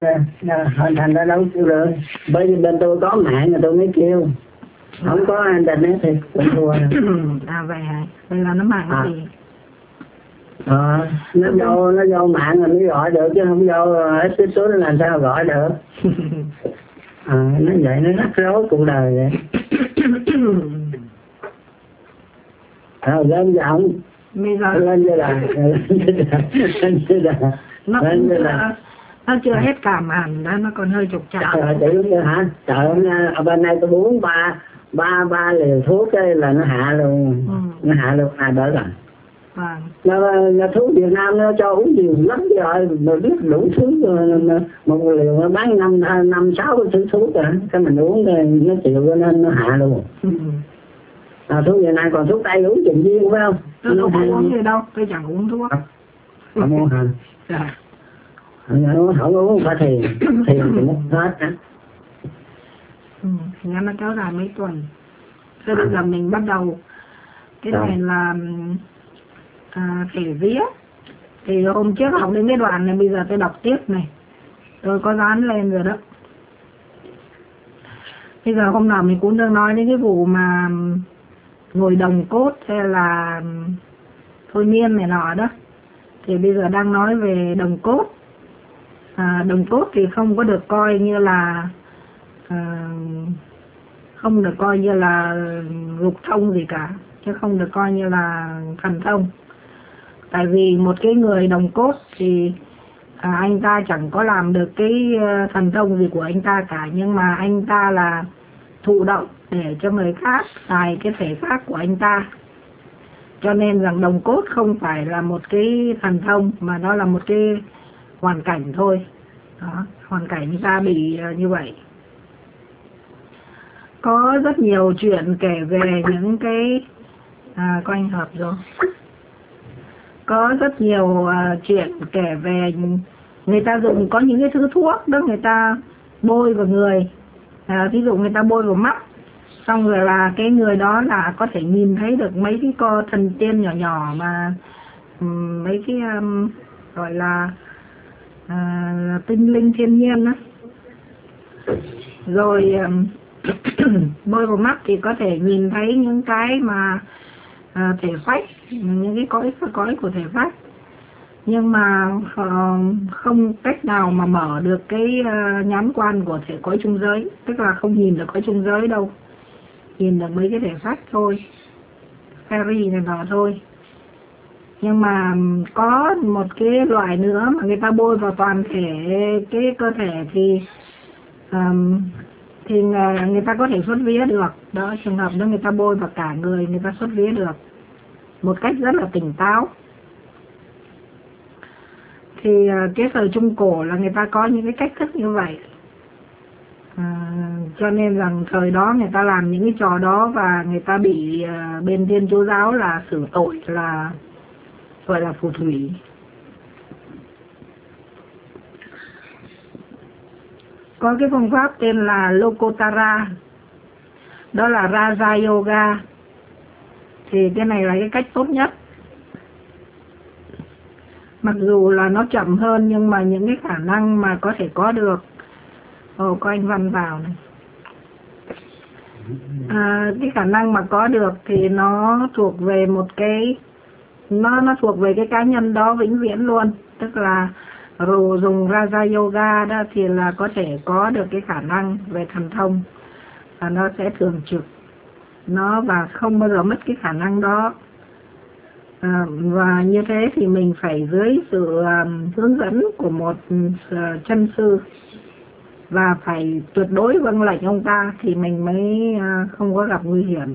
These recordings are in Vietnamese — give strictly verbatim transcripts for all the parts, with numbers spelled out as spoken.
Thành thành ra đâu kêu được, bởi vì bên tôi có mạng rồi tôi mới kêu, không có internet thì cũng thua. À vậy hả? Vậy là nó mạng cái gì? Ờ, nó vô nó vô mạng rồi mới gọi được, chứ không vô ít ít số nó làm sao gọi được. Ờ, nó vậy, nó rắc rối cuộc đời vậy. Ờ, lên giọng bây giờ lên như là lên như là nó lên như chưa, là nó chưa hết cảm hẳn đó, nó còn hơi trục trặc. trời ơi, tiểu như hả? Trời ơi, ở bên đây tôi uống ba ba ba liều thuốc cái là nó hạ luôn. Ừ. Nó hạ luôn, ai đỡ rồi. Vâng. Nó, nó thuốc Việt Nam nó cho uống nhiều lắm rồi, mà biết đủ thứ rồi, một liều nó bán năm năm sáu thứ thuốc rồi, cái mình uống cái nó chịu nên nó hạ luôn. Ừ. À, thuốc Việt Nam còn thuốc Tây uống chừng viên phải không? Tôi đâu có uống gì đâu, tôi chẳng uống thuốc. Không uống hả? Dạ. Không, không uống phải thiền, thiền thì mất hết á. Ừ, nghe nó kéo dài mấy tuần. Thế bây giờ mình bắt đầu cái này là à, thể vía. Thì hôm trước học đến cái đoạn này, bây giờ tôi đọc tiếp này. Tôi có dán lên rồi đó. Bây giờ hôm nào mình cũng đang nói đến cái vụ mà ngồi đồng cốt hay là thôi miên này nọ đó. Thì bây giờ đang nói về đồng cốt. À, đồng cốt thì không có được coi như là à, không được coi như là lục thông gì cả, chứ không được coi như là thần thông. Tại vì một cái người đồng cốt thì à, anh ta chẳng có làm được cái thần thông gì của anh ta cả, nhưng mà anh ta là thụ động để cho người khác xài cái thể xác của anh ta. Cho nên rằng đồng cốt không phải là một cái thần thông, mà nó là một cái hoàn cảnh thôi. Đó, hoàn cảnh người ta bị như vậy. Có rất nhiều chuyện kể về những cái à, có anh hợp rồi. Có rất nhiều uh, chuyện kể về người ta dùng có những cái thứ thuốc đó, người ta bôi vào người. À, ví dụ người ta bôi vào mắt, xong rồi là cái người đó là có thể nhìn thấy được mấy cái co thần tiên nhỏ nhỏ mà um, mấy cái um, gọi là uh, tinh linh thiên nhiên đó. Rồi um, bôi vào mắt thì có thể nhìn thấy những cái mà à, thể phách, những cái cõi cõi của thể phách, nhưng mà uh, không cách nào mà mở được cái uh, nhãn quan của thể cõi trung giới, tức là không nhìn được cõi trung giới đâu, nhìn được mấy cái thể phách thôi, fairy này nọ thôi. Nhưng mà có một cái loại nữa mà người ta bôi vào toàn thể cái cơ thể thì um, thì người ta có thể xuất vía được. Đó, trường hợp đó người ta bôi vào cả người, người ta xuất vía được một cách rất là tỉnh táo. Thì cái thời Trung Cổ là người ta có những cái cách thức như vậy. À, cho nên rằng thời đó người ta làm những cái trò đó và người ta bị uh, bên Thiên Chúa giáo là xử tội, là gọi là phù thủy. Có cái phương pháp tên là Lokotara, đó là Raja Yoga. Thì cái này là cái cách tốt nhất. Mặc dù là nó chậm hơn, nhưng mà những cái khả năng mà có thể có được. Ồ, có anh Văn vào này. À, cái khả năng mà có được thì nó thuộc về một cái, nó nó thuộc về cái cá nhân đó vĩnh viễn luôn. Tức là rồi dùng Raja Yoga đó thì là có thể có được cái khả năng về thần thông, và nó sẽ thường trực nó và không bao giờ mất cái khả năng đó. À, và như thế thì mình phải dưới sự um, hướng dẫn của một uh, chân sư, và phải tuyệt đối vâng lệnh ông ta thì mình mới uh, không có gặp nguy hiểm.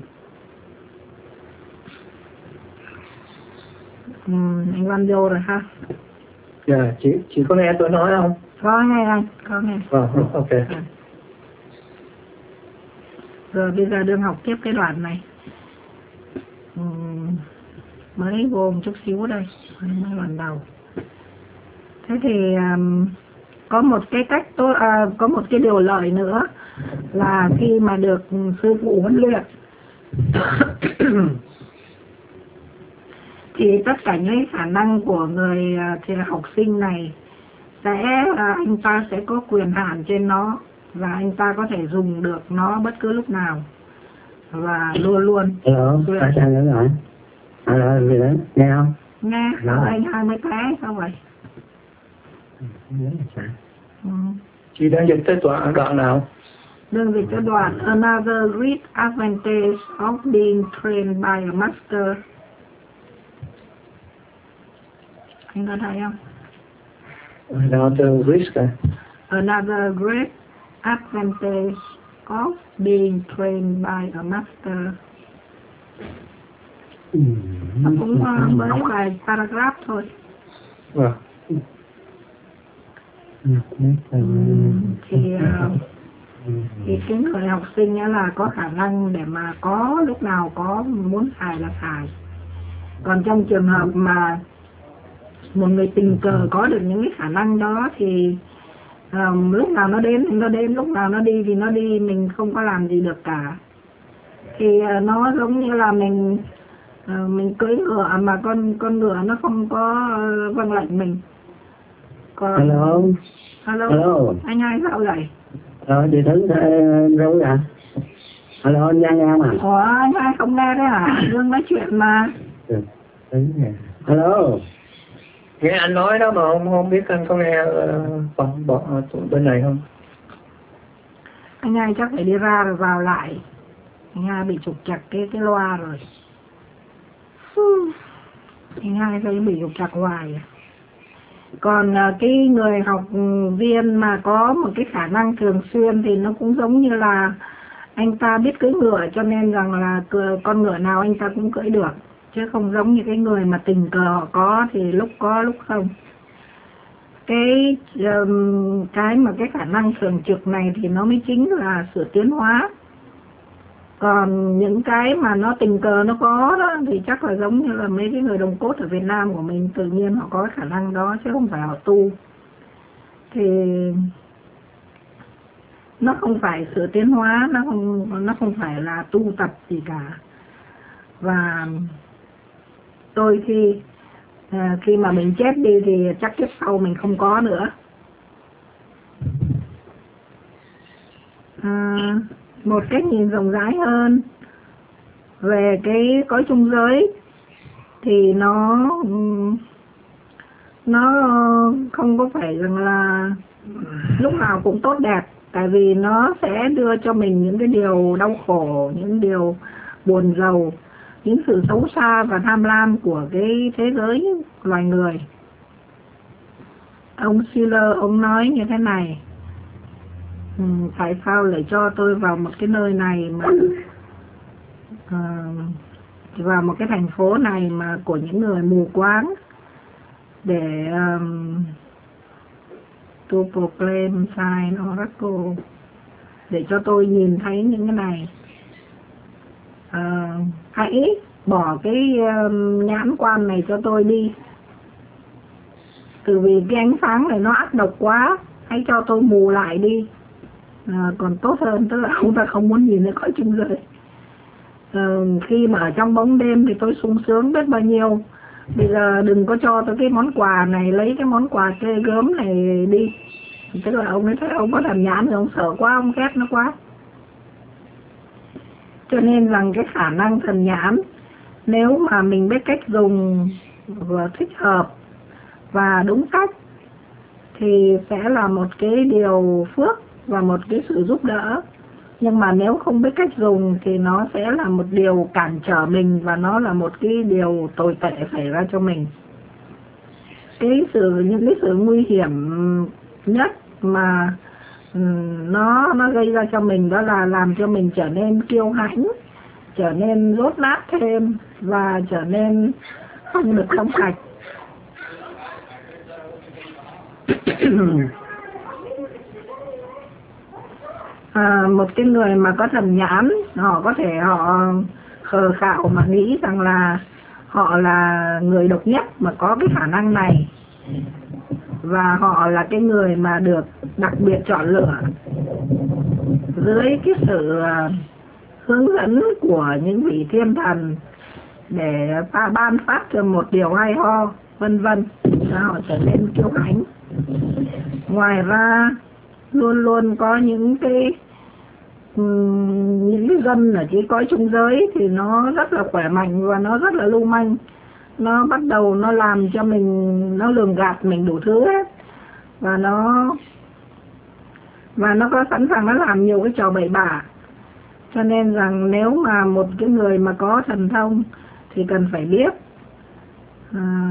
um, anh Văn vô rồi ha? Dạ, yeah, chị chị có nghe tôi nói không? Có nghe anh, có nghe. Oh, ok. À. Rồi bây giờ đương học tiếp cái đoạn này. Uhm, mới vô một chút xíu đây, mới lần đầu. Thế thì um, có một cái cách tốt, uh, có một cái điều lợi nữa là khi mà được sư phụ huấn luyện thì tất cả những khả năng của người uh, thì học sinh này sẽ à, anh ta sẽ có quyền hạn trên nó và anh ta có thể dùng được nó bất cứ lúc nào và luôn luôn. Alo, tại sao nữa rồi? Alo, gì đấy, nghe không? Nghe, sao anh hai mươi cái, sao vậy? Ừ. Chị đang dịch tới đoạn, đoạn nào? Đừng dịch cho đoạn Another great advantage of being trained by a master. Anh có thấy không? Another risk à? Another great advantage of being trained by a master. Ừ. Nó cũng có mấy vài paragraph thôi. Vâng. Ừ. Ừ. Thì uh, thì cái người học sinh ấy là có khả năng để mà có lúc nào có muốn xài là xài. Còn trong trường hợp mà một người tình cờ có được những cái khả năng đó thì um, lúc nào nó đến thì nó đến, lúc nào nó đi thì nó đi, mình không có làm gì được cả. Thì uh, nó giống như là mình uh, mình cưỡi ngựa mà con con ngựa nó không có uh, vâng lệnh mình. Còn... Hello. Hello. Hello. Anh hai sao vậy? Ờ, chị Thử đâu à? Hello, anh Giang nghe không à? Ủa, anh hai không nghe đấy hả? Dương nói chuyện mà. Ừ. Hello. Nghe anh nói đó mà không không biết anh có nghe uh, bọn bên này không? Anh hai chắc phải đi ra rồi vào lại. Anh hai bị trục trặc cái cái loa rồi. Anh hai thấy bị trục trặc hoài à. Còn cái người học viên mà có một cái khả năng thường xuyên thì nó cũng giống như là anh ta biết cưỡi ngựa, cho nên rằng là con ngựa nào anh ta cũng cưỡi được, chứ không giống như cái người mà tình cờ họ có thì lúc có lúc không. Cái cái mà cái khả năng thường trực này thì nó mới chính là sự tiến hóa. Còn những cái mà nó tình cờ nó có đó thì chắc là giống như là mấy cái người đồng cốt ở Việt Nam của mình, tự nhiên họ có cái khả năng đó chứ không phải họ tu. Thì nó không phải sự tiến hóa, nó không nó không phải là tu tập gì cả. Và tôi khi à, khi mà mình chết đi thì chắc kiếp sau mình không có nữa. À, một cách nhìn rộng rãi hơn về cái cõi trung giới thì nó nó không có phải rằng là lúc nào cũng tốt đẹp, tại vì nó sẽ đưa cho mình những cái điều đau khổ, những điều buồn rầu, những sự xấu xa và tham lam của cái thế giới loài người. Ông Schiller, ông nói như thế này: ừ, tại sao lại cho tôi vào một cái nơi này mà uh, vào một cái thành phố này mà của những người mù quáng, để um, to proclaim sign oracle, để cho tôi nhìn thấy những cái này. Uh, hãy bỏ cái um, nhãn quan này cho tôi đi, từ vì cái ánh sáng này nó ác độc quá, hãy cho tôi mù lại đi. À, còn tốt hơn, tức là ông ta không muốn nhìn thấy cõi trung giới. À, khi mà ở trong bóng đêm thì tôi sung sướng biết bao nhiêu. Bây giờ đừng có cho tôi cái món quà này, lấy cái món quà ghê gớm này đi. Tức là ông ấy thấy ông có làm nhãn thì ông sợ quá, ông ghét nó quá. Cho nên rằng cái khả năng thần nhãn, nếu mà mình biết cách dùng vừa thích hợp và đúng cách thì sẽ là một cái điều phước và một cái sự giúp đỡ. Nhưng mà nếu không biết cách dùng thì nó sẽ là một điều cản trở mình, và nó là một cái điều tồi tệ xảy ra cho mình. Cái sự những cái sự nguy hiểm nhất mà nó nó gây ra cho mình đó là làm cho mình trở nên kiêu hãnh, trở nên dốt nát thêm và trở nên không được trong sạch. À, một cái người mà có thần nhãn, họ có thể họ khờ khạo mà nghĩ rằng là họ là người độc nhất mà có cái khả năng này, và họ là cái người mà được đặc biệt chọn lựa dưới cái sự hướng dẫn của những vị thiên thần để ban phát cho một điều hay ho, vân vân, và họ trở nên kiêu hãnh. Ngoài ra luôn luôn có những cái những cái dân ở cái cõi trung giới thì nó rất là khỏe mạnh và nó rất là lưu manh. Nó bắt đầu nó làm cho mình, nó lường gạt mình đủ thứ hết. Và nó và nó có sẵn sàng nó làm nhiều cái trò bậy bạ. Cho nên rằng nếu mà một cái người mà có thần thông thì cần phải biết à,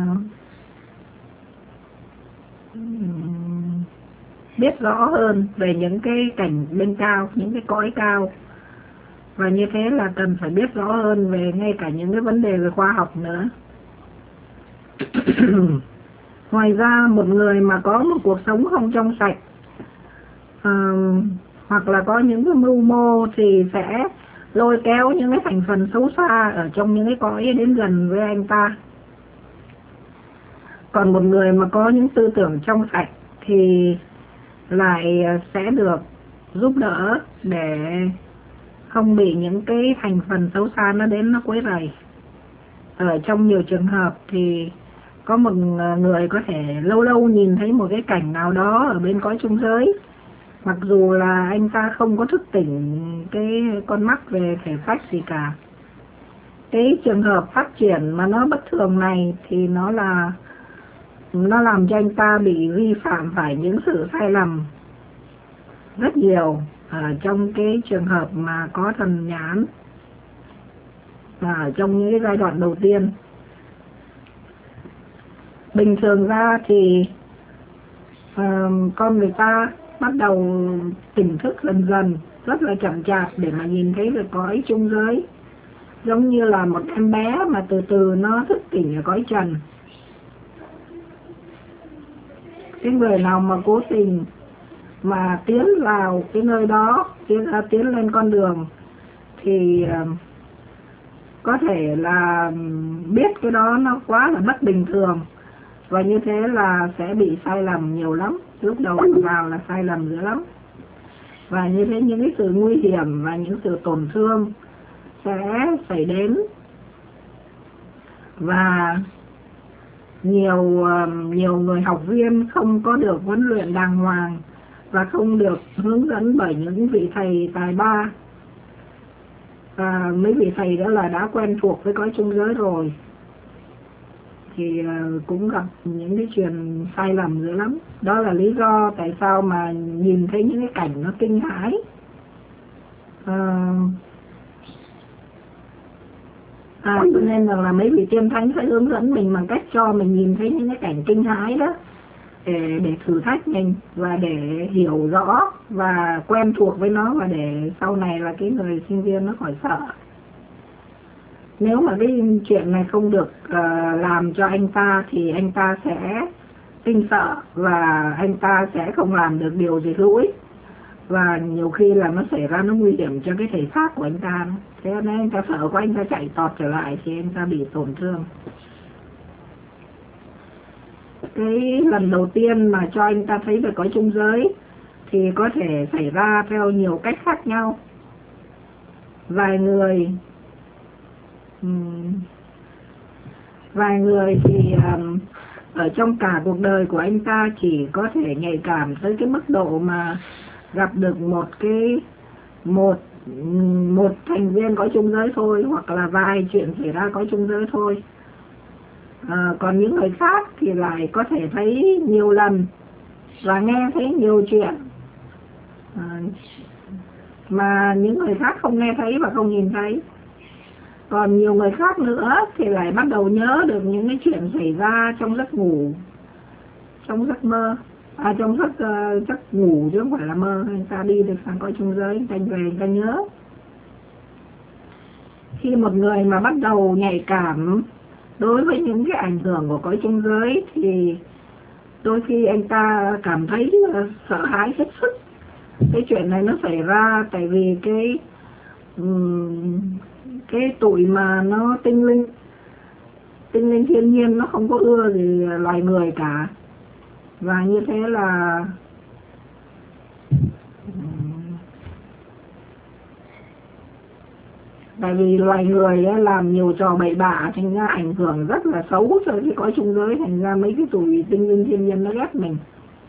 biết rõ hơn về những cái cảnh bên cao, những cái cõi cao. Và như thế là cần phải biết rõ hơn về ngay cả những cái vấn đề về khoa học nữa. Ngoài ra một người mà có một cuộc sống không trong sạch à, hoặc là có những cái mưu mô thì sẽ lôi kéo những cái thành phần xấu xa ở trong những cái cõi đến gần với anh ta. Còn một người mà có những tư tưởng trong sạch thì lại sẽ được giúp đỡ để không bị những cái thành phần xấu xa nó đến nó quấy rầy. Ở trong nhiều trường hợp thì có một người có thể lâu lâu nhìn thấy một cái cảnh nào đó ở bên cõi trung giới, mặc dù là anh ta không có thức tỉnh cái con mắt về thể phách gì cả. Cái trường hợp phát triển mà nó bất thường này thì nó là nó làm cho anh ta bị vi phạm phải những sự sai lầm rất nhiều ở trong cái trường hợp mà có thần nhãn và ở trong những cái giai đoạn đầu tiên. Bình thường ra thì uh, con người ta bắt đầu tỉnh thức dần dần, rất là chậm chạp để mà nhìn thấy được cõi trung giới, giống như là một em bé mà từ từ nó thức tỉnh ở cõi trần. Cái người nào mà cố tình mà tiến vào cái nơi đó, tiến, tiến lên con đường thì uh, có thể là biết cái đó nó quá là bất bình thường, và như thế là sẽ bị sai lầm nhiều lắm. Lúc đầu vào là sai lầm dữ lắm. Và như thế những cái sự nguy hiểm và những sự tổn thương sẽ xảy đến. Và nhiều nhiều người học viên không có được huấn luyện đàng hoàng và không được hướng dẫn bởi những vị thầy tài ba. Và mấy vị thầy đó là đã quen thuộc với cõi trung giới rồi thì cũng gặp những cái chuyện sai lầm dữ lắm. Đó là lý do tại sao mà nhìn thấy những cái cảnh nó kinh hãi. À, à cho nên là, là mấy vị tiên thánh phải hướng dẫn mình bằng cách cho mình nhìn thấy những cái cảnh kinh hãi đó để, để thử thách mình và để hiểu rõ và quen thuộc với nó, và để sau này là cái người sinh viên nó khỏi sợ. Nếu mà cái chuyện này không được uh, làm cho anh ta thì anh ta sẽ kinh sợ và anh ta sẽ không làm được điều gì hữu ích, và nhiều khi là nó xảy ra nó nguy hiểm cho cái thể xác của anh ta. Thế nên anh ta sợ quá, anh ta chạy tọt trở lại thì anh ta bị tổn thương. Cái lần đầu tiên mà cho anh ta thấy về cõi trung giới thì có thể xảy ra theo nhiều cách khác nhau. Vài người Vài người thì um, ở trong cả cuộc đời của anh ta chỉ có thể nhạy cảm tới cái mức độ mà gặp được một cái một một thành viên cõi trung giới thôi, hoặc là vài chuyện xảy ra cõi trung giới thôi. À, còn những người khác thì lại có thể thấy nhiều lần và nghe thấy nhiều chuyện à, mà những người khác không nghe thấy và không nhìn thấy. Còn nhiều người khác nữa thì lại bắt đầu nhớ được những cái chuyện xảy ra trong giấc ngủ, trong giấc mơ, à trong giấc uh, giấc ngủ chứ không phải là mơ. Anh ta đi được sang cõi trung giới, anh ta về anh ta nhớ. Khi một người mà bắt đầu nhạy cảm đối với những cái ảnh hưởng của cõi trung giới thì đôi khi anh ta cảm thấy uh, sợ hãi hết sức. Cái chuyện này nó xảy ra tại vì cái um, cái tụi mà nó tinh linh tinh linh thiên nhiên nó không có ưa gì loài người cả, và như thế là tại vì loài người làm nhiều trò bậy bạ thành ra ảnh hưởng rất là xấu cho cái cõi trung giới, thành ra mấy cái tụi tinh linh thiên nhiên nó ghét mình.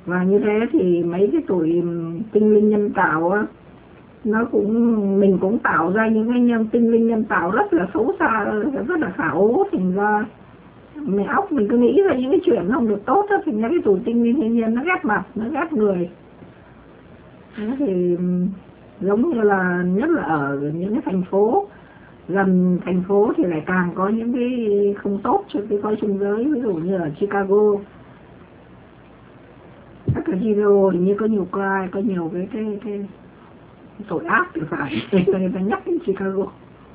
Và như thế thì mấy cái tuổi tinh linh nhân tạo á, nó cũng, mình cũng tạo ra những cái nhân tinh linh nhân tạo rất là xấu xa, rất là xảo. Thành ra mình óc mình cứ nghĩ ra những cái chuyện không được tốt á, thành ra cái tuổi tinh linh thiên nhiên nó ghét mặt, nó ghét người. Thế thì giống như là nhất là ở những cái thành phố, gần thành phố thì lại càng có những cái không tốt cho cái coi chung giới. Ví dụ như ở Chicago, các cái Chicago thì như có nhiều crime, có nhiều cái cái, cái tội ác thì phải, người ta nhắc đến Chicago.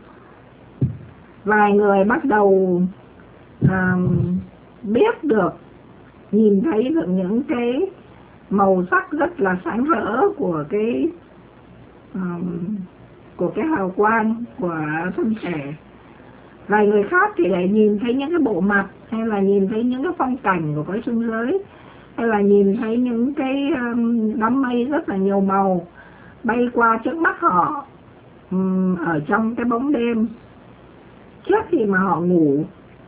Vài người bắt đầu uh, biết được, nhìn thấy được những cái màu sắc rất là sáng rỡ của cái um, của cái hào quang của thân thể. Vài người khác thì lại nhìn thấy những cái bộ mặt, hay là nhìn thấy những cái phong cảnh của cõi trung giới, hay là nhìn thấy những cái um, đám mây rất là nhiều màu bay qua trước mắt họ um, ở trong cái bóng đêm trước khi mà họ ngủ.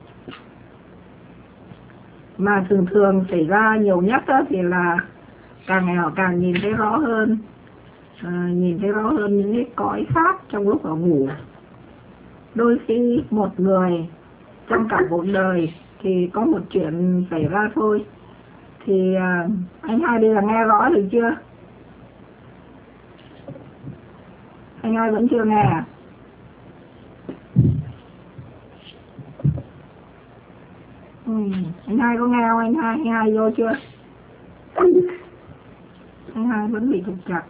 Mà thường thường xảy ra nhiều nhất đó thì là càng ngày họ càng nhìn thấy rõ hơn, à, nhìn thấy rõ hơn những cái cõi khác trong lúc họ ngủ. Đôi khi một người trong cả cuộc đời thì có một chuyện xảy ra thôi. Thì à, anh hai bây giờ nghe rõ được chưa? Anh hai vẫn chưa nghe à? Ừ, anh hai có nghe không? Anh hai, anh hai vô chưa? Anh hai vẫn bị trục trặc.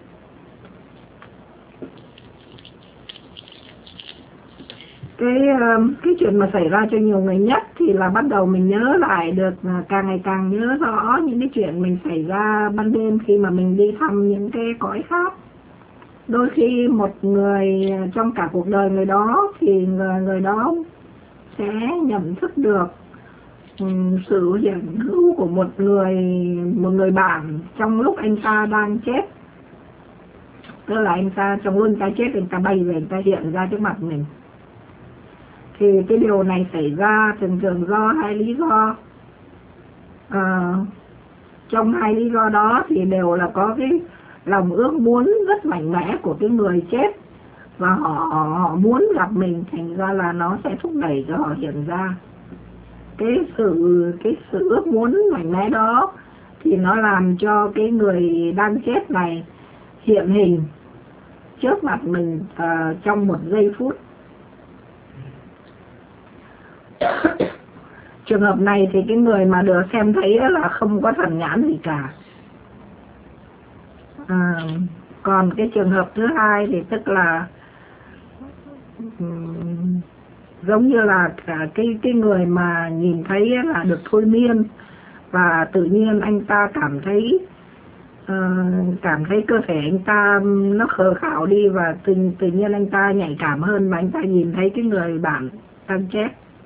Cái cái chuyện mà xảy ra cho nhiều người nhất thì là bắt đầu mình nhớ lại được, càng ngày càng nhớ rõ những cái chuyện mình xảy ra ban đêm khi mà mình đi thăm những cái cõi khác. Đôi khi một người trong cả cuộc đời người đó thì người, người đó sẽ nhận thức được um, sự hiện hữu của một người một người bạn trong lúc anh ta đang chết. Tức là anh ta trong lúc anh ta chết, anh ta bay về, anh ta hiện ra trước mặt mình. Thì cái điều này xảy ra thường thường do hai lý do. À, trong hai lý do đó thì đều là có cái lòng ước muốn rất mạnh mẽ của cái người chết, và họ, họ muốn gặp mình, thành ra là nó sẽ thúc đẩy cho họ hiện ra. Cái sự, cái sự ước muốn mạnh mẽ đó thì nó làm cho cái người đang chết này hiện hình trước mặt mình uh, trong một giây phút. Trường hợp này thì cái người mà được xem thấy là không có thần nhãn gì cả. À, còn cái trường hợp thứ hai thì tức là um, giống như là cả cái cái người mà nhìn thấy là được thôi miên, và tự nhiên anh ta cảm thấy uh, cảm thấy cơ thể anh ta nó khờ khạo đi, và tự, tự nhiên anh ta nhạy cảm hơn, và anh ta nhìn thấy cái người bạn đang chết.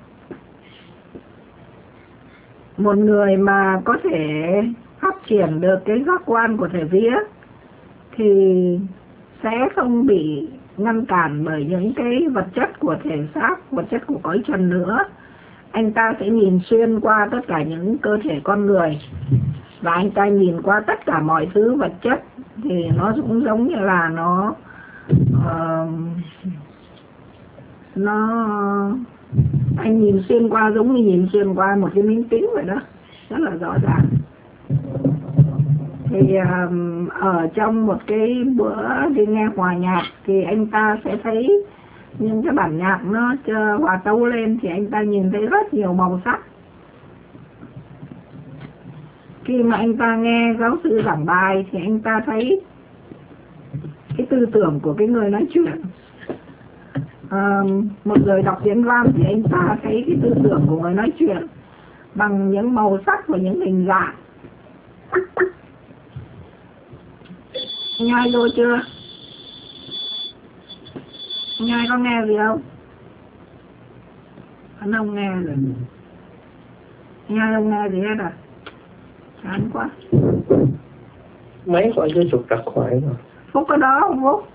Một người mà có thể phát triển được cái giác quan của thể vía thì sẽ không bị ngăn cản bởi những cái vật chất của thể xác, vật chất của cõi trần nữa. Anh ta sẽ nhìn xuyên qua tất cả những cơ thể con người, và anh ta nhìn qua tất cả mọi thứ vật chất. Thì nó cũng giống như là nó uh, nó anh nhìn xuyên qua, giống như nhìn xuyên qua một cái miếng kính vậy đó, rất là rõ ràng. Thì um, ở trong một cái bữa đi nghe hòa nhạc thì anh ta sẽ thấy những cái bản nhạc nó hòa tấu lên, thì anh ta nhìn thấy rất nhiều màu sắc. Khi mà anh ta nghe giáo sư giảng bài thì anh ta thấy cái tư tưởng của cái người nói chuyện. À, một người đọc diễn văn thì anh ta thấy cái tư tưởng của người nói chuyện bằng những màu sắc và những hình dạng. Anh hai vô chưa? Anh hai có nghe gì không? Anh không nghe rồi. Anh hai không nghe gì hết à? Chán quá. Mấy gọi cho trục trặc hoài rồi. Phúc có đó không Phúc?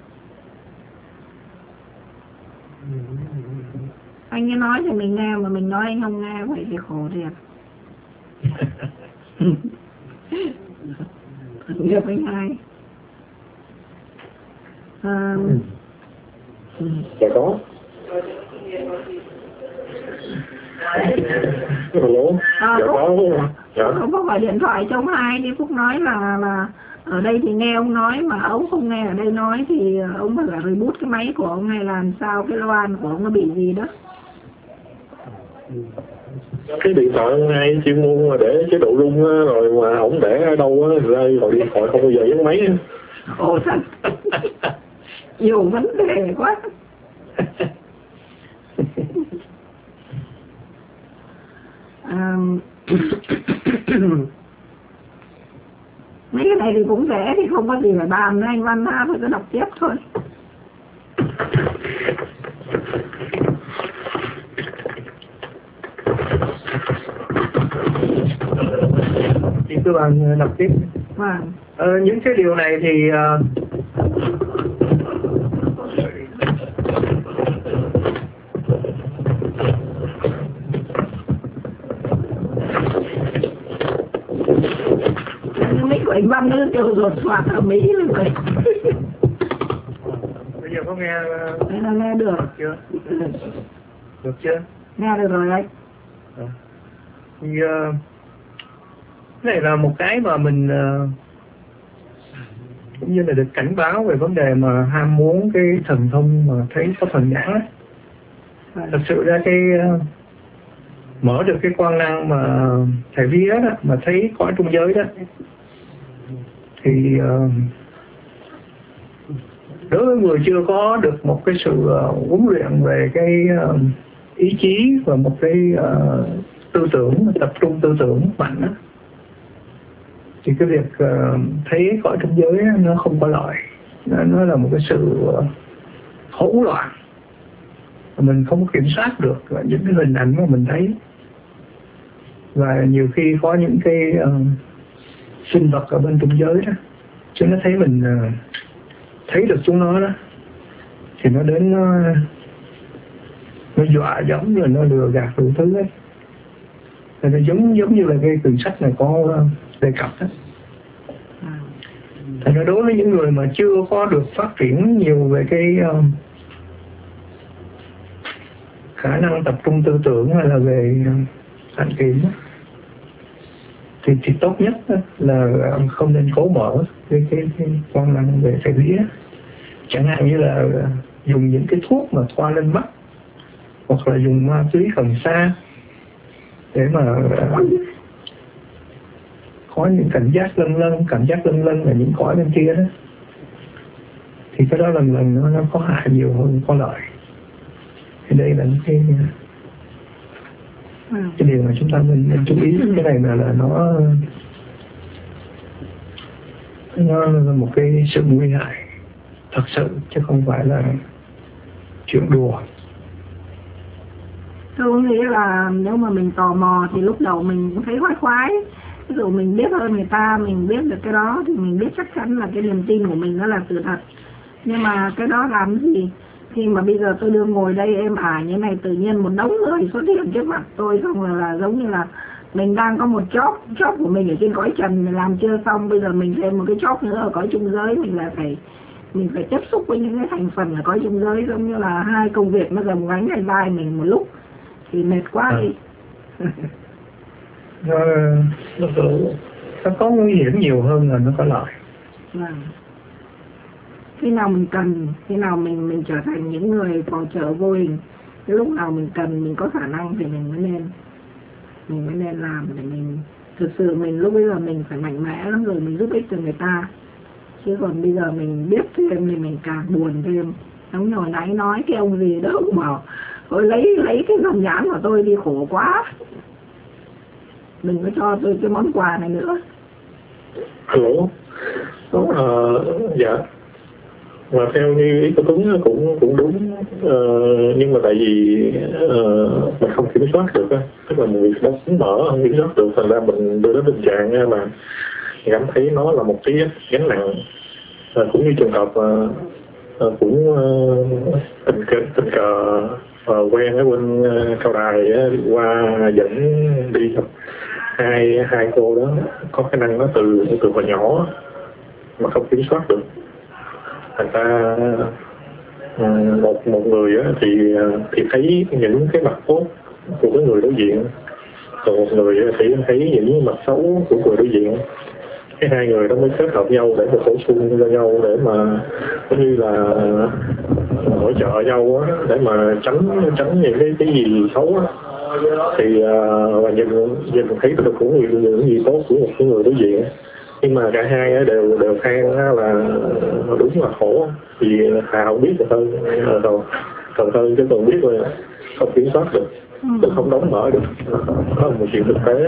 Anh ấy nói thì mình nghe, mà mình nói anh không nghe, vậy thì khổ thiệt. Thuận nghiệp với ai? À, ừ. Dạ có. Alo. À, Dạ có. Dạ. Ông có gọi điện thoại cho ông hai đi. Phúc nói là là ở đây thì nghe ông nói mà ông không nghe ở đây nói thì ông phải là reboot cái máy của ông hay làm sao cái loan của ông nó bị gì đó. Cái điện thoại hôm nay chuyên môn mà để chế độ rung á, rồi mà ổng để ở đâu á, rồi gọi điện thoại không bao giờ nhấc máy á. Ồ thật. Nhiều vấn đề quá. À, mấy cái này thì cũng dễ thì không có gì phải bàn với anh Văn ha, phải cứ đọc tiếp thôi. Thì cứ bàn đọc tiếp. Vâng. Ờ, những cái điều này thì uh, mấy của anh Văn nó kêu rột soạt ở Mỹ rồi. Bây giờ có nghe Đấy là nghe được. Được chưa? Được chưa? Nghe được rồi đấy. À. Thì uh, cái này là một cái mà mình uh, cũng như là được cảnh báo về vấn đề mà ham muốn cái thần thông mà thấy có thần nhãn ấy. Thật sự ra cái uh, mở được cái quan năng mà thầy vía đó, mà thấy cõi trung giới đó, thì uh, đối với người chưa có được một cái sự uh, huấn luyện về cái uh, ý chí và một cái uh, tư tưởng, tập trung tư tưởng mạnh đó, thì cái việc uh, thấy cõi trung giới đó, nó không có lợi, nó, nó là một cái sự uh, hỗn loạn, mình không kiểm soát được những cái hình ảnh mà mình thấy. Và nhiều khi có những cái uh, sinh vật ở bên trung giới đó, chứ nó thấy mình uh, thấy được chúng nó đó, thì nó đến nó nó dọa giống rồi nó lừa gạt đủ thứ ấy. Thì nó giống giống như là cái quyển sách này có uh, đề cập đó. Thì nó đối với những người mà chưa có được phát triển nhiều về cái uh, khả năng tập trung tư tưởng hay là về uh, hành kiểm, thì thì tốt nhất là không nên cố mở cái cái cái quan năng về thầy vía, chẳng hạn như là dùng những cái thuốc mà thoa lên mắt, hoặc là dùng ma túy cần sa để mà có những cảm giác lân lân cảm giác lân lân ở những cõi bên kia đó, thì cái đó lần lần nó nó có hại nhiều hơn có lợi. Thì đây là cái cái điều mà chúng ta nên, nên chú ý. Cái này là, là nó nó là một cái sự nguy hại thật sự, chứ không phải là chuyện đùa. Tôi nghĩ là nếu mà mình tò mò thì lúc đầu mình cũng thấy khoái khoái. Ví dụ mình biết hơn người ta, mình biết được cái đó thì mình biết chắc chắn là cái niềm tin của mình nó là sự thật. Nhưng mà cái đó làm gì? Khi mà bây giờ tôi đưa ngồi đây êm ả như này, tự nhiên một đống người xuất hiện trước mặt tôi, xong rồi là giống như là mình đang có một job, job của mình ở trên cõi trần mình làm chưa xong, bây giờ mình thêm một cái job nữa ở cõi trung giới, mình lại phải mình phải tiếp xúc với những cái thành phần ở cõi trung giới, giống như là hai công việc nó gồng gánh lên vai mình một lúc thì mệt quá đi. nó, nó, nó có nguy hiểm nhiều hơn là nó có lợi. Vâng. Khi nào mình cần, khi nào mình mình trở thành những người phò trợ vô hình, cái lúc nào mình cần, mình có khả năng thì mình mới nên mình mới nên làm, để mình thực sự mình lúc bây giờ mình phải mạnh mẽ lắm rồi mình giúp ích cho người ta. Chứ còn bây giờ mình biết thêm thì mình càng buồn thêm. Giống như hồi nãy nói cái ông gì đó cũng bảo tôi lấy lấy cái dòng nhãn của tôi đi, khổ quá, đừng có cho tôi cái món quà này nữa. Alo. Ờ, dạ. Và theo như ý của Tuấn cũng cũng đúng, uh, nhưng mà tại vì uh, mình không kiểm soát được á, tức là mình đã mở không kiểm soát được, thành ra mình đưa đến tình trạng mà cảm thấy nó là một cái gánh nặng. Uh, cũng như trường hợp uh, uh, cũng uh, tình cờ tình cờ uh, quen ở bên uh, cao đài uh, qua dẫn đi gặp hai hai cô đó có khả năng nó từ từ hồi nhỏ, mà không kiểm soát được. Thành ra một một người á, thì thì thấy những cái mặt tốt của cái người đối diện, còn một người thì thấy những mặt xấu của người đối diện. Cái hai người đó mới kết hợp nhau để mà bổ sung cho nhau, để mà giống như là hỗ trợ nhau á, để mà tránh tránh những cái cái gì xấu á. Thì uh, và nhìn nhìn thấy được cũng nhiều những gì tốt của một cái người đối diện, nhưng mà cả hai á, đều đều khen là đúng là khổ, vì thà không biết hơn còn còn hơn chứ còn biết rồi không kiểm soát được, tôi không đóng mở được, đó là một chuyện thực tế.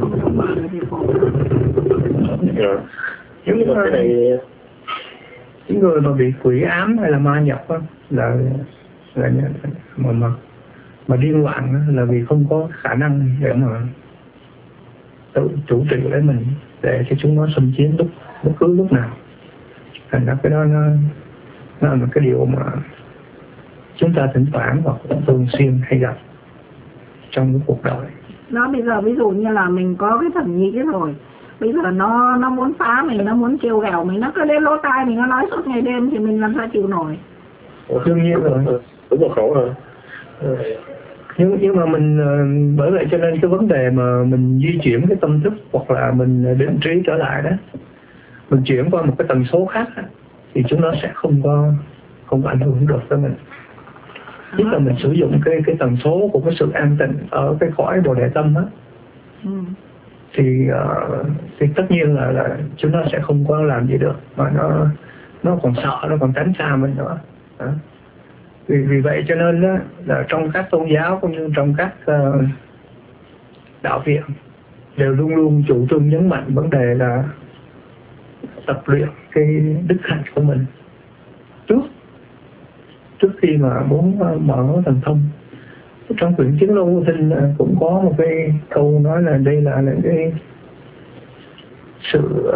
Yeah. Những người, cái này... những người mà bị quỷ ám hay là ma nhập á, là là mà mà mà điên loạn á, là vì không có khả năng để mà tự chủ trị lấy mình, để cho chúng nó xâm chiếm lúc bất cứ lúc nào. Thành ra cái đó nó, nó là một cái điều mà chúng ta thỉnh thoảng hoặc thường xuyên hay gặp trong cái cuộc đời. Nó bây giờ ví dụ như là mình có cái thần nhĩ rồi, bây giờ nó nó muốn phá mình, nó muốn trêu ghẹo mình, nó cứ đến lỗ tai mình, nó nói suốt ngày đêm thì mình làm sao chịu nổi. Đương nhiên rồi, đúng là khổ rồi. Nhưng, nhưng mà mình, bởi vậy cho nên cái vấn đề mà mình di chuyển cái tâm thức hoặc là mình định trí trở lại đó, mình chuyển qua một cái tần số khác đó, thì chúng nó sẽ không có không có ảnh hưởng được tới mình. Nhất là mình sử dụng cái cái tần số của cái sự an tịnh ở cái cõi Bồ Đề Tâm á, ừ. thì uh, thì tất nhiên là là chúng nó sẽ không có làm gì được, mà nó nó còn sợ, nó còn tránh xa mình nữa. Đó. Vì vì vậy cho nên đó, là trong các tôn giáo cũng như trong các uh, đạo viện đều luôn luôn chủ trương nhấn mạnh vấn đề là tập luyện cái đức hạnh của mình trước trước khi mà muốn mở thần thông. Trong quyển Chứng Luân Vô Sinh cũng có một cái câu nói là đây là những cái sự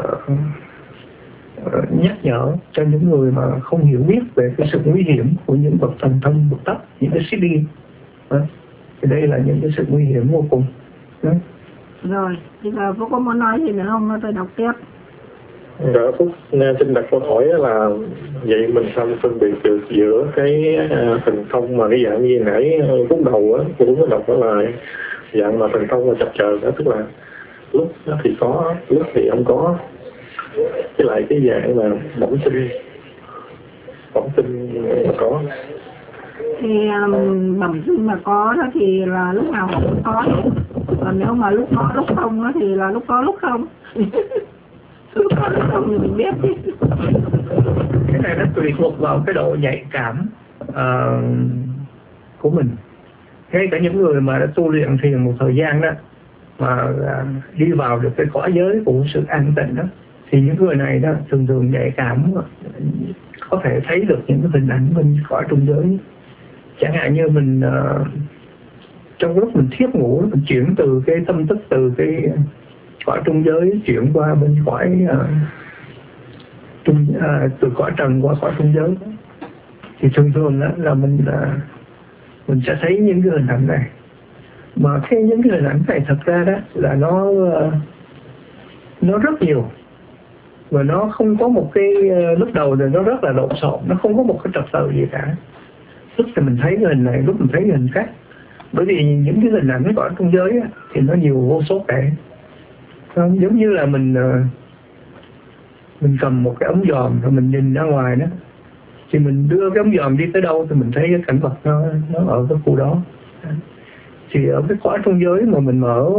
uh, nhắc nhở cho những người mà không hiểu biết về cái sự nguy hiểm của những bậc thần thông bậc tắc, những cái xích đi. Thì đây là những cái sự nguy hiểm vô cùng. Đó. Rồi, bây giờ Phúc có muốn nói gì nữa không? Tôi đọc tiếp. Dạ, Phúc xin đặt câu hỏi là vậy mình sao phân biệt được giữa cái thần thông mà cái dạng như nãy lúc đầu á, tôi đúng đọc đó là dạng mà thần thông là chập chờn đó, tức là lúc thì có, lúc thì không có, với lại cái dạng là bẩm sinh, bẩm sinh mà có. Thì um, bẩm sinh mà có đó thì là lúc nào cũng có, còn nếu mà lúc có lúc không đó thì là lúc có lúc không. Lúc có lúc không thì mình biết chứ. Cái này nó tùy thuộc vào cái độ nhạy cảm uh, của mình. Ngay cả những người mà đã tu luyện thiền một thời gian đó, mà uh, đi vào được cái cõi giới của sự an tịnh đó, thì những người này đó thường thường nhạy cảm, có thể thấy được những cái hình ảnh bên cõi trung giới. Chẳng hạn như mình uh, trong lúc mình thiếp ngủ, mình chuyển từ cái tâm thức từ cái cõi trung giới chuyển qua bên cõi uh, trung uh, từ cõi trần qua cõi trung giới, thì thường thường đó là mình uh, mình sẽ thấy những cái hình ảnh này. Mà cái những cái hình ảnh này thật ra đó là nó uh, nó rất nhiều, và nó không có một cái uh, lúc đầu thì nó rất là lộn xộn, nó không có một cái trật tự gì cả. Lúc thì mình thấy cái hình này, lúc mình thấy cái hình khác. Bởi vì những cái hình ảnh cõi trung giới á, thì nó nhiều vô số kể. Không, giống như là mình mình cầm một cái ống dòm rồi mình nhìn ra ngoài đó, thì mình đưa cái ống dòm đi tới đâu thì mình thấy cái cảnh vật nó, nó ở cái khu đó. Thì ở cái cõi trung giới mà mình mở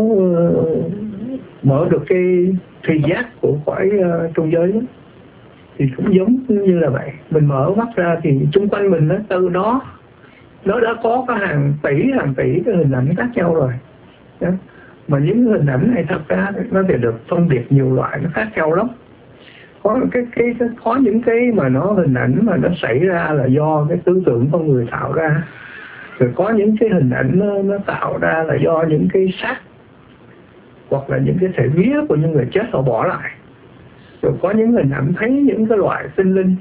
mở được cái thị giác của cõi uh, trung giới đó, thì cũng giống như là vậy. Mình mở mắt ra thì xung quanh mình đó, từ đó nó đã có cái hàng tỷ hàng tỷ cái hình ảnh khác nhau rồi đó. Mà những hình ảnh này thật ra nó sẽ được phân biệt nhiều loại, nó khác nhau lắm. Có cái cái, cái có những cái mà nó hình ảnh mà nó xảy ra là do cái tư tưởng con người tạo ra, rồi có những cái hình ảnh nó, nó tạo ra là do những cái xác hoặc là những cái thể vía của những người chết họ bỏ lại, rồi có những hình ảnh thấy những cái loại tinh linh.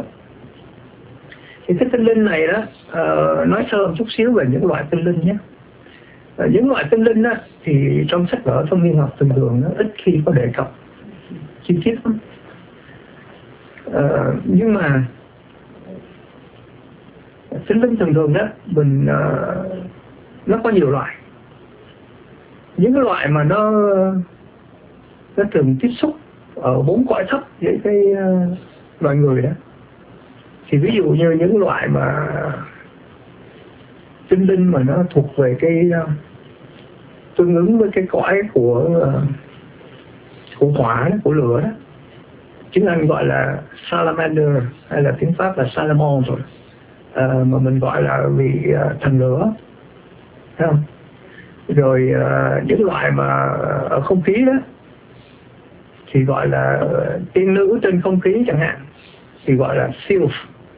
Thì cái tinh linh này đó, uh, nói sơ một chút xíu về những loại tinh linh nhé. Uh, những loại tinh linh đó thì trong sách vở thông minh học thường thường nó ít khi có đề cập chi tiết lắm. uh, nhưng mà sinh linh thường thường đó mình uh, nó có nhiều loại. Những cái loại mà nó nó thường tiếp xúc ở bốn cõi thấp với cái uh, loài người đó, thì ví dụ như những loại mà sinh linh mà nó thuộc về cái uh, tương ứng với cái cõi của uh, của hỏa đó, của lửa đó, tiếng Anh gọi là salamander hay là tiếng Pháp là salamon rồi, uh, mà mình gọi là vị uh, thần lửa, thấy không? Rồi uh, những loại mà ở không khí đó thì gọi là tiên nữ trên không khí chẳng hạn, thì gọi là sylph.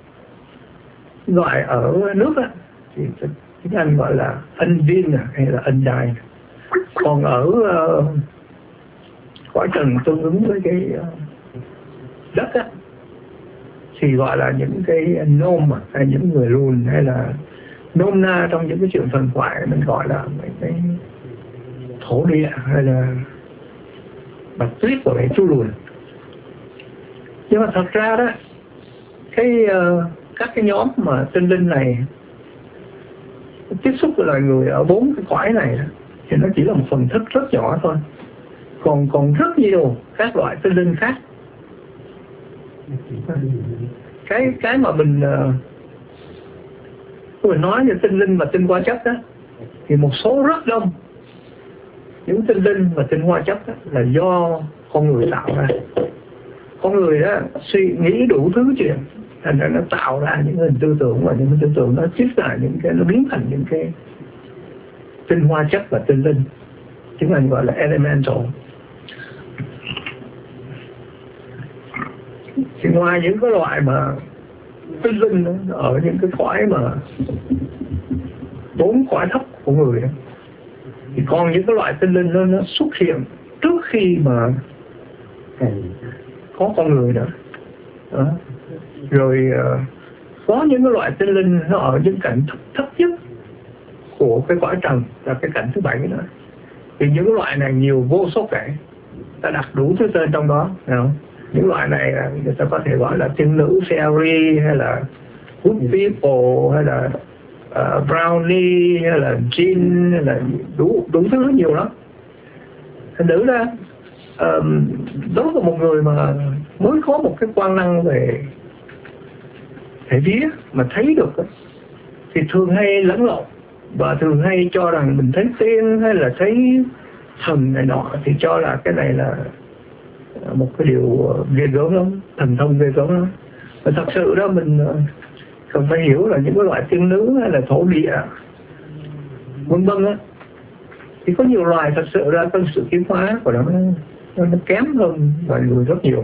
Loại ở nước đó thì tiếng Anh gọi là undine hay là undine. Còn ở uh, cõi trần tương ứng với cái uh, đất á thì gọi là những cái nôm hay những người lùn, hay là nôm na trong những cái chuyện thần thoại mình gọi là mấy cái thổ địa hay là bạch tuyết của cái chú lùn. Nhưng mà thật ra đó cái uh, các cái nhóm mà tinh linh này tiếp xúc với loài người ở bốn cái cõi này đó, thì nó chỉ là một phần thức rất nhỏ thôi. Còn còn rất nhiều các loại tinh linh khác. Cái cái mà mình uh, mình nói về tinh linh và tinh hoa chất đó, thì một số rất đông những tinh linh và tinh hoa chất đó là do con người tạo ra. Con người đó suy nghĩ đủ thứ chuyện, thành ra nó tạo ra những hình tư tưởng, và những hình tư tưởng nó chiết ra những cái, nó biến thành những cái tinh hoa chất và tinh linh, tiếng Anh gọi là elemental. Thì ngoài những cái loại mà tinh linh đó, ở những cái cõi mà bốn cõi thấp của người đó, thì còn những cái loại tinh linh đó, nó xuất hiện trước khi mà có con người nữa. Đó. Rồi uh, có những cái loại tinh linh nó ở những cảnh thấp, thấp nhất của cái cõi trần, là cái cảnh thứ bảy nữa. Thì những cái loại này nhiều vô số kể, ta đặt đủ thứ tên trong đó, không? Những loại này người ta có thể gọi là tiên nữ fairy, hay là good people, hay là uh, brownie, hay là jinn, hay là đủ đủ thứ nhiều lắm. Thành nữ ra um, đối với một người mà mới có một cái quan năng về thể vía mà thấy được đó, thì thường hay lẫn lộn và thường hay cho rằng mình thấy tiên hay là thấy thần này nọ, thì cho là cái này là một cái điều ghê gớm lắm, thần thông ghê gớm lắm. Và thật sự đó mình cần phải hiểu là những cái loại tiên nữ hay là thổ địa vân vân á, thì có nhiều loài thật sự ra cái sự tiến hóa của nó, nó, nó kém hơn loài người rất nhiều.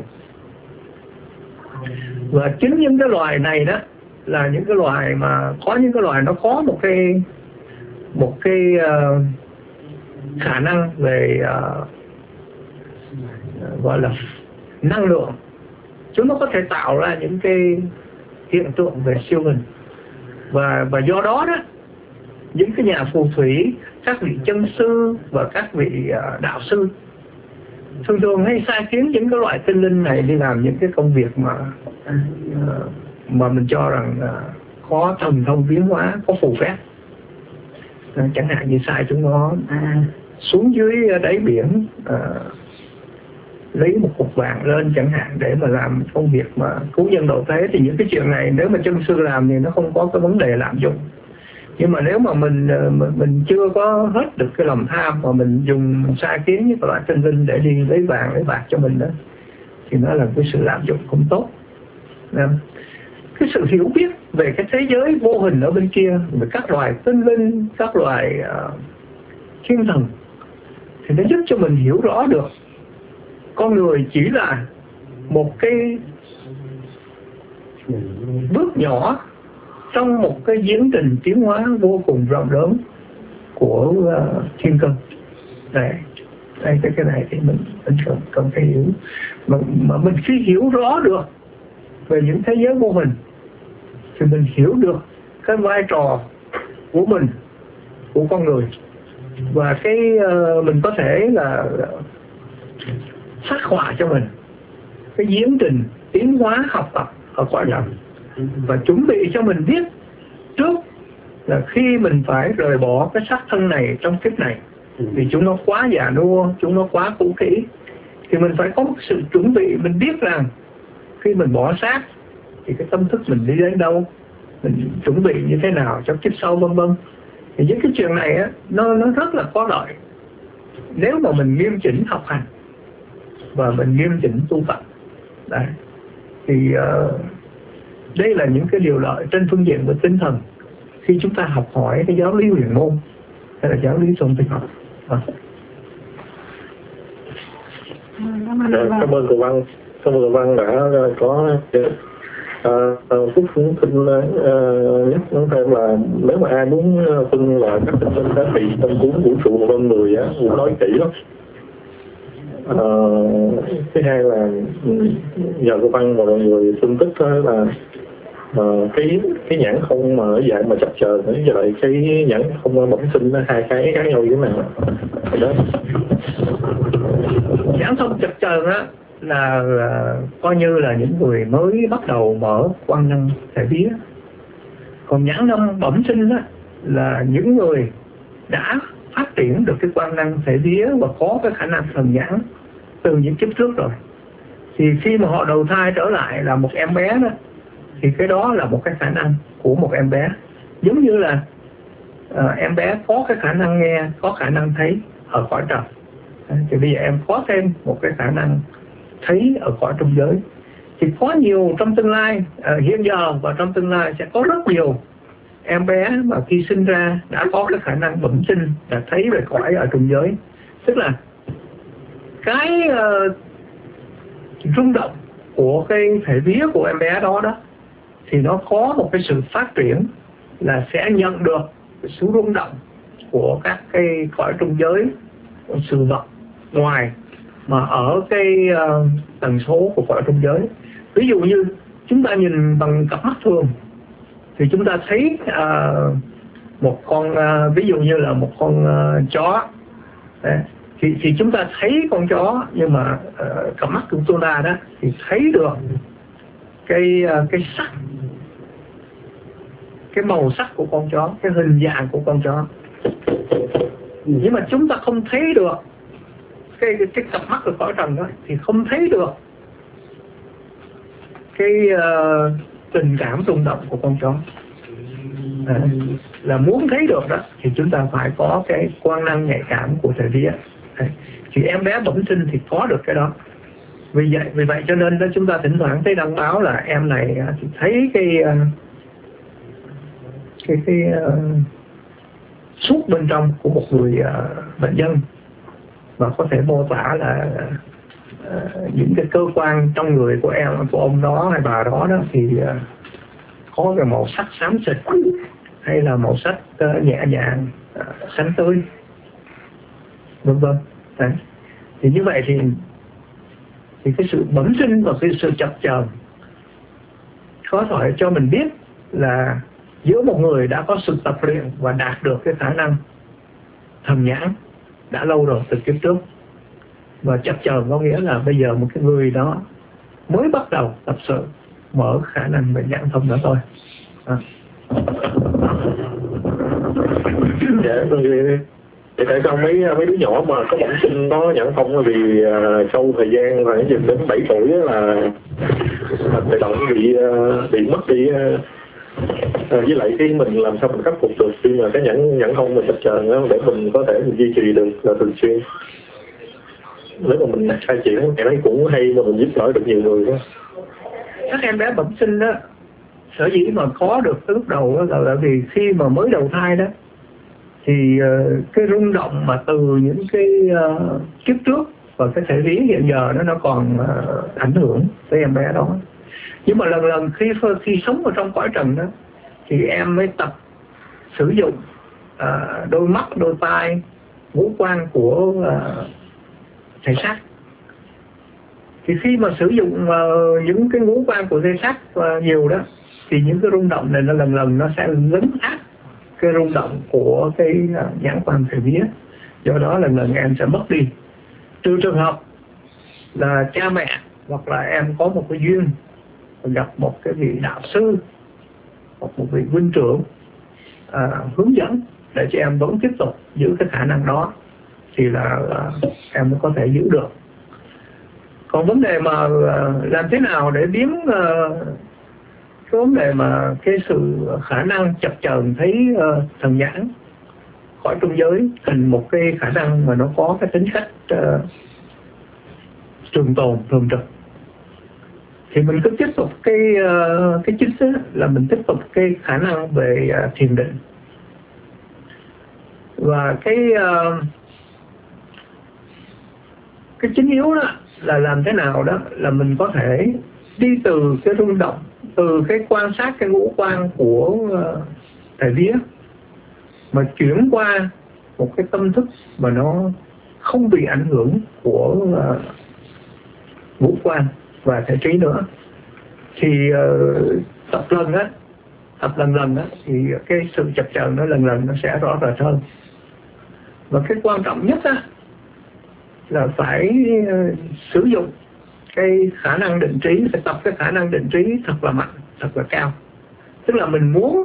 Và chính những cái loài này đó là những cái loài mà có những cái loài nó có một cái một cái uh, khả năng về uh, gọi là năng lượng. Chúng nó có thể tạo ra những cái hiện tượng về siêu hình. Và, và do đó đó, những cái nhà phù thủy, các vị chân sư và các vị uh, đạo sư thường thường hay sai khiến những cái loại tinh linh này đi làm những cái công việc mà uh, mà mình cho rằng uh, có thần thông biến hóa, có phù phép. Uh, chẳng hạn như sai chúng nó à, xuống dưới đáy biển uh, lấy một cục vàng lên chẳng hạn để mà làm công việc mà cứu nhân độ thế, thì những cái chuyện này nếu mà chân sư làm thì nó không có cái vấn đề lạm dụng. Nhưng mà nếu mà mình mình chưa có hết được cái lòng tham mà mình dùng sai khiến với các loại tinh linh để đi lấy vàng lấy bạc cho mình đó, thì nó là cái sự lạm dụng không tốt. Cái sự hiểu biết về cái thế giới vô hình ở bên kia, về các loài tinh linh, các loài uh, thiên thần, thì nó giúp cho mình hiểu rõ được con người chỉ là một cái bước nhỏ trong một cái diễn trình tiến hóa vô cùng rộng lớn của uh, thiên cơ. Đây, đây cái cái này thì mình mình cần, cần phải hiểu. Mà, mà mình khi hiểu rõ được về những thế giới vô hình thì mình hiểu được cái vai trò của mình, của con người, và cái uh, mình có thể là phát họa cho mình cái diễn trình tiến hóa học tập ở cõi trần, và chuẩn bị cho mình biết trước là khi mình phải rời bỏ cái xác thân này trong kiếp này, vì chúng nó quá già nua, chúng nó quá cũ kỹ, thì mình phải có một sự chuẩn bị. Mình biết rằng khi mình bỏ xác thì cái tâm thức mình đi đến đâu, mình chuẩn bị như thế nào cho kiếp sau, vân vân. Thì những cái chuyện này á, nó nó rất là có lợi nếu mà mình nghiêm chỉnh học hành và mình nghiêm chỉnh tu tập. Đấy. Thì uh, đây là những cái điều lợi trên phương diện của tinh thần khi chúng ta học hỏi cái giáo lý huyền môn hay là giáo lý tôn tinh học. À. Cảm ơn cô Văn, cảm ơn cô Văn đã có uh, phúc phúng tin uh, nhắc thêm là nếu mà ai muốn tin là các tinh linh đó thì trong cuốn vũ trụ một con người á cũng nói kỹ lắm. Uh, thứ hai là nhờ cô Văn và mọi người phân tích là uh, cái cái nhãn không mà ở dạng mà chập chờn với lại cái nhãn không bẩm sinh hai cái khác nhau như thế nào đó. Nhãn thông chập chờn á là, là coi như là những người mới bắt đầu mở quan năng thể vía, còn nhãn thông bẩm sinh á là những người đã phát triển được cái quan năng thể vía và có cái khả năng thần nhãn từ những kiếp trước rồi. Thì khi mà họ đầu thai trở lại là một em bé đó, thì cái đó là một cái khả năng của một em bé. Giống như là uh, em bé có cái khả năng nghe, có khả năng thấy ở cõi trần, thì bây giờ em có thêm một cái khả năng thấy ở cõi trung giới. Thì có nhiều trong tương lai, uh, hiện giờ và trong tương lai sẽ có rất nhiều em bé mà khi sinh ra đã có cái khả năng bẩm sinh là thấy về cõi ở trung giới. Tức là cái uh, rung động của cái thể vía của em bé đó đó thì nó có một cái sự phát triển là sẽ nhận được cái sự rung động của các cái cõi trung giới, sự vật ngoài mà ở cái uh, tần số của cõi trung giới. Ví dụ như chúng ta nhìn bằng cặp mắt thường thì chúng ta thấy uh, một con uh, ví dụ như là một con uh, chó. Đấy. Thì, thì chúng ta thấy con chó, nhưng mà uh, cặp mắt của chúng ta đó thì thấy được cái uh, cái sắc, cái màu sắc của con chó, cái hình dạng của con chó. Nhưng mà chúng ta không thấy được cái cái, cái cặp mắt của cõi trần đó, thì không thấy được cái uh, tình cảm rung động của con chó. À, là muốn thấy được đó thì chúng ta phải có cái quan năng nhạy cảm của thể vía. Thì em bé bẩm sinh thì có được cái đó. Vì vậy, vì vậy cho nên đó chúng ta thỉnh thoảng thấy đăng báo là em này thì thấy cái cái cái uh, suốt bên trong của một người uh, bệnh nhân, và có thể mô tả là uh, những cái cơ quan trong người của em, của ông đó hay bà đó đó thì uh, có cái màu sắc xám xịt hay là màu sắc uh, nhẹ nhàng, uh, xanh tươi, vân vân. Đấy. Thì như vậy thì thì cái sự bẩm sinh và cái sự chập chờn có thể cho mình biết là giữa một người đã có sự tập luyện và đạt được cái khả năng thần nhãn đã lâu rồi từ kiếp trước, và chập chờn có nghĩa là bây giờ một cái người đó mới bắt đầu tập sự mở khả năng về nhãn thông nữa thôi. À. Dạ, thì tại sao mấy mấy đứa nhỏ mà có bẩm sinh có nhãn thông là vì uh, sau thời gian là dừng đến bảy tuổi là, là tự động bị uh, bị mất đi, uh, À, với lại khi mình làm sao mình khắc phục được khi mà cái nhãn nhãn thông mình chập chờn đó, để mình có thể mình duy trì được là thường xuyên. Nếu mà mình khai triển cái này cũng hay mà mình giúp đỡ được nhiều người đó. Các em bé bẩm sinh đó sở dĩ mà có được cái lúc đầu đó là vì khi mà mới đầu thai đó thì uh, cái rung động mà từ những cái uh, kiếp trước và cái thể lý hiện giờ nó nó còn uh, ảnh hưởng tới em bé đó. Nhưng mà lần lần khi khi sống ở trong cõi trần đó thì em mới tập sử dụng uh, đôi mắt, đôi tai, ngũ quan của uh, thể xác. Thì khi mà sử dụng uh, những cái ngũ quan của thể xác uh, nhiều đó thì những cái rung động này nó lần lần nó sẽ lấn át cái rung động của cái uh, nhãn quan thể vía. Do đó lần lần em sẽ mất đi. Trừ trường hợp là cha mẹ hoặc là em có một cái duyên gặp một cái vị đạo sư hoặc một vị huynh trưởng à, hướng dẫn để cho em vẫn tiếp tục giữ cái khả năng đó, thì là, là em mới có thể giữ được. Còn vấn đề mà làm thế nào để biến uh, cái vấn đề mà cái sự khả năng chập chờn thấy uh, thần nhãn khỏi trung giới thành một cái khả năng mà nó có cái tính cách uh, trường tồn thường trực, thì mình cứ tiếp tục cái uh, cái chính xác là mình tiếp tục cái khả năng về uh, thiền định. Và cái uh, cái chính yếu đó là làm thế nào đó là mình có thể đi từ cái rung động, từ cái quan sát cái ngũ quan của uh, thầy vía, mà chuyển qua một cái tâm thức mà nó không bị ảnh hưởng của uh, ngũ quan và thể trí nữa. Thì uh, tập lần á, tập lần lần á, thì cái sự chập chờn nó lần lần nó sẽ rõ rệt hơn. Và cái quan trọng nhất á là phải uh, sử dụng cái khả năng định trí, phải tập cái khả năng định trí thật là mạnh, thật là cao. Tức là mình muốn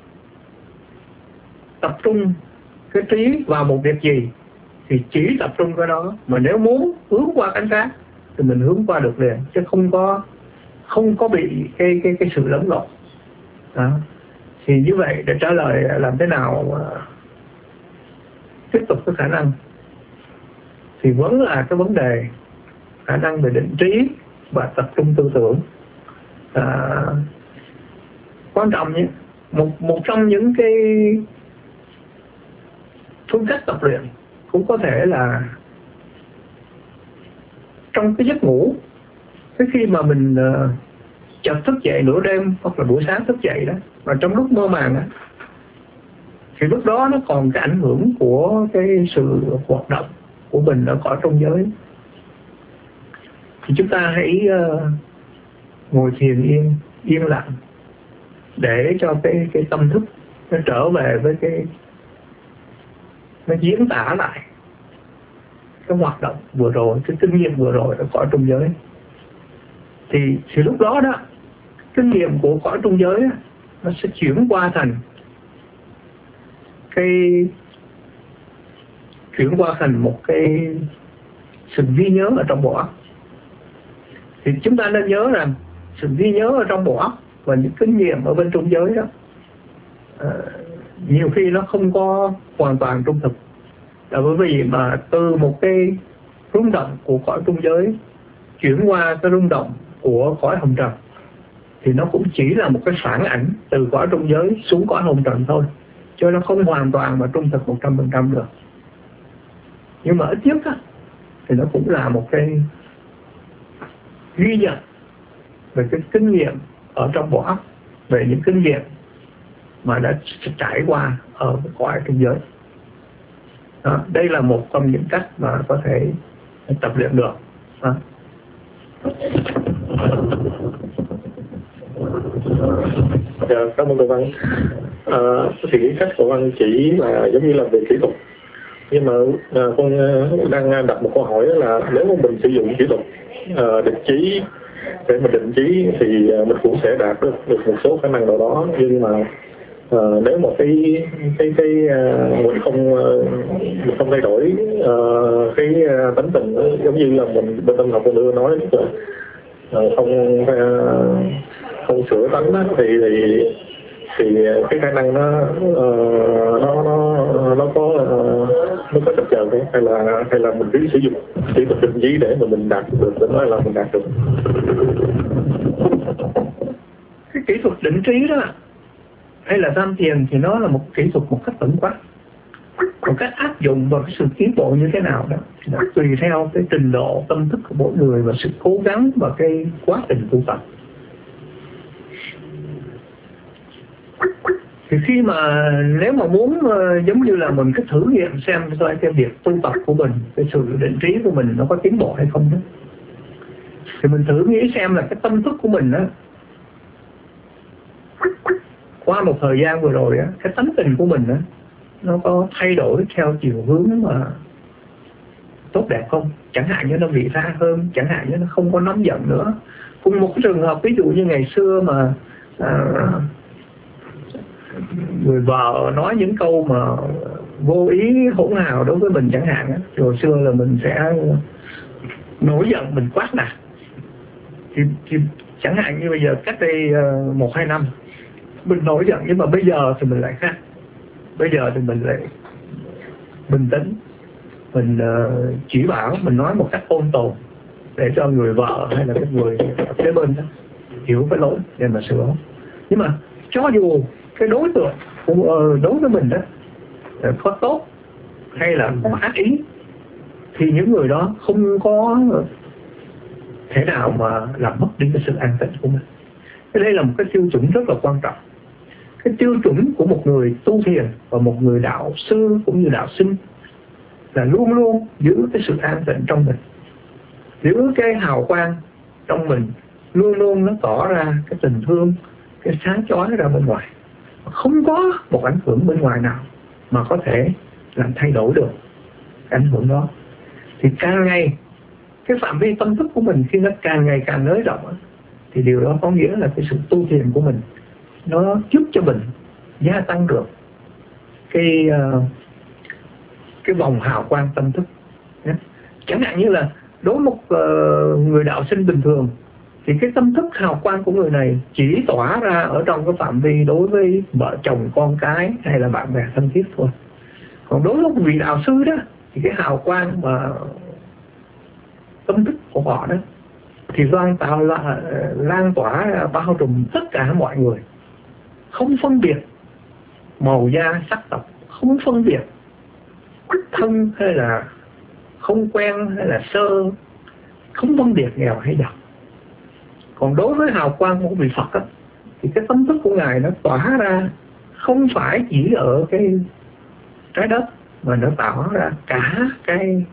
tập trung cái trí vào một việc gì thì chỉ tập trung cái đó, mà nếu muốn hướng qua cánh khác thì mình hướng qua được liền, chứ không có không có bị cái cái cái sự lẫn lộn. Đó. Thì như vậy để trả lời làm thế nào uh, tiếp tục cái khả năng thì vẫn là cái vấn đề khả năng về định trí và tập trung tư tưởng. À, quan trọng nhé, một một trong những cái phương cách tập luyện cũng có thể là trong cái giấc ngủ, cái khi mà mình uh, chợt thức dậy nửa đêm hoặc là buổi sáng thức dậy đó, và trong lúc mơ màng đó, thì lúc đó nó còn cái ảnh hưởng của cái sự hoạt động của mình ở cõi trung giới. Thì chúng ta hãy uh, ngồi thiền yên, yên lặng để cho cái cái tâm thức nó trở về với cái, nó diễn tả lại cái hoạt động vừa rồi, cái kinh nghiệm vừa rồi ở cõi trung giới. Thì, thì lúc đó đó, kinh nghiệm của cõi trung giới đó, nó sẽ chuyển qua thành cái chuyển qua thành một cái sự ghi nhớ ở trong bộ óc. Thì chúng ta nên nhớ rằng sự ghi nhớ ở trong bộ óc và những kinh nghiệm ở bên trung giới đó à, nhiều khi nó không có hoàn toàn trung thực, là bởi vì mà từ một cái rung động của cõi trung giới chuyển qua cái rung động của cõi hồng trần thì nó cũng chỉ là một cái phản ảnh từ cõi trung giới xuống cõi hồng trần thôi, cho nó không hoàn toàn mà trung thực một trăm phần trăm được. Nhưng mà ít nhất á, thì nó cũng là một cái ghi nhận về cái kinh nghiệm ở trong bộ óc, về những kinh nghiệm mà đã trải qua ở cõi trung giới. Đó, đây là một trong những cách mà có thể tập luyện được. Đó. Dạ, cảm ơn cô Văn. À, thì cái cách của Văn chỉ là giống như là về kỹ thuật, nhưng mà à, con đang đặt một câu hỏi là nếu mà mình sử dụng kỹ thuật à, định trí để mà định trí thì mình cũng sẽ đạt được, được một số khả năng nào đó, nhưng mà à, nếu mà cái cái cái uh, mình không uh, mình không thay đổi uh, cái uh, tánh tình đó, giống như là mình bên tâm học con đưa nói là uh, không uh, không sửa tánh đó, thì thì thì cái khả năng nó uh, nó nó nó có uh, nó có chập chờn không, hay là hay là mình cứ sử dụng kỹ thuật định trí để mà mình đạt được, để nói là mình đạt được. Cái kỹ thuật định trí đó hay là tham thiền thì nó là một kỹ thuật một cách tổng quát, một cách áp dụng vào cái sự tiến bộ như thế nào đó thì nó tùy theo cái trình độ tâm thức của mỗi người và sự cố gắng và cái quá trình tu tập. Thì khi mà nếu mà muốn uh, giống như là mình cứ thử nghiệm xem coi cái việc tu tập của mình, cái sự định trí của mình nó có tiến bộ hay không đó, thì mình thử nghĩ xem là cái tâm thức của mình đó, qua một thời gian vừa rồi á, cái tánh tình của mình á, nó có thay đổi theo chiều hướng mà tốt đẹp không? chẳng hạn như nó vị tha hơn, chẳng hạn như nó không có nóng giận nữa. Cùng một cái trường hợp ví dụ như ngày xưa mà à, người vợ nói những câu mà vô ý hỗn hào đối với mình chẳng hạn, hồi xưa là mình sẽ nổi giận, mình quát nạt. Thì, thì chẳng hạn như bây giờ cách đây uh, một hai năm mình nổi giận, nhưng mà bây giờ thì mình lại khác. Bây giờ thì mình lại bình tĩnh, mình uh, chỉ bảo, mình nói một cách ôn tồn để cho người vợ hay là cái người kế bên đó hiểu cái lỗi để mà sửa. Nhưng mà cho dù cái đối tượng uh, đối với mình đó có tốt hay là có ác ý, thì những người đó không có thể nào mà làm mất đi cái sự an tĩnh của mình. Cái đây là một cái tiêu chuẩn rất là quan trọng. Cái tiêu chuẩn của một người tu thiền và một người đạo sư cũng như đạo sinh là luôn luôn giữ cái sự an tĩnh trong mình, giữ cái hào quang trong mình luôn luôn nó tỏ ra cái tình thương, cái sáng chói ra bên ngoài, không có một ảnh hưởng bên ngoài nào mà có thể làm thay đổi được cái ảnh hưởng đó. Thì càng ngày cái phạm vi tâm thức của mình khi nó càng ngày càng nới rộng, thì điều đó có nghĩa là cái sự tu thiền của mình nó giúp cho mình gia tăng được cái uh, cái vòng hào quang tâm thức. Chẳng hạn như là đối với một uh, người đạo sinh bình thường thì cái tâm thức hào quang của người này chỉ tỏa ra ở trong cái phạm vi đối với vợ chồng, con cái hay là bạn bè thân thiết thôi. Còn đối với một vị đạo sư đó thì cái hào quang mà tâm thức của họ đó thì lan tạo là lan tỏa ra bao trùm tất cả mọi người, không phân biệt màu da sắc tộc, không phân biệt thân hay là không quen hay là sơ, không phân biệt nghèo hay giàu. Còn đối với hào quang của vị Phật đó, thì cái tâm thức của Ngài nó tỏa ra không phải chỉ ở cái trái đất, mà nó tạo ra cả cái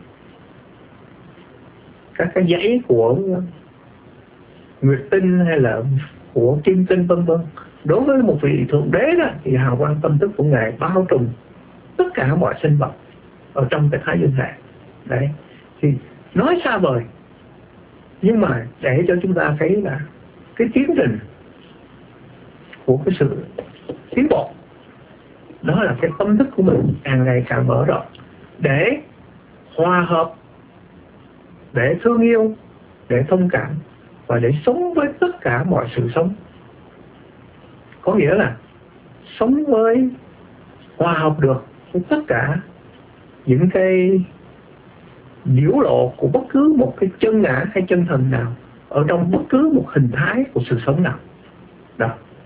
các cái dãy của nguyệt tinh hay là của kim tinh vân vân. Đối với một vị thượng đế đó thì hào quang tâm thức của Ngài bao trùm tất cả mọi sinh vật ở trong cái thái dương hệ. Đấy, thì nói xa vời, nhưng mà để cho chúng ta thấy là cái tiến trình của cái sự tiến bộ đó là cái tâm thức của mình càng ngày càng mở rộng để hòa hợp, để thương yêu, để thông cảm và để sống với tất cả mọi sự sống. Có nghĩa là sống với, hòa hợp được với tất cả những cái biểu lộ của bất cứ một cái chân ngã hay chân thần nào ở trong bất cứ một hình thái của sự sống nào. Đó.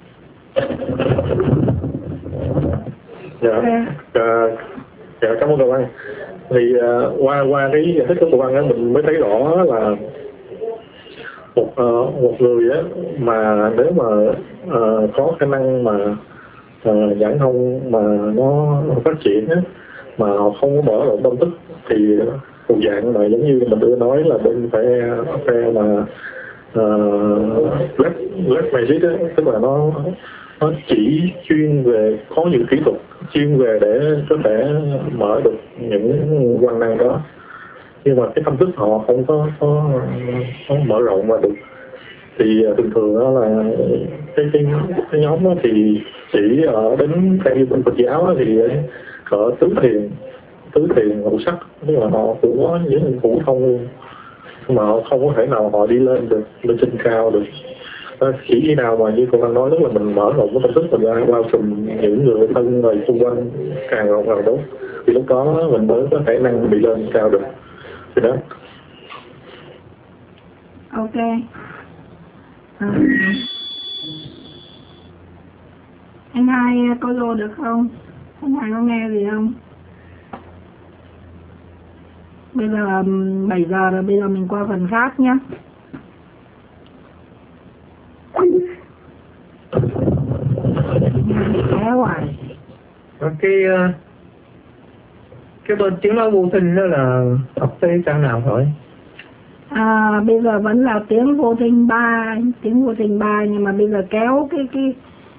Dạ, à, dạ cảm ơn các bạn. Thì uh, qua qua cái giải thích của cô Văn á, mình mới thấy rõ là một uh, một người á mà nếu mà uh, có khả năng mà uh, giảng thông mà nó phát triển á, mà họ không có mở rộng tâm thức thì một dạng mà giống như mình đã nói là bên phe phe mà uh, black black magic á, tức là nó nó chỉ chuyên về có những kỹ thuật chuyên về để có thể mở được những quan năng đó, nhưng mà cái tâm thức họ không có có, có mở rộng mà được. Thì thường thường đó là cái cái, cái nhóm đó thì chỉ ở đến theo như bên Phật giáo đó thì ở tứ thiền tứ thiền ngũ sắc, tức là họ cũng có những ngũ thông luôn, nhưng mà họ không có thể nào họ đi lên được, lên trên cao được. Chỉ khi nào mà như cô đang nói, tức là mình mở rộng cái tâm thức mình ra bao trùm những người thân người xung quanh càng rộng càng tốt, thì lúc đó mình mới có khả năng bị lên cao được. Thì đó. Ok. À, anh hai có vô được không? Anh hai có nghe gì không? Bây giờ bảy giờ rồi, bây giờ mình qua phần khác nhé. Nghe hoài. Cái cái bên tiếng nói vô tình đó là học tới trang nào rồi? À, bây giờ vẫn là tiếng vô tình ba, tiếng vô tình ba, nhưng mà bây giờ kéo cái cái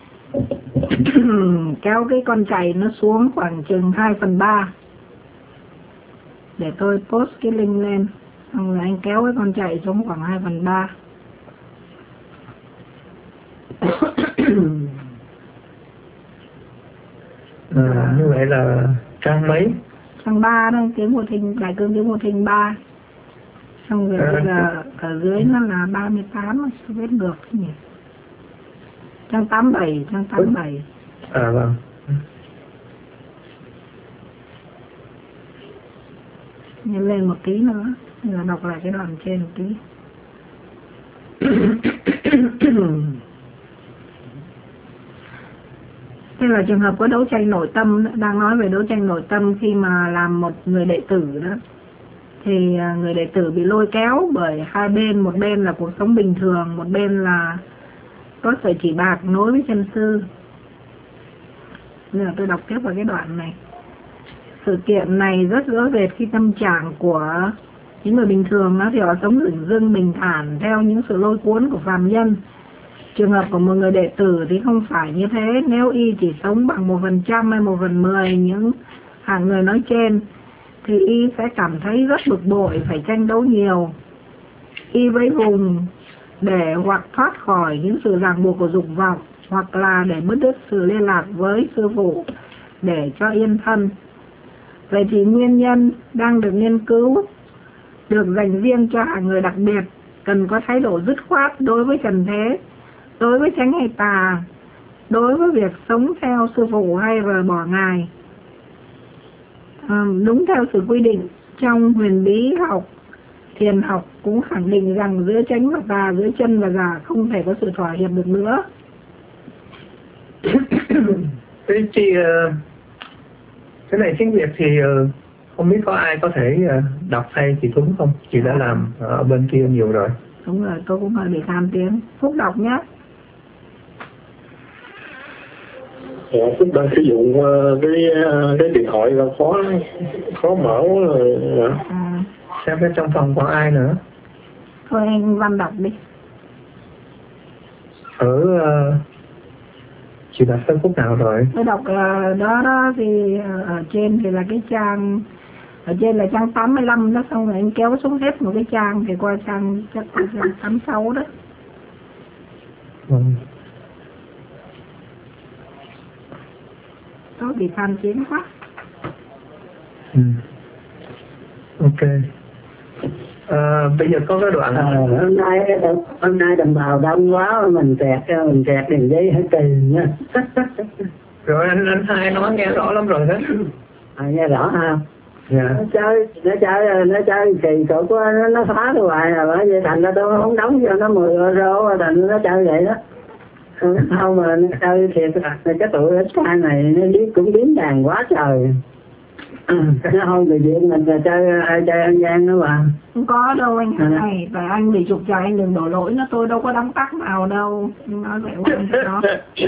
kéo cái con chày nó xuống khoảng chừng hai phần ba để tôi post cái link lên. xong rồi anh kéo cái con chạy xuống khoảng hai phần ba. À, như vậy là trang mấy? Trang ba đó, tiếng một hình, đại cương tiếng một hình ba. Xong rồi À, bây giờ ở dưới nó là ba mươi tám, sao biết ngược thế nhỉ? Trang tám mươi bảy, trang tám mươi bảy. À vâng. Nhân lên một tí nữa, là đọc lại cái đoạn trên một tí. Đây là trường hợp có đấu tranh nội tâm, đang nói về đấu tranh nội tâm khi mà làm một người đệ tử đó. Thì người đệ tử bị lôi kéo bởi hai bên, một bên là cuộc sống bình thường, một bên là có sợi chỉ bạc nối với chân sư. Bây giờ tôi đọc tiếp vào cái đoạn này. Sự kiện này rất rõ rệt khi tâm trạng của những người bình thường đó thì họ sống rừng rưng bình thản theo những sự lôi cuốn của phàm nhân. Trường hợp của một người đệ tử thì không phải như thế. Nếu y chỉ sống bằng một phần trăm hay một phần mười những hạng người nói trên thì y sẽ cảm thấy rất bực bội, phải tranh đấu nhiều. Y với vùng để hoặc thoát khỏi những sự ràng buộc của dục vọng, hoặc là để bứt đứt sự liên lạc với sư phụ để cho yên thân. Vậy thì nguyên nhân đang được nghiên cứu, được dành riêng cho hạng người đặc biệt, cần có thái độ dứt khoát đối với trần thế, đối với chánh hay tà, đối với việc sống theo sư phụ hay rời bỏ ngài. À, đúng theo sự quy định trong huyền bí học, thiền học cũng khẳng định rằng giữa chánh và tà, giữa chân và giả không thể có sự thỏa hiệp được nữa. Thế chị, cái này tiếng Việt thì không biết có ai có thể đọc thay chị Tuấn không? Chị đã làm ở bên kia nhiều rồi. Đúng rồi, tôi cũng hơi bị tham tiếng. Phúc đọc nhé. Dạ, Phúc đang sử dụng cái cái điện thoại là khó khó mở rồi. À. Xem cái trong phòng có ai nữa. Thôi anh Văn đọc đi. Ở uh, chị đặt tới Phúc nào rồi? Tôi đọc uh, đó đó thì uh, ở trên thì là cái trang, ở trên là trang tám mươi lăm đó, xong rồi anh kéo xuống hết một cái trang thì qua trang chắc là trang tám mươi sáu đó. Ừ. Tôi bị tham chiến quá. Ừ. Ok. À, bây giờ có cái đoạn à, hôm nay hôm nay đồng bào đông quá, mình kẹt mình kẹt đường dây hơi kỳ nha. Rồi anh anh hai nói nghe rõ lắm rồi đó. À, nghe rõ ha. Dạ. Nó chơi nó chơi nó chơi kỳ cục quá, nó nó phá tôi hoài là bởi vậy thành ra tôi không đóng cho nó mười euro, thành nó chơi vậy đó. Không mà nó chơi thiệt, cái tụi ích ca này nó biết cũng biến đàn quá trời. Nó không người Việt mình là chơi chơi ăn gian nữa mà. Không có đâu anh à. Này, tại anh bị trục chạy anh đừng đổ lỗi nó, tôi đâu có đóng tắc nào đâu. Nói vậy anh đó.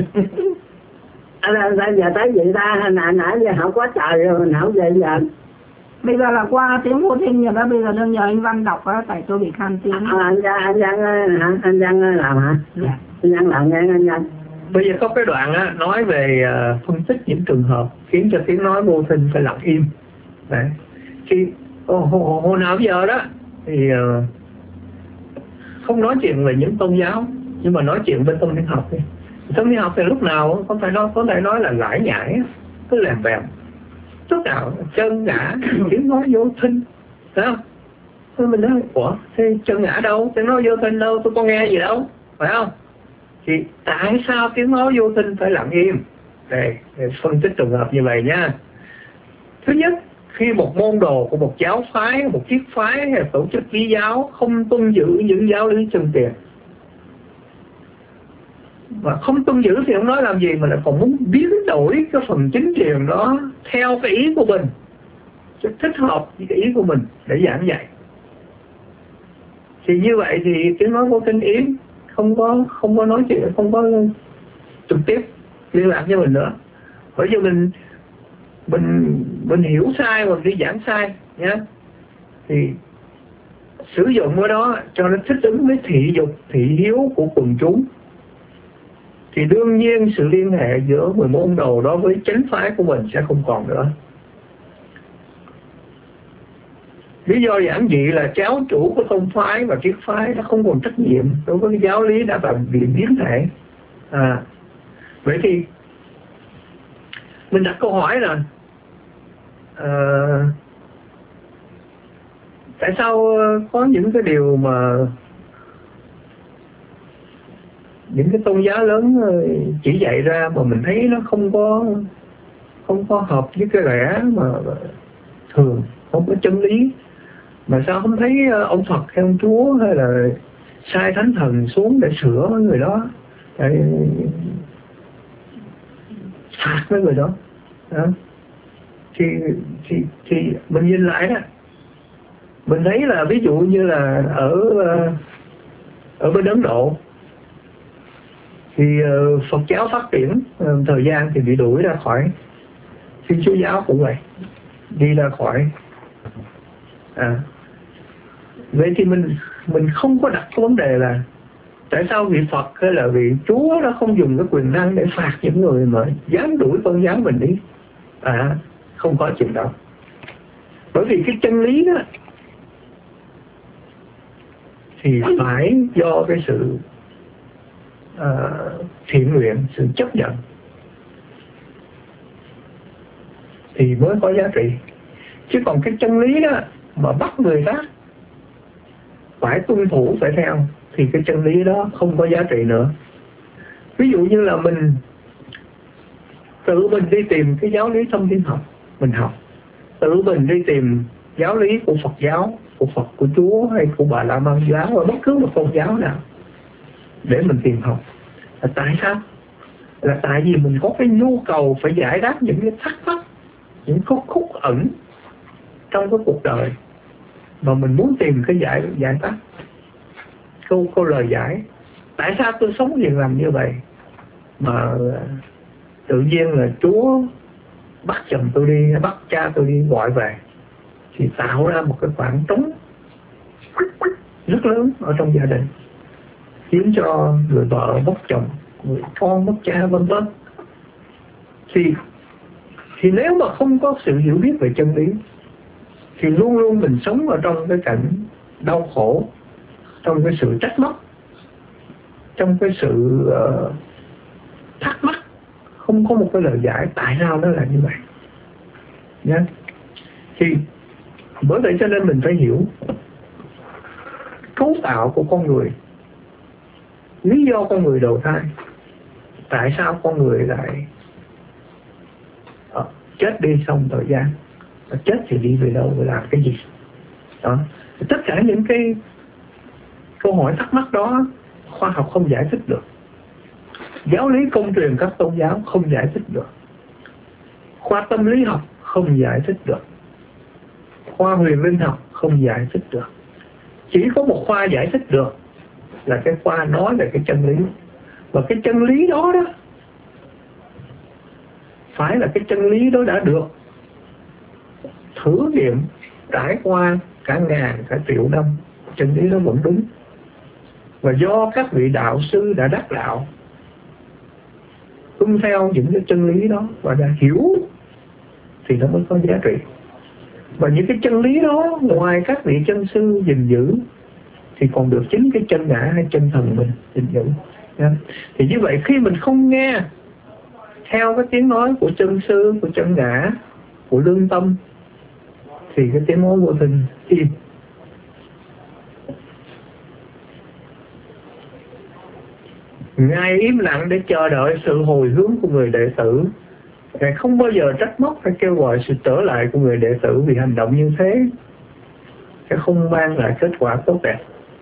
À, giờ tới vậy ta, nãy nãy giờ học quá trời rồi, mình học vậy giờ. Bây giờ là qua tiếng vô thinh rồi đó, bây giờ đừng nhờ anh Văn đọc á, tại tôi bị khan tiếng. À, anh Văn, anh Văn hả? Anh Văn làm hả? Dạ. Anh Văn làm nghe anh Văn. Bây giờ có cái đoạn á, nói về uh, phân tích những trường hợp khiến cho tiếng nói vô thinh phải lặng im. Đấy. Khi hồi, hồi, hồi nào giờ đó thì uh, không nói chuyện về những tôn giáo, nhưng mà nói chuyện bên tâm linh học đi. Tâm linh học thì lúc nào có thể nói có thể nói là lải nhải, cứ lèm bèm. Lúc nào chân ngã tiếng nói vô thinh, phải không? Thôi mình nói, ủa, thế chân ngã đâu, tiếng nói vô thinh đâu, tôi có nghe gì đâu, phải không? Thì tại sao tiếng nói vô thinh phải lặng im? Đây, để phân tích trường hợp như vậy nha. Thứ nhất, khi một môn đồ của một giáo phái, một triết phái hay tổ chức lý giáo không tuân giữ những giáo lý chân tiền, và không tuân giữ thì không nói làm gì mà lại còn muốn biến đổi cái phần chính truyền đó theo cái ý của mình, cho thích hợp với cái ý của mình để giảng dạy. Thì như vậy thì tiếng nói vô thinh im, không có không có nói chuyện, không có trực tiếp liên lạc với mình nữa. Bởi vì mình mình mình hiểu sai và đi giảng sai nhé, thì sử dụng cái đó cho nó thích ứng với thị dục, thị hiếu của quần chúng, thì đương nhiên sự liên hệ giữa mười môn đồ đó với chánh phái của mình sẽ không còn nữa. Lý do giản dị là giáo chủ của tôn phái và triết phái nó không còn trách nhiệm đối với cái giáo lý đã bị biến thể. À, vậy thì mình đặt câu hỏi là à, tại sao có những cái điều mà những cái tôn giáo lớn chỉ dạy ra mà mình thấy nó không có không có hợp với cái lẽ mà thường, không có chân lý, mà sao không thấy ông Phật hay ông Chúa hay là sai thánh thần xuống để sửa mấy người đó, để phạt mấy người đó, đó. Thì, thì, thì mình nhìn lại đó, mình thấy là ví dụ như là ở ở bên Ấn Độ thì Phật giáo phát triển thời gian thì bị đuổi ra khỏi, Thiên Chúa giáo cũng vậy, đi ra khỏi. À, vậy thì mình mình không có đặt cái vấn đề là tại sao vị Phật hay là vị Chúa nó không dùng cái quyền năng để phạt những người mà dám đuổi tôn giáo mình đi. À, không có chuyện đó. Bởi vì cái chân lý đó thì phải do cái sự uh, thiện nguyện, sự chấp nhận thì mới có giá trị. Chứ còn cái chân lý đó mà bắt người ta phải tuân thủ, phải theo, thì cái chân lý đó không có giá trị nữa. Ví dụ như là mình tự mình đi tìm cái giáo lý thông thiên học, mình học. Tự mình đi tìm giáo lý của Phật giáo, của Phật, của Chúa hay của Bà La Môn giáo, hoặc bất cứ một tôn giáo nào để mình tìm học. Là tại sao? Là tại vì mình có cái nhu cầu phải giải đáp những cái thắc mắc, những khúc khúc ẩn trong cái cuộc đời mà mình muốn tìm cái giải giải đáp, câu câu lời giải. Tại sao tôi sống hiền lành như vậy mà tự nhiên là Chúa bắt chồng tôi đi, bắt cha tôi đi gọi về, thì tạo ra một cái khoảng trống rất lớn ở trong gia đình, khiến cho người vợ mất chồng, người con mất cha, vân vân. Thì thì nếu mà không có sự hiểu biết về chân lý thì luôn luôn mình sống ở trong cái cảnh đau khổ, trong cái sự trách móc, trong cái sự uh, thắc mắc, không có một cái lời giải tại sao nó là như vậy nhé. Thì bởi vậy cho nên mình phải hiểu cấu tạo của con người, lý do con người đầu thai, tại sao con người lại uh, chết đi xong thời gian, chết thì đi về đâu, về làm cái gì đó. Tất cả những cái câu hỏi thắc mắc đó khoa học không giải thích được, giáo lý công truyền các tôn giáo không giải thích được, khoa tâm lý học không giải thích được, khoa huyền linh học không giải thích được. Chỉ có một khoa giải thích được là cái khoa nói về cái chân lý. Và cái chân lý đó đó phải là cái chân lý đó đã được thử nghiệm trải qua cả ngàn, cả triệu năm, chân lý nó vẫn đúng. Và do các vị đạo sư đã đắc đạo tuân theo những cái chân lý đó và đã hiểu thì nó mới có giá trị. Và những cái chân lý đó ngoài các vị chân sư gìn giữ thì còn được chính cái chân ngã hay chân thần mình gìn giữ. Thì như vậy khi mình không nghe theo cái tiếng nói của chân sư, của chân ngã, của lương tâm thì cái tiếng nói vô tình im. Ngài im lặng để chờ đợi sự hồi hướng của người đệ tử. Ngài không bao giờ trách móc hay kêu gọi sự trở lại của người đệ tử, vì hành động như thế sẽ không mang lại kết quả tốt đẹp.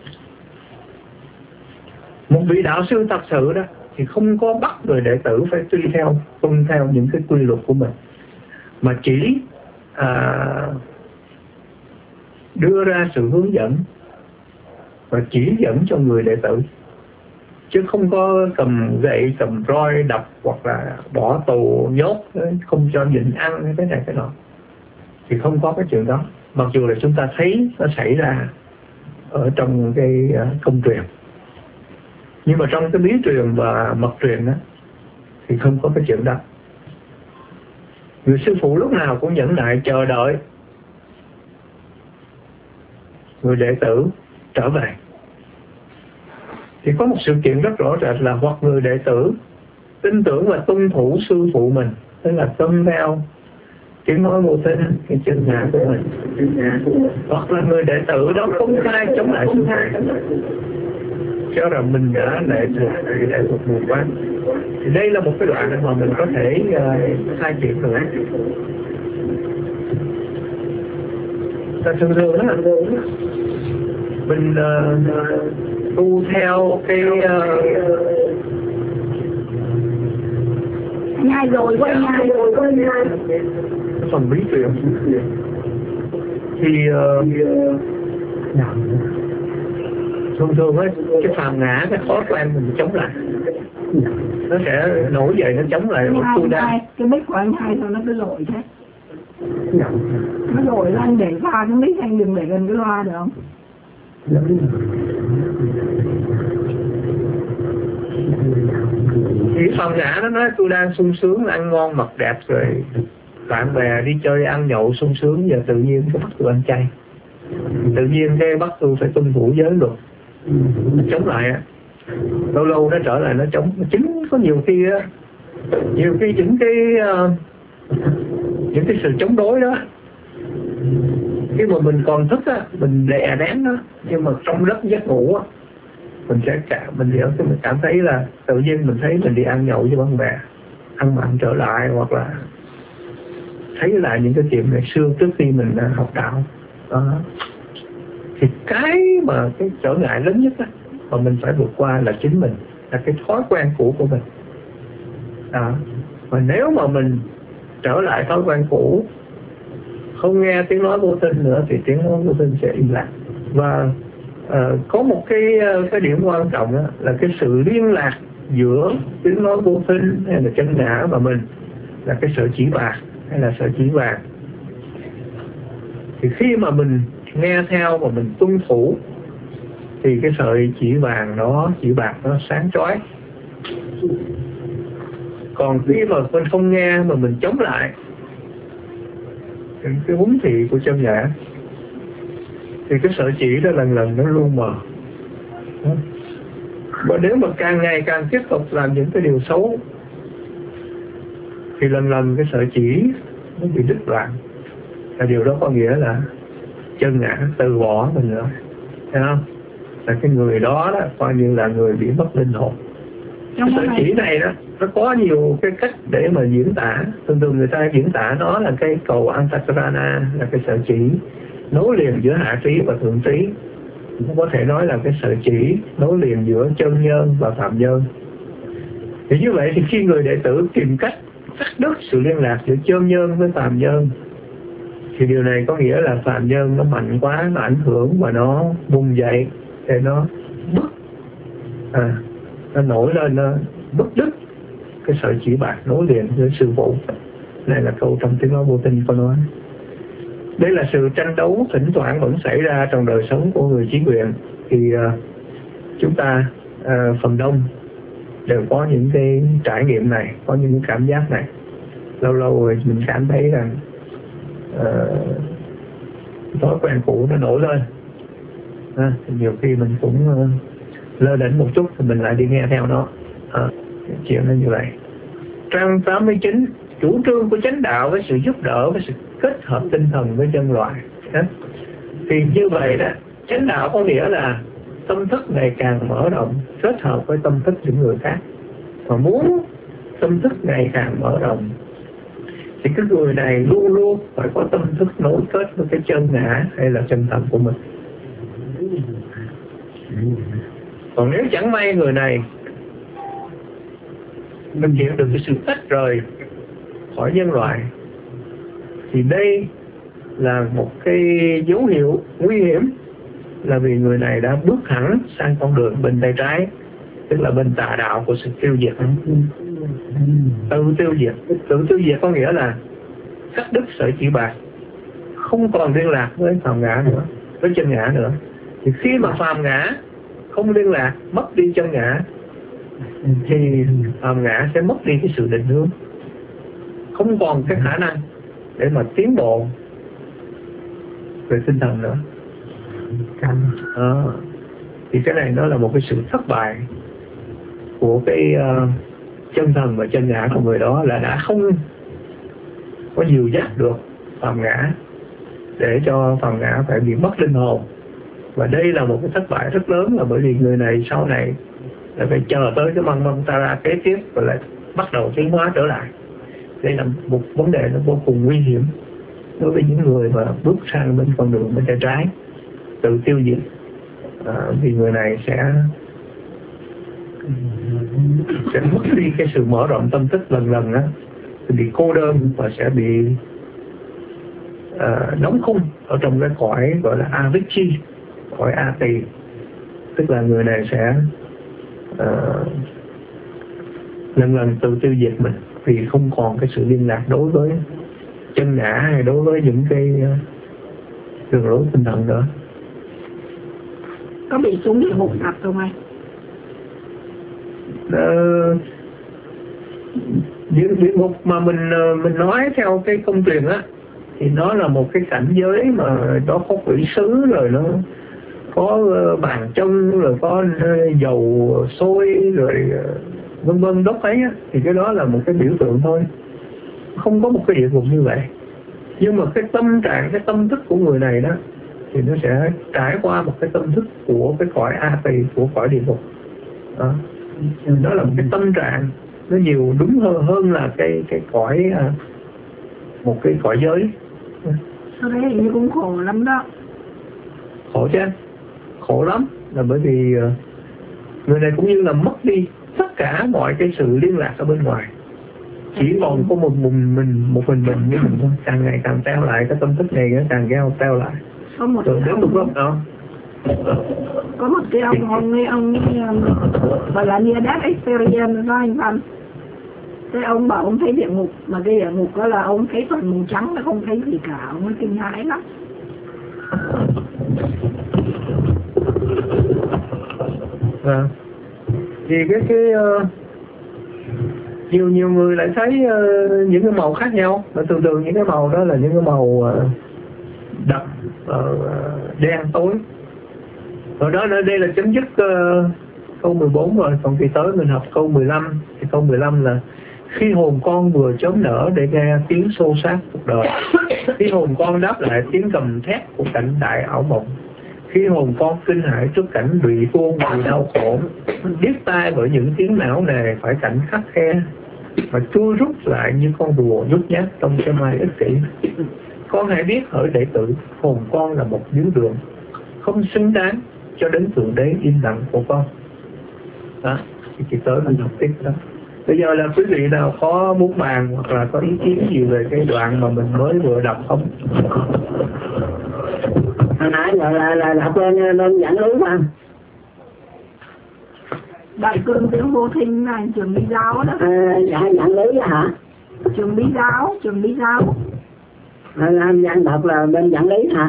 Một vị đạo sư thật sự đó thì không có bắt người đệ tử phải tuân theo tuân theo những cái quy luật của mình, mà chỉ à, đưa ra sự hướng dẫn và chỉ dẫn cho người đệ tử, chứ không có cầm gậy, cầm roi đập hoặc là bỏ tù nhốt, không cho nhịn ăn hay cái này cái nọ. Thì không có cái chuyện đó. Mặc dù là chúng ta thấy nó xảy ra ở trong cái công truyền, nhưng mà trong cái lý truyền và mật truyền đó thì không có cái chuyện đó. Người sư phụ lúc nào cũng nhẫn nại chờ đợi người đệ tử trở về. Thì có một sự kiện rất rõ rệt là hoặc người đệ tử tin tưởng và tuân thủ sư phụ mình, tức là tuân theo tiếng nói vô tin, cái chân ngã của mình, hoặc là người đệ tử đó công khai chống lại sư phụ, cho rằng mình đã lệ thuộc lệ thuộc mù quáng. Thì đây là một cái đoạn mà mình có thể uh, khai triển được. Ta thường thường đó, mình uh, tu theo cái uh, nhai rồi quay nhai rồi quay nhai cái phần bí truyền thì uh, thường thường ấy, cái phàm ngã, cái thói quen mình chống lại, nó sẽ nổi dậy, nó chống lại một tu đa. Cái bích của anh hai sao nó cứ rội thế, nó rội lên để pha cái bích, anh đừng để gần cái loa được không? Thì phàm ngã nó nói tôi đang sung sướng, ăn ngon mặc đẹp rồi, bạn bè đi chơi ăn nhậu sung sướng, giờ tự nhiên cái bắt tôi ăn chay, tự nhiên cái bắt tôi phải tuân thủ giới luật, chống lại á. Lâu lâu nó trở lại nó chống. Chính có nhiều khi á, nhiều khi những cái uh, những cái sự chống đối đó, khi mà mình còn thức á, mình đè nén nó, nhưng mà trong giấc giấc ngủ á, mình sẽ cảm mình hiểu mình cảm thấy là tự nhiên mình thấy mình đi ăn nhậu với bạn bè, ăn mặn trở lại, hoặc là thấy lại những cái chuyện ngày xưa trước khi mình học đạo đó. Thì cái mà cái trở ngại lớn nhất á, mà mình phải vượt qua là chính mình, là cái thói quen cũ của mình đó. Và nếu mà mình trở lại thói quen cũ, không nghe tiếng nói vô tin nữa, thì tiếng nói vô tin sẽ im lặng. Và uh, có một cái cái điểm quan trọng đó, là cái sự liên lạc giữa tiếng nói vô tin hay là chân ngã và mình là cái sợi chỉ bạc hay là sợi chỉ vàng. Thì khi mà mình nghe theo và mình tuân thủ thì cái sợi chỉ vàng đó, chỉ bạc nó sáng chói. Còn khi mà mình không nghe mà mình chống lại cái huấn thị của chân ngã thì cái sợi chỉ đó lần lần nó luôn mờ. Và nếu mà càng ngày càng tiếp tục làm những cái điều xấu thì lần lần cái sợi chỉ nó bị đứt đoạn. Và điều đó có nghĩa là chân ngã từ bỏ mình rồi, thấy không? Là cái người đó đó coi như là người bị mất linh hồn. Cái sợi chỉ này đó, nó có nhiều cái cách để mà diễn tả. Thường thường người ta diễn tả nó là cái cầu Antakarana, là cái sợi chỉ nối liền giữa hạ trí và thượng trí. Cũng có thể nói là cái sợi chỉ nối liền giữa chân nhân và phạm nhân. Thì như vậy thì khi người đệ tử tìm cách cắt đứt sự liên lạc giữa chân nhân với phạm nhân, thì điều này có nghĩa là phạm nhân nó mạnh quá, nó ảnh hưởng và nó bùng dậy để nó bứt, à, nó nổi lên, nó bứt đứt cái sợi chỉ bạc nối liền với sư phụ. Này là câu trong tiếng nói vô tin có nói. Đây là sự tranh đấu thỉnh thoảng vẫn xảy ra trong đời sống của người trí nguyện. Thì uh, chúng ta uh, phần đông đều có những cái trải nghiệm này, có những cảm giác này. Lâu lâu rồi mình cảm thấy rằng uh, thói quen cũ nó nổi lên. À, nhiều khi mình cũng uh, lơ đễnh một chút thì mình lại đi nghe theo nó. À, chuyện nó như vậy. Trang tám mươi chín, chủ trương của chánh đạo với sự giúp đỡ, với sự kết hợp tinh thần với nhân loại. Đó. Thì như vậy đó, chánh đạo có nghĩa là tâm thức ngày càng mở rộng, kết hợp với tâm thức những người khác. Mà muốn tâm thức ngày càng mở rộng thì cái người này luôn luôn phải có tâm thức nối kết với cái chân ngã hay là chân tâm của mình. Còn nếu chẳng may người này mình hiểu được cái sự tách rời khỏi nhân loại, thì đây là một cái dấu hiệu nguy hiểm, là vì người này đã bước hẳn sang con đường bên tay trái, tức là bên tà đạo của sự tiêu diệt. Tự tiêu diệt, tự tiêu diệt có nghĩa là cắt đứt sợi chỉ bạc, không còn liên lạc với phàm ngã nữa, với chân ngã nữa. Thì khi mà phàm ngã không liên lạc, mất đi chân ngã, thì phàm ngã sẽ mất đi cái sự định hướng, không còn cái khả năng để mà tiến bộ về tinh thần nữa. à, thì cái này nó là một cái sự thất bại của cái uh, chân thần và chân ngã của người đó, là đã không có dìu dắt được phàm ngã để cho phàm ngã phải bị mất linh hồn. Và đây là một cái thất bại rất lớn, là bởi vì người này sau này là phải chờ tới cái măng măng tara kế tiếp và lại bắt đầu tiến hóa trở lại. Đây là một vấn đề nó vô cùng nguy hiểm đối với những người mà bước sang bên con đường bên tay trái, tự tiêu diệt, à, vì người này sẽ sẽ mất đi cái sự mở rộng tâm thức lần lần á, bị cô đơn và sẽ bị uh, đóng khung ở trong cái cõi gọi là Avicii, cõi A Tỳ, tức là người này sẽ uh, lần lần tự tiêu diệt mình vì không còn cái sự liên lạc đối với chân ngã hay đối với những cái uh, đường lối tinh thần nữa. Có bị xuống địa ngục thật không anh? Uh, địa ngục mà mình mình nói theo cái công truyền á thì nó là một cái cảnh giới mà đó có quỷ sứ, rồi nó có bàn chân, rồi có dầu sôi, rồi vân vân đốt ấy á, thì cái đó là một cái biểu tượng thôi, không có một cái địa ngục như vậy. Nhưng mà cái tâm trạng, cái tâm thức của người này đó thì nó sẽ trải qua một cái tâm thức của cái cõi A Tỳ, của cõi địa ngục đó. Đó là một cái tâm trạng nó nhiều đúng hơn hơn là cái cái cõi một cái cõi giới. Sau đấy hình như cũng khổ lắm đó. Khổ chứ, khổ lắm, là bởi vì người này cũng như là mất đi tất cả mọi cái sự liên lạc ở bên ngoài, chỉ còn có một mình mình một mình mình với mình thôi. Càng ngày càng teo lại, cái tâm thức này nó càng teo teo lại. Có một rồi đến lúc đó có một cái ông ông ấy ông ấy gọi là near death experience đó anh Văn. Thế ông bảo ông thấy địa ngục, mà cái địa ngục đó là ông thấy toàn màu trắng, nó không thấy gì cả, ông ấy kinh hãi lắm. À, thì cái cái uh, nhiều nhiều người lại thấy uh, những cái màu khác nhau, mà thường thường những cái màu đó là những cái màu uh, đậm, uh, đen tối. Rồi đó, đây là chấm dứt uh, câu mười bốn rồi, còn kỳ tới mình học câu mười lăm. Thì câu mười lăm là khi hồn con vừa chớm nở để nghe tiếng xô xát cuộc đời, khi hồn con đáp lại tiếng gầm thét của cảnh đại ảo mộng, khi hồn con kinh hãi trước cảnh bị tuôn vì đau khổ, điếc tai bởi những tiếng não nề phải cảnh khắc khe, mà chui rút lại như con rùa nhút nhát trong cái mai ích kỷ. Con hãy biết hỡi đệ tử, hồn con là một miếng đường không xứng đáng cho đến thượng đế im lặng của con. Đó, thì chỉ tới mình học tiếp đó. Bây giờ là quý vị nào có muốn bàn hoặc là có ý kiến gì về cái đoạn mà mình mới vừa đọc không? Hồi nãy là là là đọc lên lên giảng lý mà. Đại cương tiếng vô thinh là trường bí giáo đó. À, dạ giảng lý hả? Trường bí giáo, trường bí giáo. À, làm giảng đọc là bên giảng lý hả?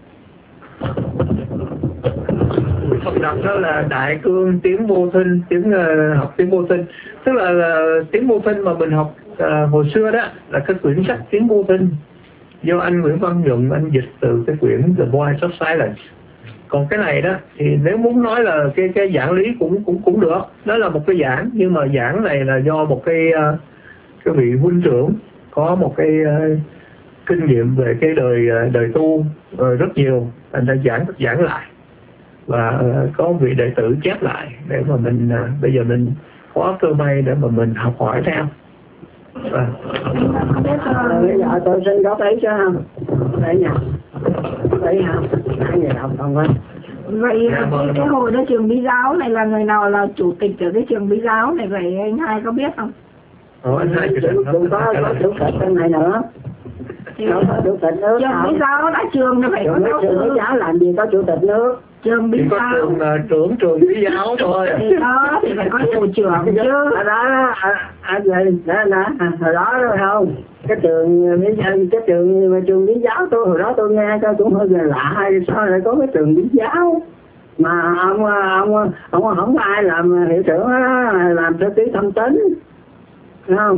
Học đọc đó là đại cương tiếng vô thinh, tiếng uh, học tiếng vô thinh, tức là, là tiếng vô thinh mà mình học uh, hồi xưa đó là cái quyển sách tiếng vô thinh do anh Nguyễn Văn Nhuận anh dịch từ cái quyển The Voice of Silence. Còn cái này đó thì nếu muốn nói là cái cái giảng lý cũng cũng cũng được, đó là một cái giảng, nhưng mà giảng này là do một cái uh, cái vị huynh trưởng có một cái uh, kinh nghiệm về cái đời uh, đời tu uh, rất nhiều, anh đã giảng giảng lại và uh, có vị đệ tử chép lại để mà mình uh, bây giờ mình có cơ may để mà mình học hỏi theo. À. Bây giờ tôi xin góp ý chứ không? Đây nha. Đây hả? Hai người đọc còn coi. Vậy cái, cái hồi đó trường bí giáo này là người nào là chủ tịch ở cái trường bí giáo này, vậy anh hai có biết không? Ồ, anh hai chủ tịch nó cũng có có chủ tịch bên này nữa. Thì có chủ tịch nước. Trường bí giáo đã trường nó phải có giáo sư. Trường bí giáo làm gì có chủ tịch nước? Trường bí giáo. Chỉ có trường, uh, trưởng trường bí giáo thôi. Thì đó thì phải có hiệu trưởng chứ. Ở đó anh này đó đó hồi đó rồi không? Cái trường bí giáo, cái trường trường bí giáo tôi hồi đó tôi nghe cho cũng hơi lạ, hay sao lại có cái trường bí giáo mà ông ông ông không có ai làm hiệu trưởng đó, làm thư ký thông tín, đúng không?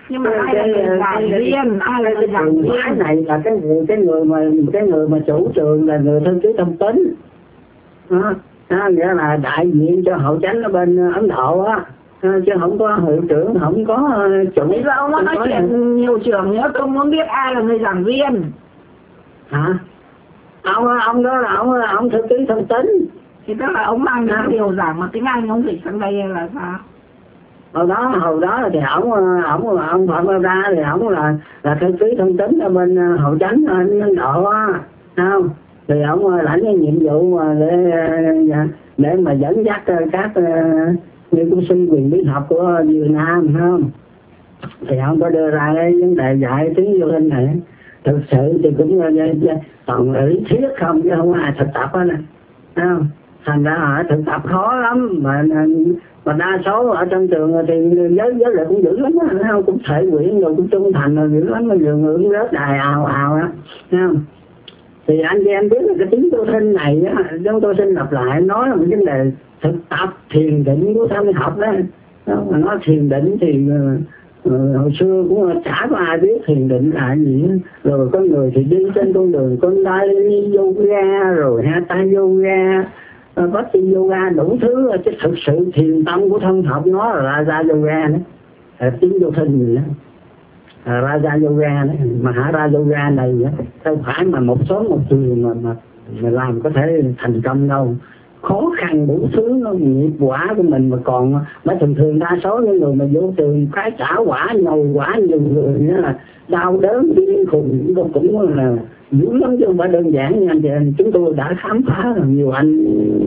Nhưng mà ai là người giảng viên, ai là người giảng viên? Cái này là cái người cái người mà cái người mà chủ trường là người thư ký thông tín. Đó, đó nghĩa là đại diện cho hội chánh ở bên Ấn Độ á, chứ không có hiệu trưởng, không có chủ. Bây giờ ông nói chuyện nhiều trường nữa, tôi muốn biết ai là người giảng viên. Hả? Ông ông đó là ông ông thư ký thông tín. Thì tức là ông mang những điều giảng mà tiếng Anh ông dịch sang đây là sao? Hồi đó hồi đó thì ông ông ông Phạm ra thì ông là là thư ký thông tín ở bên hội chánh ở Ấn Độ á, không? Thì ông lãnh cái nhiệm vụ mà để để mà dẫn dắt các nghiên cứu sinh quyền lý học của Việt Nam, không? Thì ông có đưa ra cái vấn đề dạy tiếng vô sinh này. Thực sự thì cũng toàn lý thuyết không, chứ không ai thực tập hết nè, không? Thành ra họ thực tập khó lắm, mà mà đa số ở trong trường thì giới giới lại cũng dữ lắm á, không? Cũng thể quyển rồi cũng trung thành rồi dữ lắm, mà vừa ngưỡng rớt đài ào ào á, không? Thì anh chị em biết là cái tiếng tu sinh này á, chúng tôi xin lặp lại nói là một vấn đề thực tập thiền định của tâm học đó. Mà nói thiền định thì uh, hồi xưa cũng chả có ai biết thiền định là gì. Rồi có người thì đi trên con đường Kundalini yoga, rồi Hatha yoga, Bhakti yoga, đủ thứ. Chứ thực sự thiền tâm của thân học nó là Raja yoga nữa, là tiếng tu sinh gì đó. Raja yoga đấy, mà hả Raja yoga này không phải mà một số một người mà, mà mà làm có thể thành công đâu. Khó khăn đủ thứ, nó nghiệp quả của mình mà còn mà thường thường đa số những người mà vô trường cái trả quả nhồi quả nhiều người nữa là đau đớn điên khùng, cũng cũng là dữ lắm chứ không phải đơn giản như anh chị. Chúng tôi đã khám phá là nhiều anh.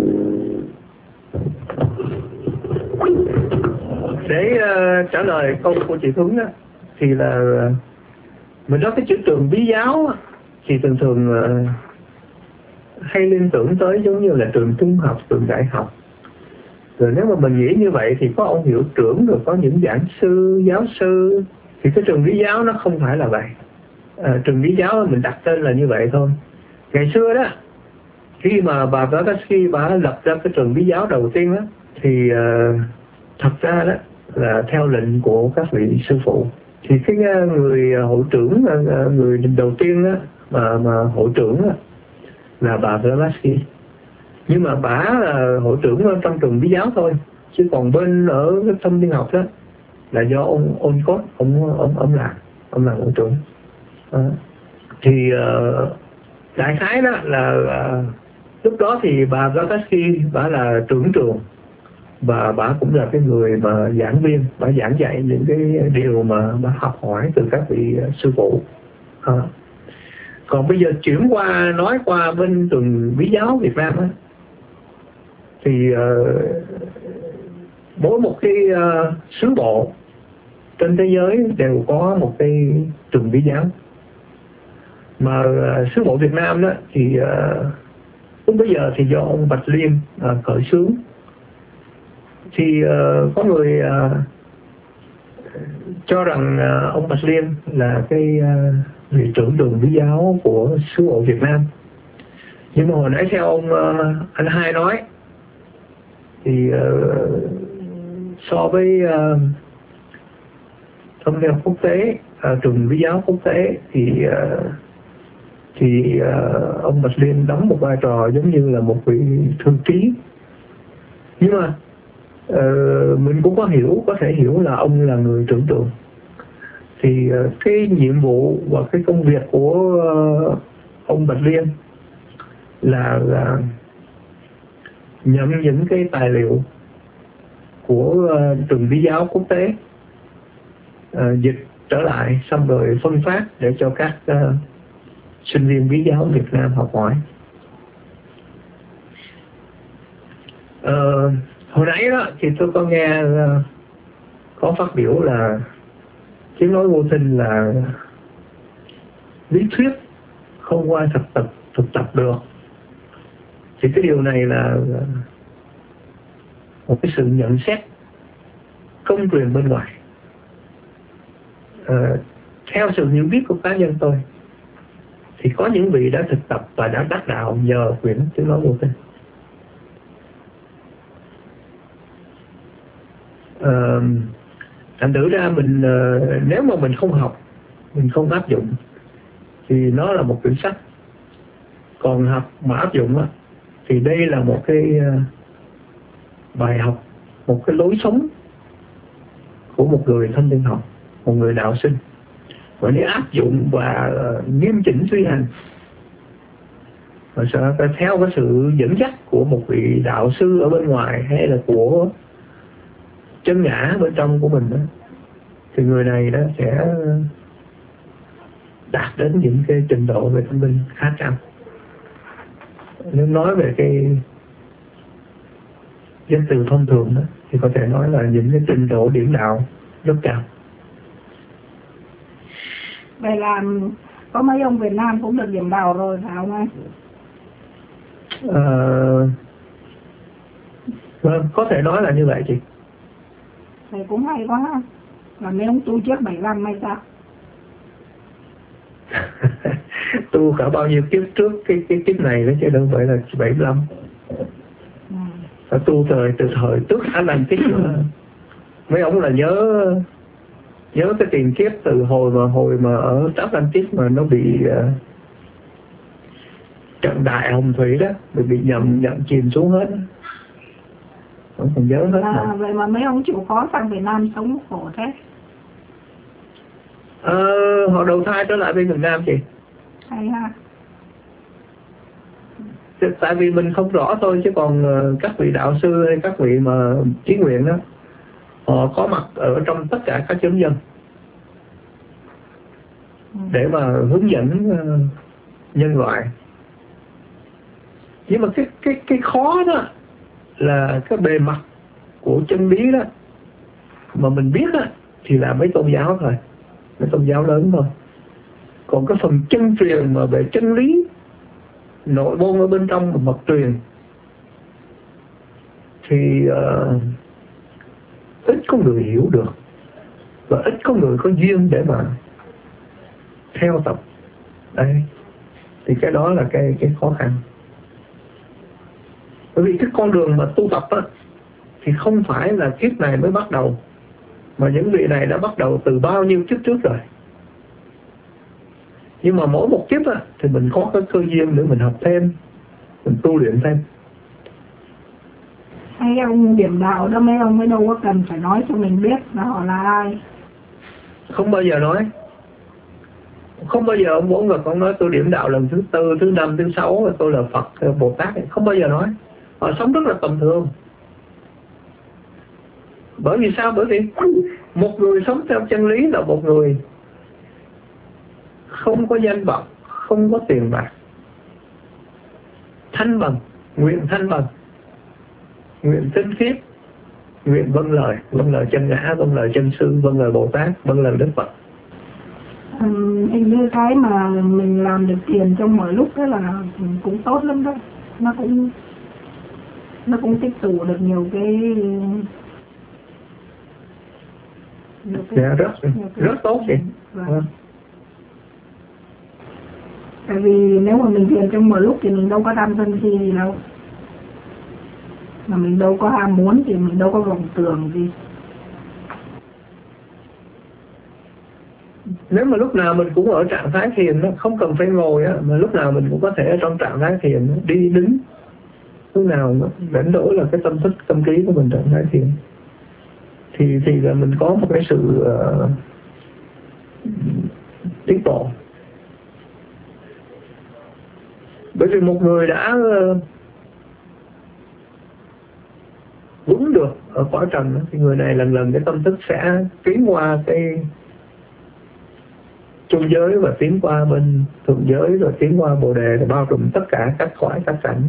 Để uh, trả lời câu của chị Thuấn đó, thì là mình nói cái chữ trường bí giáo thì thường thường uh, hay liên tưởng tới giống như là trường trung học, trường đại học. Rồi nếu mà mình nghĩ như vậy thì có ông hiệu trưởng, rồi có những giảng sư, giáo sư. Thì cái trường bí giáo nó không phải là vậy. À, trường bí giáo mình đặt tên là như vậy thôi. Ngày xưa đó, khi mà bà Blavatsky bà lập ra cái trường bí giáo đầu tiên đó, thì uh, thật ra đó là theo lệnh của các vị sư phụ. Thì cái người hội trưởng, người đầu tiên đó, mà, mà hội trưởng đó, là bà Blavatsky. Nhưng mà bà là hội trưởng trong trường bí giáo thôi, chứ còn bên ở tâm tiên học đó là do ông Olcott ông ông ông làm ông làm hội trưởng. À, thì uh, đại khái đó là uh, lúc đó thì bà Blavatsky bà là trưởng trường, và bà cũng là cái người mà giảng viên, bà giảng dạy những cái điều mà bà học hỏi từ các vị sư phụ. À, còn bây giờ chuyển qua nói qua bên trường bí giáo Việt Nam á, thì uh, mỗi một cái uh, xứ bộ trên thế giới đều có một cái trường bí giáo. Mà uh, xứ bộ Việt Nam đó thì uh, lúc bây giờ thì do ông Bạch Liên uh, khởi xướng. Thì uh, có người uh, cho rằng uh, ông Bạch Liên là cái uh, vị trưởng trường bí giáo của xứ bộ Việt Nam. Nhưng mà hồi nãy theo ông uh, anh Hai nói thì uh, so với uh, thông lệ quốc tế, uh, trường bí giáo quốc tế thì uh, thì uh, ông Bạch Liên đóng một vai trò giống như là một vị thư ký. Nhưng mà uh, mình cũng có hiểu, có thể hiểu là ông là người trưởng trường. Thì uh, cái nhiệm vụ và cái công việc của uh, ông Bạch Liên là, là nhận những cái tài liệu của uh, trường bí giáo quốc tế, uh, dịch trở lại xong rồi phân phát để cho các uh, sinh viên bí giáo Việt Nam học hỏi. Uh, hồi nãy đó thì tôi có nghe uh, có phát biểu là tiếng nói vô sinh là lý thuyết không qua thực tập thực tập được. Thì cái điều này là một cái sự nhận xét công truyền bên ngoài. À, theo sự hiểu biết của cá nhân tôi thì có những vị đã thực tập và đã đắc đạo nhờ quyển tiếng nói vô sinh. À, thành thử ra mình uh, nếu mà mình không học, mình không áp dụng thì nó là một quyển sách. Còn học mà áp dụng á, thì đây là một cái uh, bài học, một cái lối sống của một người thanh niên học, một người đạo sinh. Và nếu áp dụng và uh, nghiêm chỉnh suy hành, và sẽ theo cái sự dẫn dắt của một vị đạo sư ở bên ngoài hay là của chân ngã bên trong của mình đó, thì người này đó sẽ đạt đến những cái trình độ về tâm linh khá cao. Nếu nói về cái danh từ thông thường đó, thì có thể nói là những cái trình độ điển đạo rất cao. Vậy là có mấy ông Việt Nam cũng được điểm đạo rồi phải không anh? À, vâng, có thể nói là như vậy chị. Thì cũng hay quá. Là mấy ông tu trước bảy năm hay sao? Tu cả bao nhiêu kiếp trước cái cái kiếp này đó chứ đâu phải là bảy mươi lăm. Ừ. Phải tu thời từ thời trước Atlantis nữa. Mấy ông là nhớ nhớ cái tiền kiếp từ hồi mà hồi mà ở Atlantis mà nó bị uh, trận đại hồng thủy đó, bị bị nhầm nhầm chìm xuống hết. Vẫn còn nhớ hết. À, mà. Vậy mà mấy ông chịu khó sang Việt Nam sống khổ thế? Ờ, họ đầu thai trở lại bên Việt Nam chị. Hay ha. Tại vì mình không rõ thôi, chứ còn các vị đạo sư hay các vị mà chí nguyện đó, họ có mặt ở trong tất cả các chốn dân để mà hướng dẫn nhân loại. Nhưng mà cái cái cái khó đó là cái bề mặt của chân lý đó mà mình biết đó, thì là mấy tôn giáo thôi, mấy tôn giáo lớn thôi. Còn cái phần chân truyền mà về chân lý nội môn ở bên trong mà mật truyền thì uh, ít có người hiểu được, và ít có người có duyên để mà theo tập. Đây thì cái đó là cái cái khó khăn. Bởi vì cái con đường mà tu tập á, thì không phải là kiếp này mới bắt đầu, mà những vị này đã bắt đầu từ bao nhiêu kiếp trước rồi. Nhưng mà mỗi một kiếp á, thì mình có cái cơ duyên để mình học thêm, mình tu luyện thêm. Hay ông điểm đạo đó, mấy ông mới đâu có cần phải nói cho mình biết là họ là ai. Không bao giờ nói. Không bao giờ ông Bổn Vật ông nói tôi điểm đạo lần thứ tư, thứ năm, thứ sáu, tôi là Phật, Bồ Tát. Không bao giờ nói. Họ sống rất là tầm thường. Bởi vì sao? Bởi vì một người sống theo chân lý là một người không có danh vọng, không có tiền bạc, thanh bằng, nguyện thanh bằng, nguyện tinh khiết, nguyện vâng lời, vâng lời chân ngã, vâng lời chân sư, vâng lời Bồ Tát, vâng lời Đức Phật. Hình ừ, như cái mà mình làm được tiền trong mỗi lúc đó là cũng tốt lắm đó. Nó cũng nó cũng tích tụ được nhiều cái nhiều cái, dạ, rất, nhiều cái rất tốt chị. Vâng. Tại vì nếu mà mình tiền trong một lúc thì mình đâu có tham sân si gì đâu, mà mình đâu có ham muốn thì mình đâu có vọng tưởng gì. Nếu mà lúc nào mình cũng ở trạng thái thiền, không cần phải ngồi á, mà lúc nào mình cũng có thể ở trong trạng thái thiền, đi đứng, lúc nào đánh đổi là cái tâm thức, tâm trí của mình trạng thái thiền, thì thì là mình có một cái sự uh, tiến bộ. Bởi vì một người đã uh, vững được ở cõi trần thì người này lần lần cái tâm thức sẽ tiến qua cái trung giới và tiến qua bên thượng giới, rồi tiến qua bồ đề, để bao trùm tất cả các cõi, các cảnh.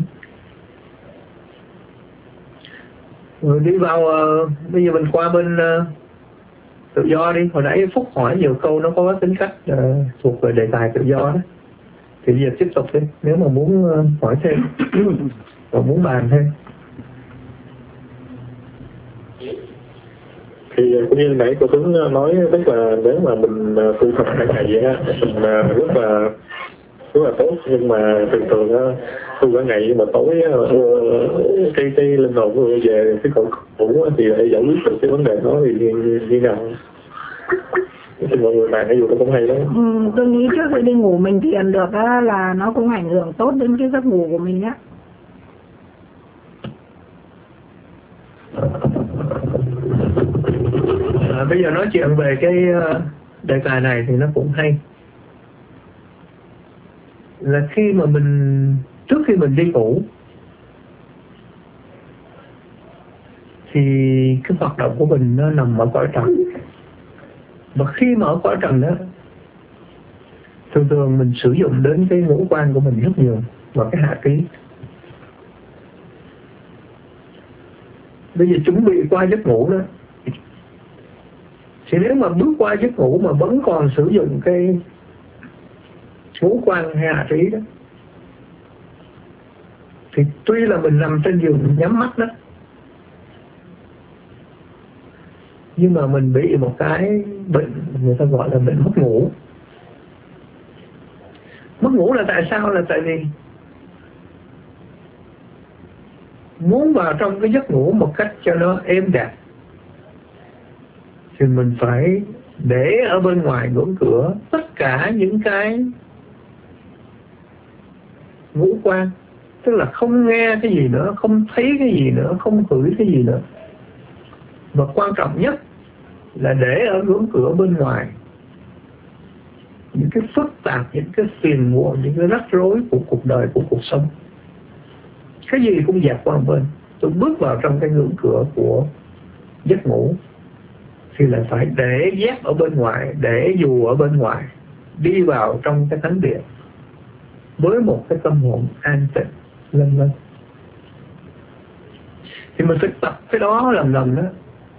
Rồi đi vào uh, bây giờ mình qua bên uh, tự do đi. Hồi nãy Phúc hỏi nhiều câu nó có tính cách uh, thuộc về đề tài tự do đó. Thì bây giờ tiếp tục đi, nếu mà muốn uh, hỏi thêm và muốn bàn thêm. Thì cũng như nãy cô Tuấn nói, tức là nếu mà mình tu tập hàng ngày vậy á, mình rất là rất là tốt, nhưng mà thường thường tu cả ngày nhưng mà tối cái cái linh hồn về cái cõi cũ thì để giải quyết được cái vấn đề đó thì như nào? Thì mọi người bàn cái vụ đó cũng hay lắm. Ừ, tôi nghĩ trước khi đi ngủ mình thiền được á, là nó cũng ảnh hưởng tốt đến cái giấc ngủ của mình á. À, bây giờ nói chuyện về cái đề tài này thì nó cũng hay. Là khi mà mình, trước khi mình đi ngủ thì cái hoạt động của mình nó nằm ở cõi trần. Và khi mà ở cõi trần đó, thường thường mình sử dụng đến cái ngũ quan của mình rất nhiều và cái hạ ký. Bây giờ chuẩn bị qua giấc ngủ đó, thì nếu mà bước qua giấc ngủ mà vẫn còn sử dụng cái ngũ quan hay hạ trí đó, thì tuy là mình nằm trên giường nhắm mắt đó, nhưng mà mình bị một cái bệnh người ta gọi là bệnh mất ngủ. Mất ngủ là tại sao? Là tại vì muốn vào trong cái giấc ngủ một cách cho nó êm đẹp thì mình phải để ở bên ngoài ngưỡng cửa tất cả những cái ngũ quan, tức là không nghe cái gì nữa, không thấy cái gì nữa, không ngửi cái gì nữa. Và quan trọng nhất là để ở ngưỡng cửa bên ngoài những cái phức tạp, những cái phiền muộn, những cái rắc rối của cuộc đời, của cuộc sống. Cái gì cũng dẹp qua một bên. Tôi bước vào trong cái ngưỡng cửa của giấc ngủ thì là phải để dép ở bên ngoài, để dù ở bên ngoài, đi vào trong cái thánh địa với một cái tâm hồn an tịnh lên lên. Thì mình phải tập cái đó lần lần đó,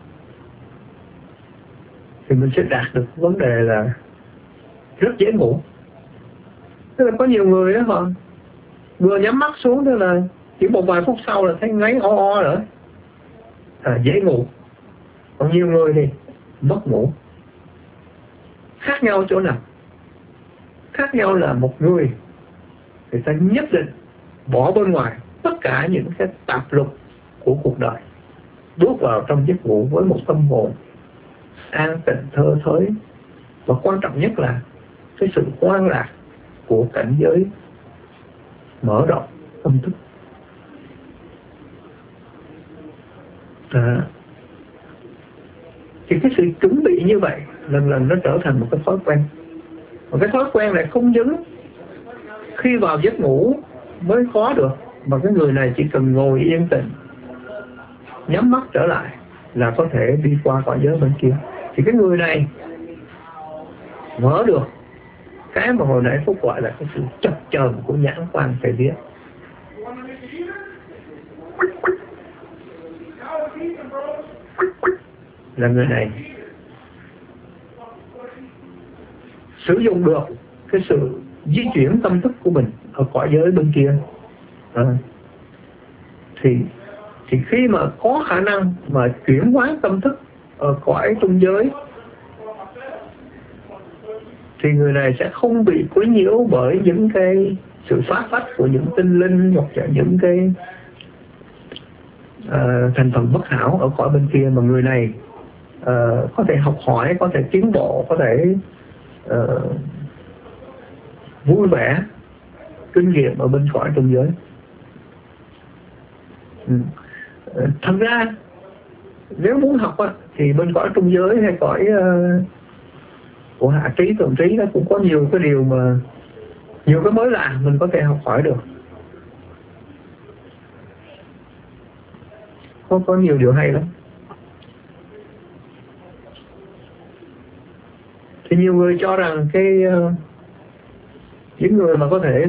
thì mình sẽ đạt được vấn đề là rất dễ ngủ. Tức là có nhiều người đó họ vừa nhắm mắt xuống, tức là chỉ một vài phút sau là thấy ngáy o o rồi, à, dễ ngủ. Còn nhiều người thì mất ngủ. Khác nhau chỗ nào? Khác nhau là một người người ta nhất định bỏ bên ngoài tất cả những cái tạp lục của cuộc đời, bước vào trong giấc ngủ với một tâm hồn an tịnh thơ thới, và quan trọng nhất là cái sự hoan lạc của cảnh giới mở rộng tâm thức. À, thì cái sự chuẩn bị như vậy lần lần nó trở thành một cái thói quen. Và cái thói quen này không những khi vào giấc ngủ mới có được, mà cái người này chỉ cần ngồi yên tĩnh, nhắm mắt trở lại là có thể đi qua cõi giới bên kia. Thì cái người này mở được cái mà hồi nãy Phúc gọi là cái sự chập chờn của nhãn quan thể biết. Là người này sử dụng được cái sự di chuyển tâm thức của mình ở cõi giới bên kia. À, thì thì khi mà có khả năng mà chuyển hóa tâm thức ở cõi trung giới thì người này sẽ không bị quấy nhiễu bởi những cái sự phá phách của những tinh linh hoặc là những cái uh, thành phần bất hảo ở cõi bên kia, mà người này uh, có thể học hỏi, có thể tiến bộ, có thể uh, vui vẻ kinh nghiệm ở bên cõi trung giới. Ừ. Uh, thật ra nếu muốn học á, thì bên cõi trung giới hay cõi uh, của hạ trí, thượng trí nó cũng có nhiều cái điều mà nhiều cái mới lạ mình có thể học hỏi được. Có có nhiều điều hay lắm. Thì nhiều người cho rằng cái uh, những người mà có thể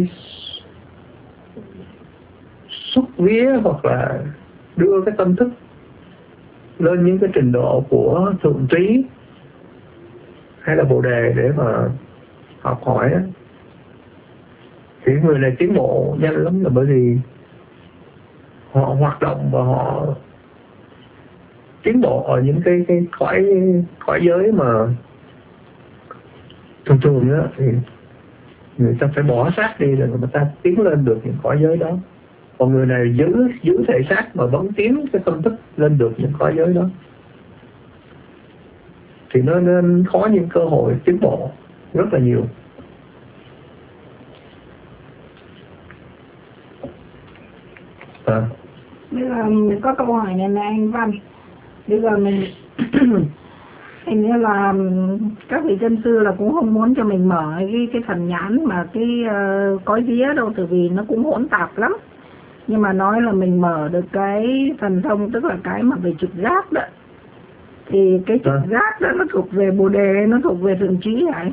xuất vía hoặc là đưa cái tâm thức lên những cái trình độ của thượng trí hay là bồ đề để mà học hỏi đó, thì người này tiến bộ nhanh lắm, là bởi vì họ hoạt động và họ tiến bộ ở những cái cái cõi cõi giới mà thường thường đó, thì Người ta phải bỏ xác đi rồi người ta tiến lên được những cõi giới đó. Còn người này giữ giữ thể xác mà vẫn tiến cái tâm thức lên được những cõi giới đó, thì nó nên có những cơ hội tiến bộ rất là nhiều. À. Bây giờ có câu hỏi này là anh Văn. Bây giờ mình hình như là các vị chân sư là cũng không muốn cho mình mở cái cái thần nhãn mà cái uh, cõi vía đâu, tại vì nó cũng hỗn tạp lắm. Nhưng mà nói là mình mở được cái thần thông, tức là cái mà về trực giác đó, thì cái trực à. giác đó nó thuộc về Bồ Đề, nó thuộc về thượng trí hả?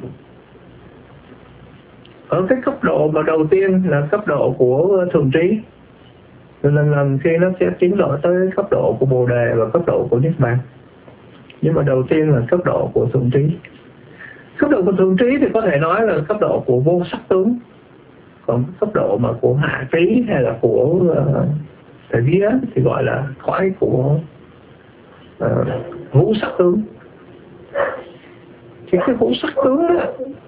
Ở cái cấp độ mà đầu tiên là cấp độ của thượng trí, rồi lần lần khi nó sẽ tiến lộ tới cấp độ của Bồ Đề và cấp độ của Niết Bàn. Nhưng mà đầu tiên là cấp độ của thượng trí. Cấp độ của thượng trí thì có thể nói là cấp độ của vô sắc tướng. Còn cấp độ mà của hạ trí hay là của uh, thể vía thì gọi là cõi của uh, ngũ sắc tướng. Thì cái ngũ sắc tướng đó,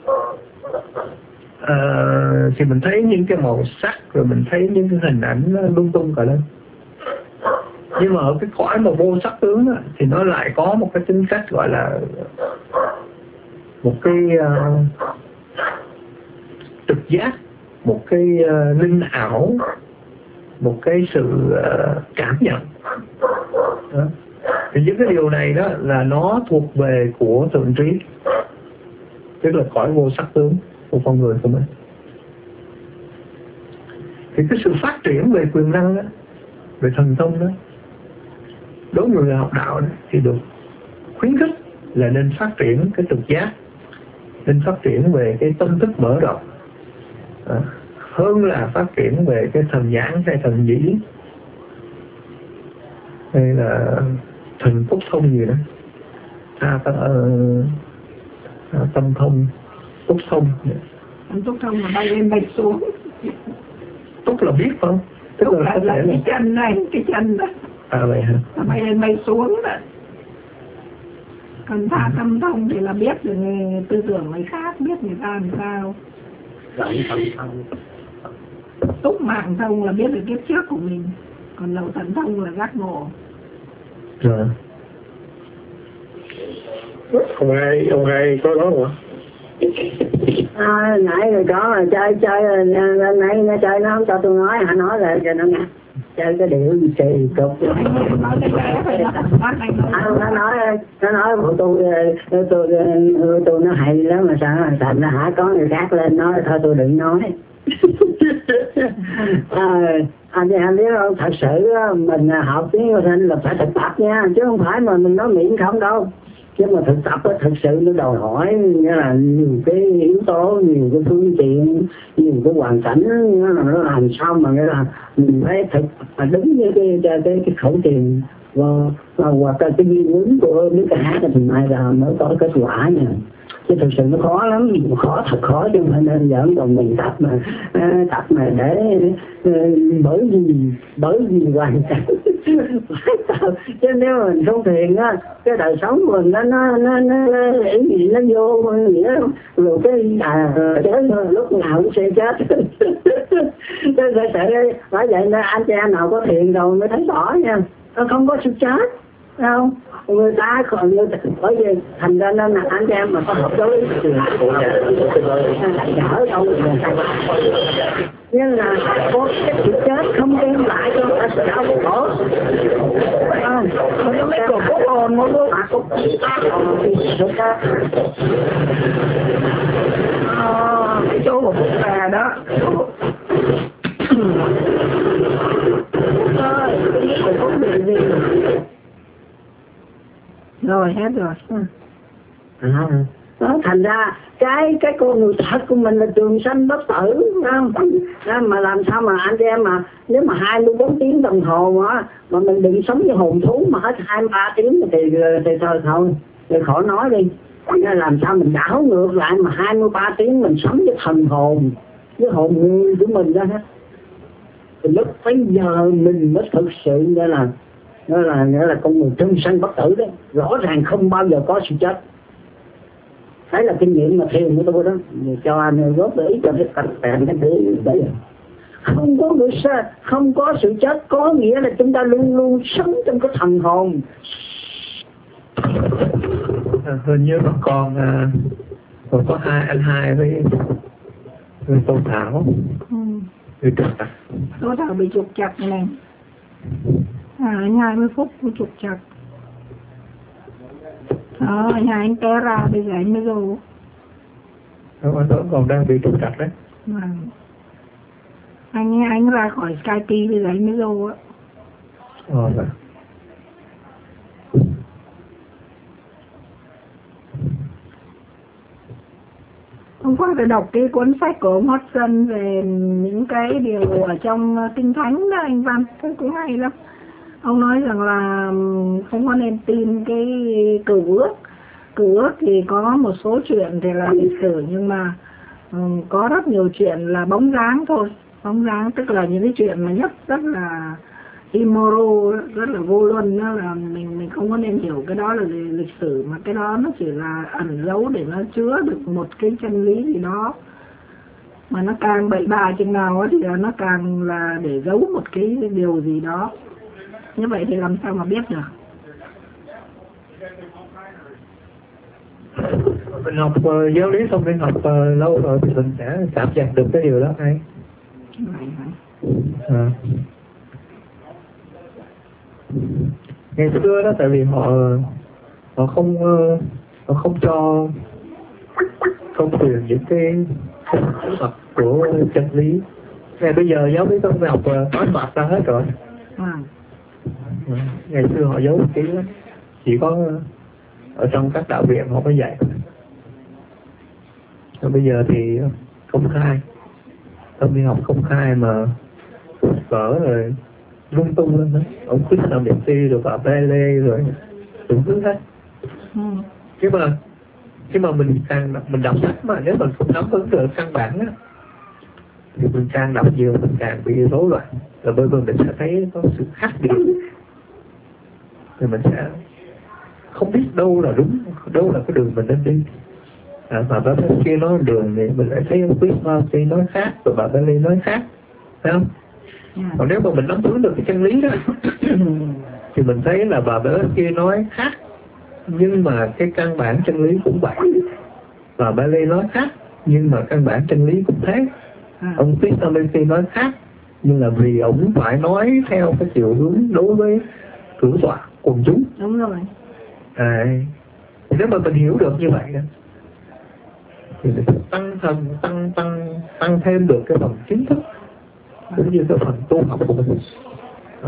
uh, thì mình thấy những cái màu sắc, rồi mình thấy những cái hình ảnh lung tung cả lên. Nhưng mà ở cái cõi mà vô sắc tướng đó, thì nó lại có một cái tính cách gọi là một cái uh, trực giác, một cái uh, linh ảo, một cái sự uh, cảm nhận đó. Thì những cái điều này đó là nó thuộc về của thượng trí, tức là cõi vô sắc tướng của con người của mình. Thì cái sự phát triển về quyền năng đó, về thần thông đó, đối với người học đạo đó, thì được khuyến khích là nên phát triển cái trực giác, nên phát triển về cái tâm thức mở rộng, à, hơn là phát triển về cái thần nhãn hay thần nhĩ hay là thần túc thông gì đó, à, ta, uh, à, tâm thông, túc thông. Thần túc thông là bay lên bay xuống. Túc là biết không? Tức Túc là, là, là cái chân này, cái chân đó. À vậy hả? Là bay lên bay xuống đó. Còn thả tâm thông thì là biết được người tư tưởng người khác, biết người ta làm sao. Túc mạng thông là biết được kiếp trước của mình, còn lậu thần thông là giác ngộ. Rồi. Ông hai, ông hai có đó không ạ? À, nãy rồi có rồi chơi chơi nãy nó chơi nó không cho tôi nói, hả nói là cho nó nghe. Chơi cái điệu gì kỳ cục. Nó nói nó nói của tôi tôi tôi, tôi nó hay lắm mà sao thành nó hả có người khác lên nói thôi tôi đừng nói. À, anh thì anh biết không, thật sự mình học tiếng Anh là phải thực tập nha, chứ không phải mà mình nói miệng không đâu. Nhưng mà thực tập thực sự nó đòi hỏi nghĩa là nhiều cái yếu tố, nhiều cái phương tiện, nhiều cái hoàn cảnh, nó làm sao mà nghĩa là mình phải thực mà đứng với cái cái cái, cái khẩu tiền và hoặc là cái ghi huấn của những cái hát thì mai ra mới có kết quả nha. Chứ thực sự nó khó lắm, khó thật khó chứ không phải nên giỡn. Còn mình tập mà tập mà để bởi vì bởi vì hoàn cảnh chứ nếu mà mình không thiền á, cái đời sống của mình nó nó nó nó ý gì nó vô nghĩa rồi cái à đến lúc nào cũng sẽ chết. Chứ phải sợ phải vậy nên anh chị em nào có thiền rồi mới thấy rõ nha, nó không có sự chết không. Người ta còn người ta bởi vì thành ra nên là anh em mà có hợp đối thì đỡ đâu nhưng là có cái sự chết không đem lại cho ta sự đau khổ không. Nó mới còn có hồn nó có mặt cũng cái chỗ của Phúc Bà đó. Rồi cái của Phúc bị gì rồi hết rồi. À, đó thành ra cái cái con người thật của mình là trường sanh bất tử không? Mà làm sao mà anh em mà nếu mà hai mươi bốn tiếng đồng hồ mà mà mình đừng sống với hồn thú mà hết hai ba tiếng thì thì thôi thôi thì khỏi nói đi. Nên làm sao mình đảo ngược lại mà hai mươi ba tiếng mình sống với thần hồn, với hồn người của mình đó hết. Thì lúc bây giờ mình mới thực sự như là nó là nghĩa là con người trường sanh bất tử đấy, rõ ràng không bao giờ có sự chết. đấy là kinh nghiệm mà thiền của tôi đó, cho anh góp ý cho cái cạnh tẹn cái thứ đấy. Không có người sao, không có sự chết có nghĩa là chúng ta luôn luôn sống trong cái thần hồn. À, hình như còn còn, à, còn có hai anh hai với với Tô Thảo. Ừ. Với trục chặt. Tô Thảo bị trục chặt này. À, anh hai mươi phút của trục chặt. Đó, anh hai anh té ra bây giờ anh mới vô. Đó, anh vẫn còn đang bị trục chặt đấy. À. Anh anh ra khỏi Skype bây giờ anh mới vô á. Ờ, vậy. Hôm qua tôi đọc cái cuốn sách của ông Hodgson về những cái điều ở trong Kinh Thánh đó anh Văn, thấy cũng hay lắm. Ông nói rằng là không có nên tin cái cựu ước. Cựu ước thì có một số chuyện thì là lịch sử, nhưng mà um, có rất nhiều chuyện là bóng dáng thôi. Bóng dáng tức là những cái chuyện mà nhất rất là immoral, rất là vô luân, đó là mình mình không có nên hiểu cái đó là lịch sử, mà cái đó nó chỉ là ẩn giấu để nó chứa được một cái chân lý gì đó, mà nó càng bậy bạ chừng nào thì nó càng là để giấu một cái điều gì đó. Như vậy thì làm sao mà biết được? Mình học uh, giáo lý xong mình học uh, lâu rồi thì mình sẽ cảm nhận được cái điều đó ngay. Vậy hả? À. Ngày xưa đó, tại vì họ họ không họ không cho không truyền những cái mặt của chân lý. Ngày bây giờ giáo lý công học nói mặt ra hết rồi. À. Ngày xưa họ giấu kỹ lắm, chỉ có ở trong các đạo viện họ mới dạy. Rồi bây giờ thì công khai, tâm đi học công khai mà cỡ rồi lung tung lên đó. Ông Chris làm điện ti rồi bà Pele rồi đủ thứ hết. Ừ. Nhưng mà khi mà mình càng mình đọc sách mà nếu mình không nắm vững được căn bản á, thì mình càng đọc nhiều mình càng bị rối loạn, rồi bởi vì mình sẽ thấy có sự khác biệt, thì mình sẽ không biết đâu là đúng, đâu là cái đường mình nên đi. À, mà bà bên kia nói đường thì mình lại thấy ông Chris Martin nói khác, rồi bà Pele nói khác, phải không? Yeah. Còn nếu mà mình nắm vững được cái chân lý đó thì mình thấy là bà bé kia nói khác, nhưng mà cái căn bản chân lý cũng vậy. Bà bà Lê nói khác, nhưng mà căn bản chân lý cũng thế. À. Ông Christopher nói khác, nhưng là vì ông phải nói theo cái chiều hướng đối với cử tọa quần chúng. Đúng rồi. À, nếu mà mình hiểu được như vậy đó, thì mình tăng thần tăng tăng tăng thêm được cái phần kiến thức cũng như cái phần tu học của mình. À.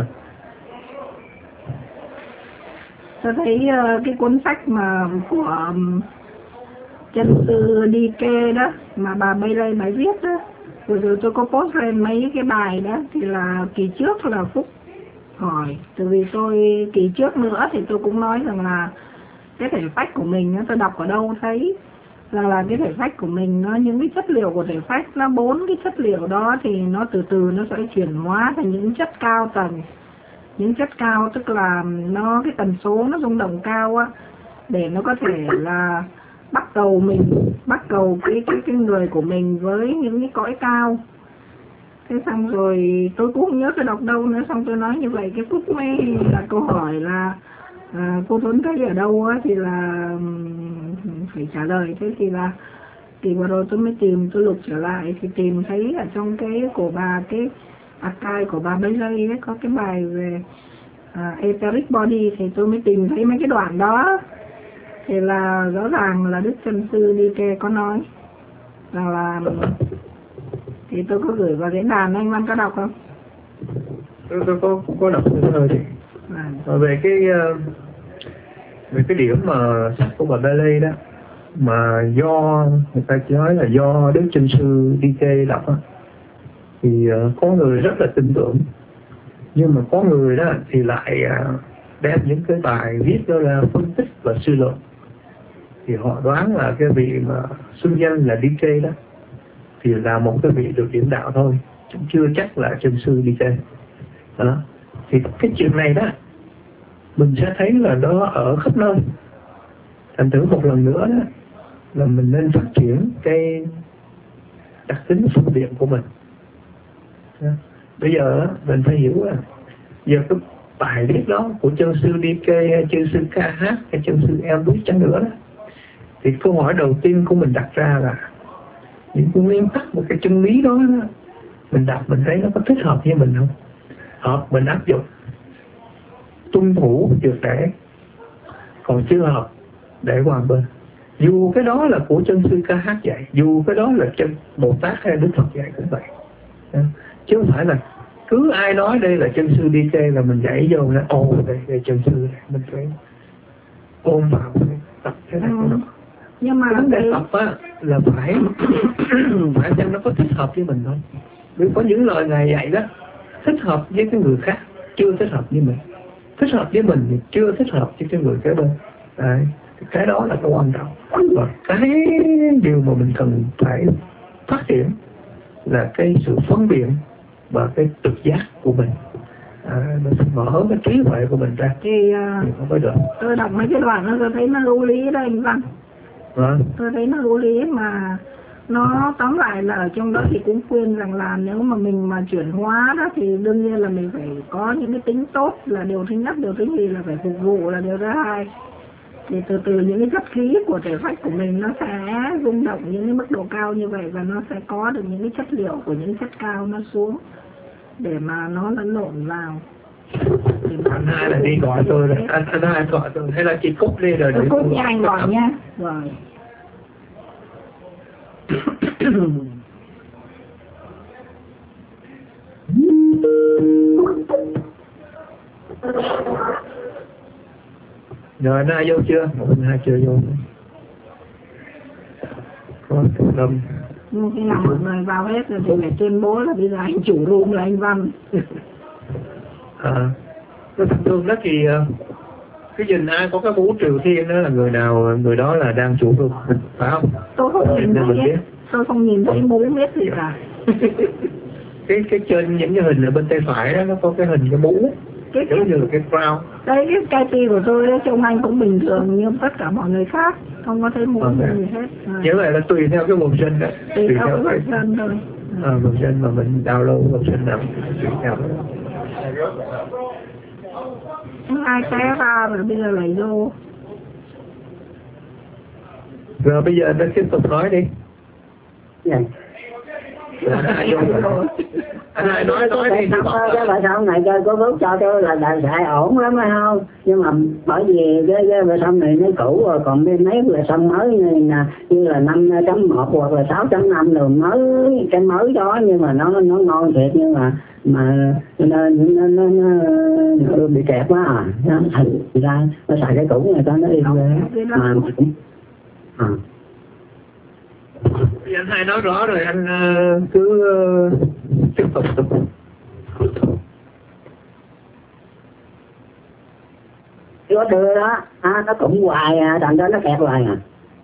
Tôi thấy uh, cái cuốn sách mà của um, chân sư đi kê đó mà bà Bailey mới viết đó, rồi rồi tôi có post lên mấy cái bài đó, thì là kỳ trước là Phúc hỏi, từ vì tôi kỳ trước nữa thì tôi cũng nói rằng là cái thể phách của mình, tôi đọc ở đâu thấy rằng là cái thể phách của mình, nó những cái chất liệu của thể phách, nó bốn cái chất liệu đó thì nó từ từ nó sẽ chuyển hóa thành những chất cao tầng. Những chất cao tức là nó cái tần số nó rung động cao á, để nó có thể là bắt cầu mình, bắt cầu cái cái cái người của mình với những cái cõi cao. Thế xong rồi tôi cũng không nhớ tôi đọc đâu nữa, xong tôi nói như vậy cái Phúc mới là câu hỏi là à, cô Tuấn thấy ở đâu á, thì là phải trả lời. Thế thì là thì vừa rồi tôi mới tìm, tôi lục trở lại thì tìm thấy ở trong cái của bà, cái archive của bà Bailey ấy, có cái bài về uh, etheric body, thì tôi mới tìm thấy mấy cái đoạn đó. Thì là rõ ràng là Đức Chân Sư Đi Kê có nói rằng là, thì tôi có gửi vào diễn đàn, anh Văn có đọc không? Tôi, tôi có có đọc thôi thì à. Về cái về cái điểm mà sách của bà Bailey đó, mà do người ta chỉ nói là do Đức Chân Sư Đi Kê đọc á, thì uh, có người rất là tin tưởng, nhưng mà có người đó thì lại uh, đem những cái bài viết đó ra phân tích và suy luận, thì họ đoán là cái vị mà xưng danh là Đi Kê đó thì là một cái vị được điểm đạo thôi, cũng chưa chắc là Chân Sư Đi Kê đó. Thì cái chuyện này đó mình sẽ thấy là nó ở khắp nơi. Thành thử một lần nữa đó là mình nên phát triển cái đặc tính phân biệt của mình. Bây giờ mình phải hiểu là giờ cái bài viết đó của chân sư đi kê, chân sư ca hát hay chân sư eo đuối chăng nữa đó, thì câu hỏi đầu tiên của mình đặt ra là những cái nguyên tắc, một cái chân lý đó, đó mình đọc mình thấy nó có thích hợp với mình không? Hợp mình áp dụng, tuân thủ triệt để, còn chưa hợp để qua bên. Dù cái đó là của chân sư ca hát dạy, dù cái đó là chân Bồ Tát hay Đức Phật dạy cũng vậy, chứ không phải là cứ ai nói đây là chân sư đi kê là mình dạy vô là ồ đây, đây chân sư này. Mình phải ôm vào tập cái này của nó. Nhưng mà vấn đề tập á là phải phải xem nó có thích hợp với mình không. Vì có những lời Ngài dạy đó thích hợp với cái người khác, chưa thích hợp với mình. Thích hợp với mình thì chưa thích hợp với cái người kế bên. Đấy. Cái đó là cái quan trọng. Và cái điều mà mình cần phải phát triển là cái sự phân biệt và cái trực giác của mình. À, mình phải mở cái trí huệ của mình ra thì, uh, thì không có được. Tôi đọc mấy cái đoạn đó tôi thấy nó hữu lý đó anh Văn. À. Tôi thấy nó hữu lý mà nó tóm lại là ở trong đó thì cũng khuyên rằng là nếu mà mình mà chuyển hóa đó thì đương nhiên là mình phải có những cái tính tốt là điều thứ nhất, điều thứ nhì là phải phục vụ là điều thứ hai. Thì từ từ những cái chất khí của thể phách của mình nó sẽ rung động những cái mức độ cao như vậy và nó sẽ có được những cái chất liệu của những chất cao nó xuống để mà nó lẫn lộn vào. Anh hai là đi gọi tôi rồi, anh, anh hai gọi tôi, hay là chị Cúc đi rồi. Tôi Cúc nha, anh gọi nha. Rồi. Rồi anh hai vô chưa? Một anh hai chưa vô. Có lâm. Nhưng khi nào một người vào hết rồi thì phải tuyên bố là bây giờ anh chủ room là anh Văn. À, cái thường đó thì cái nhìn ai có cái mũ Triều Thiên đó là người nào, người đó là đang chủ room, phải không? Tôi không nhìn thấy, tôi không nhìn thấy mũ biết gì cả. cái cái trên những cái hình ở bên tay phải đó nó có cái hình cái mũ cái giống như là cái crown. Đây cái cái ti của tôi đó, trông anh cũng bình thường như tất cả mọi người khác, không có thấy mũ okay. gì hết. Như vậy là tùy theo cái vùng sinh đó, tùy, tùy theo cái vùng sinh thôi. À, vùng sinh mà mình download vùng sinh nào tùy theo. Ai té ra rồi bây giờ lại vô. Rồi bây giờ nó tiếp tục nói đi. Dạ. Anh hai vô. Anh hai nói nói đi. Cái bà xong này chơi có bước cho tôi là đại xài ổn lắm hay không? Nhưng mà bởi vì cái cái bà xong này nó cũ rồi, còn cái mấy bà xong mới này nè, như là năm chấm một hoặc là sáu chấm năm rồi mới cái mới đó, nhưng mà nó nó ngon thiệt, nhưng mà mà nó nó nó, nó bị kẹt quá à, nó thành ra nó xài cái cũ này ta nó đi về mà cũng à. Anh hai nói rõ rồi, anh uh, cứ uh, tiếp tục tục. Có đưa đó, à, nó cũng hoài à, thành ra nó kẹt hoài à.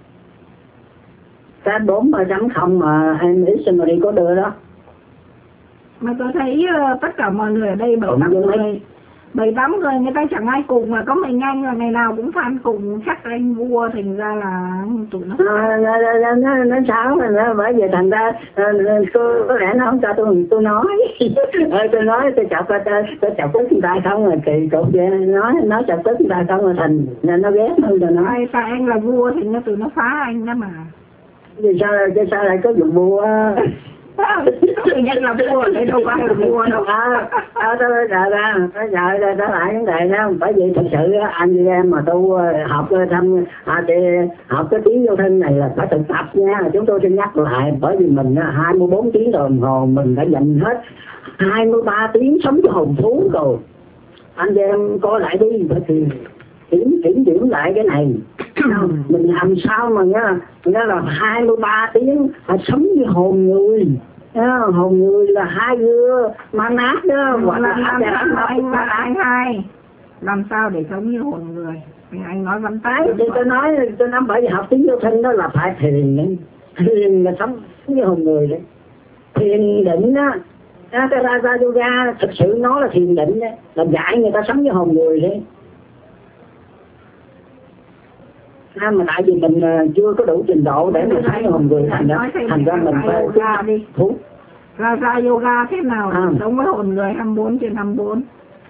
Cái bốn chấm không mà em Xmary có đưa đó. Mà tôi thấy uh, tất cả mọi người ở đây bảy tám người, bảy tám người người ta chẳng ai cùng, mà có mình anh là ngày nào cũng fan cùng, chắc anh vua thành ra là tụi nó. À, nó, nó, nó, nó sao mà nó, bởi vì thành ra tôi có lẽ nó không cho tôi tôi nói. Tôi nói tôi chọc tôi, tôi chọc tức người ta không rồi kỳ cục vậy, nói nói chọc tức người ta không rồi thành nên nó ghét hơn rồi nói. Ai tại anh là vua thì nó tụi nó phá anh đó mà. Vì sao lại sao lại có vụ vua? Tự nhiên là vua thì đâu phải là vua đâu. À, à tôi sợ ra, tôi sợ ra trở lại vấn đề đó, bởi vì thật sự anh chị em mà tu học thăm à, thì học cái tiếng vô thân này là phải thực tập nha. Chúng tôi xin nhắc lại, bởi vì mình hai mươi bốn tiếng đồng hồ mình đã dành hết hai mươi ba tiếng sống cho hồn thú rồi. Anh chị em coi lại đi, bởi vì kiểm kiểm điểm lại cái này. Mình làm sao mà nhá, nghĩa là hai mươi ba tiếng phải sống như hồn người. À, hồn người là hai gưa ma nát đó, hoặc là làm làm sao anh là anh hai làm sao để sống như hồn người, anh nói văn tái thì tôi nói tôi nói bởi vì học tiếng vô thân đó là phải thiền đấy, thiền là sống như hồn người đấy, thiền định đó. À, cái Raja Yoga thực sự nó là thiền định đấy, là dạy người ta sống như hồn người đấy. À, mà tại vì mình uh, chưa có đủ trình độ để mình thấy hồn người, thành ra thành ra mình phải yoga đi. Thú. Ra ra yoga thế nào à. Sống với hồn người hai mươi bốn trên hai mươi bốn.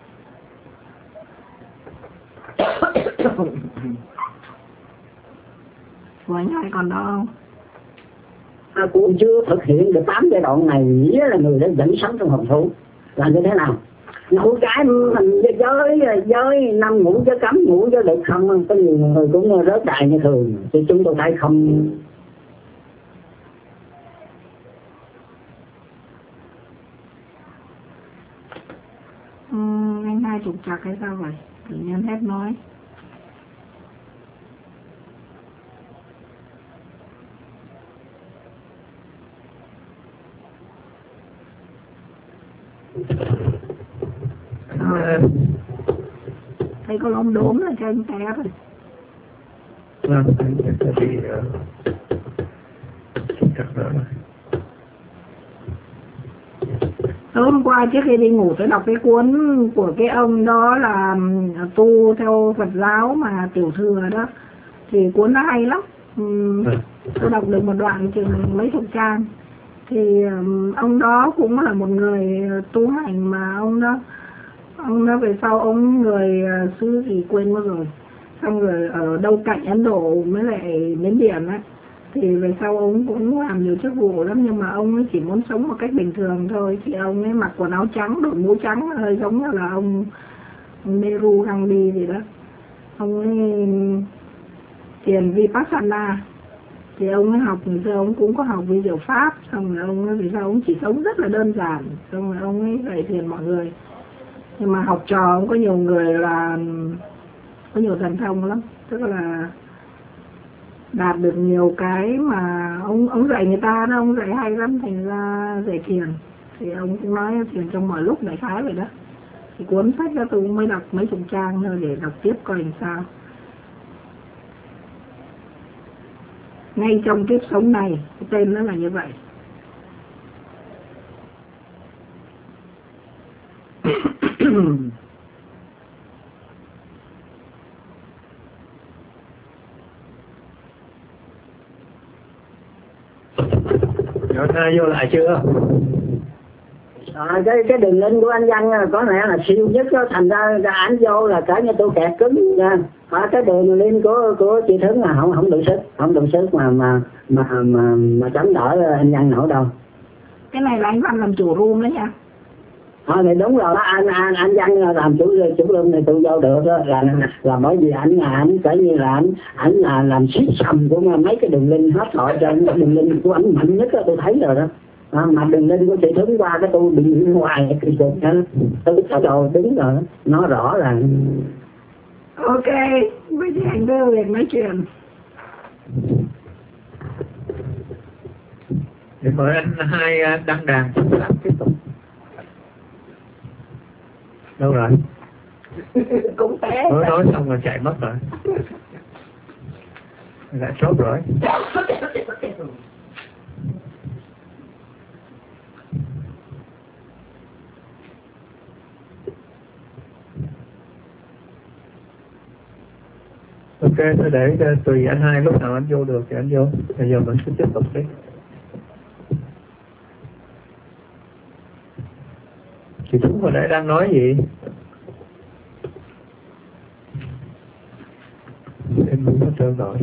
Của anh hai còn đó không? À, cũng chưa thực hiện được tám giai đoạn này, nghĩa là người đã dẫn sống trong hồn thú là như thế nào. Ngủ cái mình giới giới năm ngủ giới cấm, ngủ giới được không, có nhiều người cũng rớt đại như thường, thì chúng tôi thấy không. Ừ, anh hai trục trặc hay sao vậy? Tự nhiên hết nói. À, thấy có lông đốm là cho anh té rồi. Vâng, anh sẽ bị trục trặc nữa rồi. Tối hôm qua trước khi đi ngủ tôi đọc cái cuốn của cái ông đó là tu theo Phật giáo mà tiểu thừa đó, thì cuốn nó hay lắm. uhm, tôi đọc được một đoạn chừng mấy chục trang. Thì um, ông đó cũng là một người tu hành, mà ông đó ông đó về sau ông người uh, xứ gì quên mất rồi, xong rồi ở đâu cạnh Ấn Độ mới lại Miến Điện á, thì về sau ông cũng làm nhiều chức vụ lắm, nhưng mà ông ấy chỉ muốn sống một cách bình thường thôi. Thì ông ấy mặc quần áo trắng, đội mũ trắng, hơi giống như là ông, ông Meru Gandhi gì đó. Ông ấy thiền Vipassana, thì ông ấy học, người xưa ông cũng có học vi diệu pháp, xong rồi ông ấy vì sao ông chỉ sống rất là đơn giản, xong rồi ông ấy dạy thiền mọi người. Nhưng mà học trò ông có nhiều người là có nhiều thần thông lắm, tức là đạt được nhiều cái mà ông ông dạy người ta đó, ông dạy hay lắm, thành ra dạy thiền. Thì ông cũng nói thiền trong mọi lúc đại khái vậy đó. Thì cuốn sách đó tôi mới đọc mấy chục trang thôi để đọc tiếp coi làm sao. Ngay trong kiếp sống này, cái tên nó là như vậy. Rồi hai vô lại chưa? À, cái cái đường link của anh Văn có lẽ là siêu nhất đó, thành ra ra ảnh vô là cả như tôi kẹt cứng nha. À, cái đường link của của chị Thứng là không không đủ sức, không đủ sức mà mà mà mà mà chống đỡ anh Văn nổi đâu. Cái này là anh Văn làm chủ room đấy nha. À, thì đúng rồi đó, anh anh anh Văn làm chủ chủ room này tôi vô được đó, là là bởi vì ảnh là ảnh kể như là ảnh ảnh là làm xích sầm của mấy cái đường link hết rồi, trên đường link của ảnh mạnh nhất đó, tôi thấy rồi đó. À, mà đừng lên của chị Thứng qua cái tôi bị ngoài kỳ cục nha, tôi có đồ đứng rồi nó rõ là ok. Bây giờ anh đưa việc nói chuyện. Để mời anh hai đăng đàn tiếp tục. Đâu rồi? Cũng té. Mới nói xong rồi chạy mất rồi. Lại sốt rồi. Ok, tôi để tùy anh hai, lúc nào anh vô được thì anh vô. Bây giờ mình cứ tiếp tục đi. Chị Thúng hồi nãy đang nói gì? Em muốn hết trơn rồi.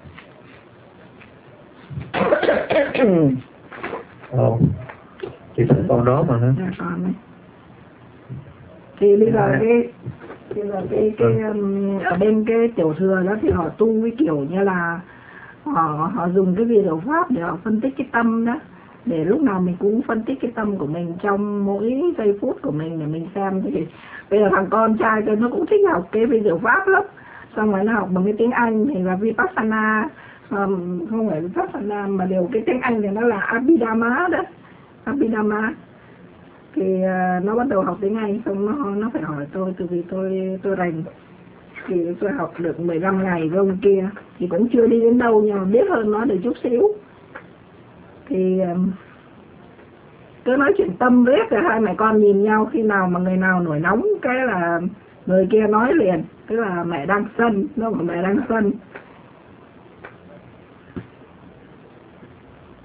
Ồ, chị Thúng còn đó mà hả? Dạ còn đấy. Thì bây giờ cái bây giờ cái cái um, ở bên cái tiểu thừa đó thì họ tu cái kiểu như là họ họ dùng cái video pháp để họ phân tích cái tâm đó, để lúc nào mình cũng phân tích cái tâm của mình trong mỗi giây phút của mình để mình xem. Thì bây giờ thằng con trai tôi nó cũng thích học cái video pháp lắm, xong rồi nó học bằng cái tiếng Anh thì là Vipassana, um, không phải Vipassana mà đều cái tiếng Anh thì nó là Abhidhamma đó, Abhidhamma. Thì uh, nó bắt đầu học tiếng Anh, xong nó nó phải hỏi tôi, từ vì tôi tôi rành. Thì tôi học được mười lăm ngày với ông kia, thì cũng chưa đi đến đâu nhưng mà biết hơn nó được chút xíu. Thì um, cứ nói chuyện tâm riết rồi hai mẹ con nhìn nhau, khi nào mà người nào nổi nóng cái là người kia nói liền, tức là mẹ đang sân, nó bảo mẹ đang sân.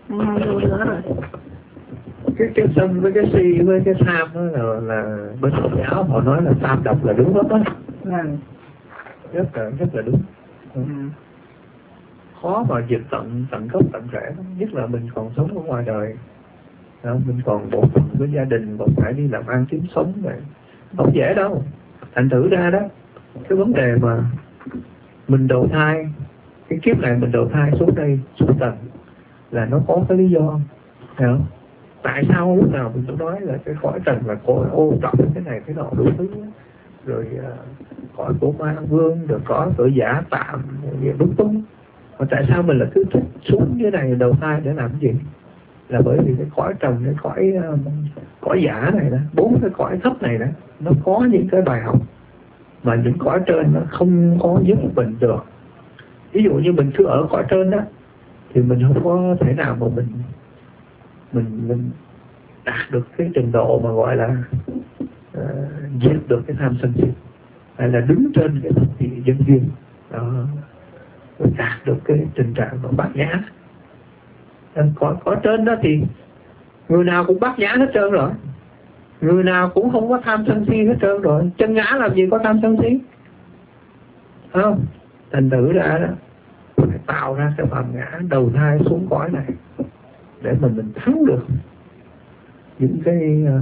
ngay đâu nữa rồi. Cái cái sân với cái si với cái tham đó là, là bên Phật giáo họ nói là tam độc là đúng hết đó. Vâng. Rất là rất là đúng. Ừ. Khó mà diệt tận tận gốc tận rễ, nhất là mình còn sống ở ngoài đời. Đó, mình còn bổn phận với gia đình, còn phải đi làm ăn kiếm sống này, không dễ đâu. Thành thử ra đó, cái vấn đề mà mình đầu thai, cái kiếp này mình đầu thai xuống đây xuống tầng là nó có cái lý do, hiểu không? Tại sao lúc nào mình cũng nói là cái cõi trần là cõi ô trọng cái này cái nọ đủ thứ, rồi uh, cõi của ma vương, rồi cõi của giả tạm, rồi đúng tung. Mà tại sao mình lại cứ thích xuống cái này đầu thai để làm cái gì? Là bởi vì cái cõi trần, cái cõi uh, cõi giả này đó, bốn cái cõi thấp này đó, nó có những cái bài học mà những cõi trên nó không có giúp mình được. Ví dụ như mình cứ ở cõi trên đó thì mình không có thể nào mà mình mình mình đạt được cái trình độ mà gọi là uh, diệt được cái tham sân si, hay là đứng trên cái thập thị dân duyên đó, rồi đạt được cái tình trạng của bát nhã. Cõi cõi trên đó thì người nào cũng bát nhã hết trơn rồi, người nào cũng không có tham sân si hết trơn rồi. Chân ngã làm gì có tham sân si, không? Thành thử ra đó phải tạo ra cái phàm ngã đầu thai xuống cõi này để mà mình thắng được những cái uh,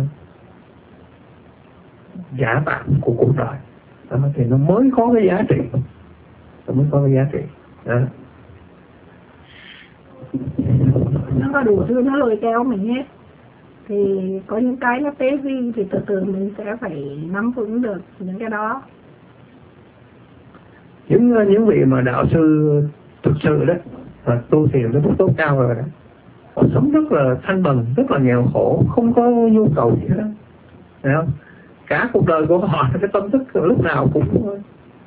giả tạm của cuộc đời đó, thì nó mới có cái giá trị, nó mới có cái giá trị đó. Nó có đủ thứ nó lôi kéo mình hết, thì có những cái nó tế vi thì từ từ mình sẽ phải nắm vững được những cái đó. Những những vị mà đạo sư thực sự đó, mà tu thiền tới mức tốt cao rồi đó, họ sống rất là thanh bần, rất là nghèo khổ, không có nhu cầu gì hết, thấy không? Cả cuộc đời của họ, cái tâm thức lúc nào cũng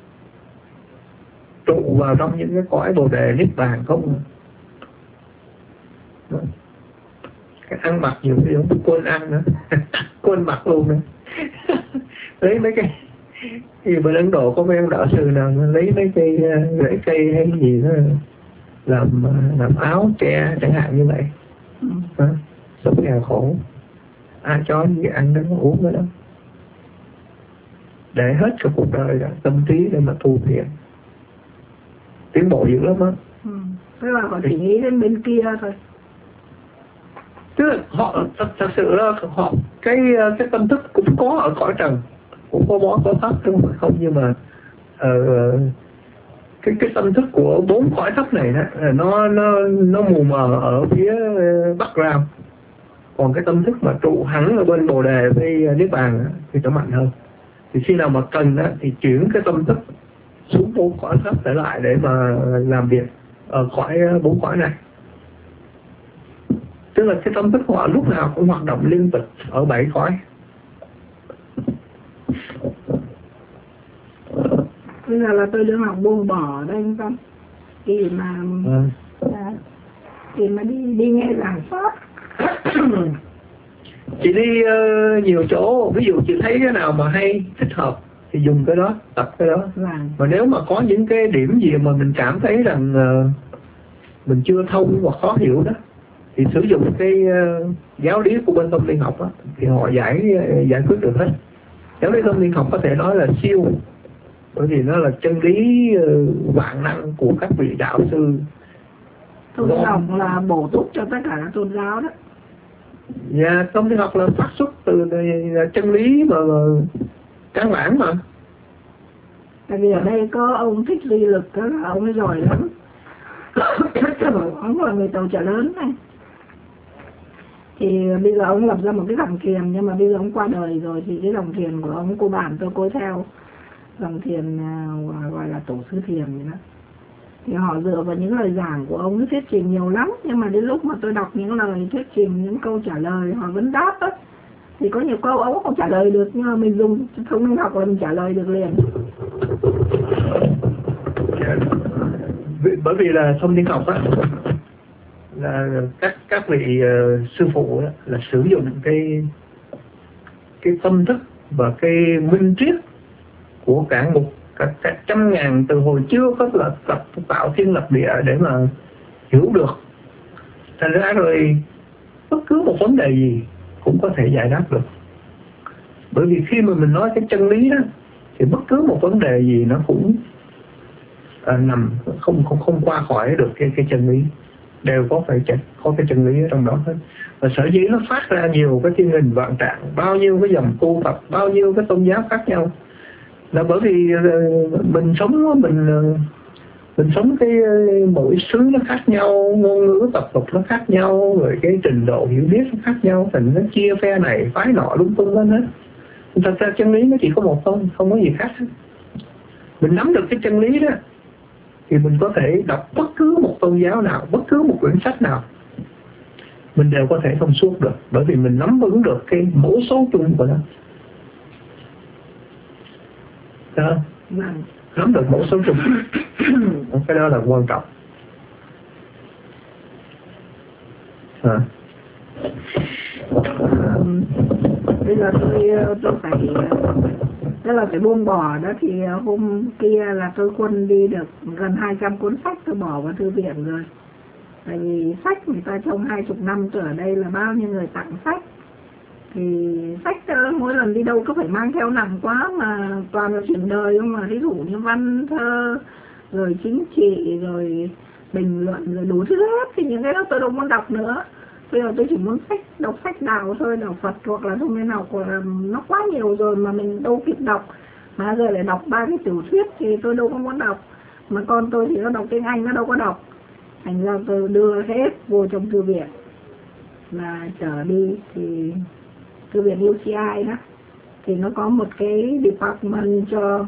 trụ vào trong những cái cõi bồ đề niết bàn không. Cái ăn mặc nhiều khi không quên ăn nữa, quên mặc luôn nữa. Lấy mấy cái thì bên Ấn Độ có mấy ông đạo sư nào lấy mấy cây rễ cây hay gì đó làm làm áo tre chẳng hạn như vậy. À, sống nghèo khổ, ai cho gì ăn đó, uống đó, đó. Để hết cả cuộc đời đó, tâm trí để mà tu thiện, tiến bộ dữ lắm á. Ừ. Tức là họ chỉ nghĩ đến bên kia thôi. Tức là họ thật, thật sự là họ cái cái tâm thức cũng có ở cõi trần, cũng có bó có thấp chứ không không, nhưng mà uh, cái cái tâm thức của bốn cõi thấp này đó, nó nó nó mù mờ ở phía background, còn cái tâm thức mà trụ hẳn ở bên bồ đề với niết bàn thì nó mạnh hơn. Thì khi nào mà cần đó, thì chuyển cái tâm thức xuống bốn cõi thấp trở lại để mà làm việc ở cõi bốn cõi này. Tức là cái tâm thức của họ lúc nào cũng hoạt động liên tục ở bảy cõi. Bây giờ là tôi đang học buông bỏ đây anh Văn. Thì mà à. À, thì mà đi đi nghe giảng pháp. Chị đi uh, nhiều chỗ, ví dụ chị thấy cái nào mà hay thích hợp thì dùng cái đó, tập cái đó. Vâng. Mà nếu mà có những cái điểm gì mà mình cảm thấy rằng uh, mình chưa thông hoặc khó hiểu đó, thì sử dụng cái uh, giáo lý của bên tâm linh học đó, thì họ giải giải quyết được hết. Giáo lý tâm linh học có thể nói là siêu, bởi vì nó là chân lý uh, vạn năng của các vị đạo sư. Tâm linh học là bổ túc cho tất cả các tôn giáo đó. Dạ, tâm linh học là phát xuất từ chân lý mà, mà căn bản mà. Tại vì ở đây có ông Thích Ly Lực, đó là ông ấy giỏi lắm. Ông là người Tàu Chợ Lớn này. Thì bây giờ ông lập ra một cái dòng thiền, nhưng mà bây giờ ông qua đời rồi thì cái dòng thiền của ông cô bản tôi cô theo dòng thiền gọi là tổ sư thiền vậy đó. Thì họ dựa vào những lời giảng của ông ấy thuyết trình nhiều lắm, nhưng mà đến lúc mà tôi đọc những lời thuyết trình, những câu trả lời họ vẫn đáp á, thì có nhiều câu ông không trả lời được, nhưng mà mình dùng thông minh học là mình trả lời được liền. Bởi vì là thông minh học á, là các các vị uh, sư phụ đó, là sử dụng cái cái tâm thức và cái minh triết của cả một cả, cả trăm ngàn từ hồi chưa có là tập tạo thiên lập địa để mà hiểu được Thành ra rồi bất cứ một vấn đề gì cũng có thể giải đáp được. Bởi vì khi mà mình nói cái chân lý đó thì bất cứ một vấn đề gì nó cũng à, nằm không không không qua khỏi được cái cái chân lý, đều có phải có cái chân lý ở trong đó hết. Và sở dĩ nó phát ra nhiều cái thiên hình vạn trạng, bao nhiêu cái dòng tu tập, bao nhiêu cái tôn giáo khác nhau, là bởi vì mình sống mình mình sống cái mỗi xứ nó khác nhau, ngôn ngữ tập tục nó khác nhau, rồi cái trình độ hiểu biết nó khác nhau, thành nó chia phe này phái nọ lung tung lên hết. Thật ra chân lý nó chỉ có một thôi, không có gì khác hết. Mình nắm được cái chân lý đó thì mình có thể đọc bất cứ một tôn giáo nào, bất cứ một quyển sách nào, mình đều có thể thông suốt được, bởi vì mình nắm vững được cái mẫu số chung của nó. Đó. Nắm được mẫu số chung. Cái đó là quan trọng. À. Bây giờ tôi tôi phải tức là phải buông bỏ đó. Thì hôm kia là tôi quân đi được gần hai trăm cuốn sách tôi bỏ vào thư viện rồi. Tại vì sách người ta trong hai chục năm trở ở đây là bao nhiêu người tặng sách. Thì sách mỗi lần đi đâu có phải mang theo nặng quá, mà toàn là chuyện đời không, mà ví dụ như văn thơ rồi chính trị rồi bình luận rồi đủ thứ hết. Thì những cái đó tôi đâu muốn đọc nữa. Bây giờ tôi chỉ muốn sách, đọc sách đạo thôi, đọc Phật hoặc là thông nào, nó quá nhiều rồi mà mình đâu kịp đọc. Mà giờ lại đọc ba cái tiểu thuyết thì tôi đâu có muốn đọc. Mà con tôi thì nó đọc tiếng Anh, nó đâu có đọc. Thành ra tôi đưa hết vô trong thư viện là trở đi. Thì thư viện u xê i đó thì nó có một cái department cho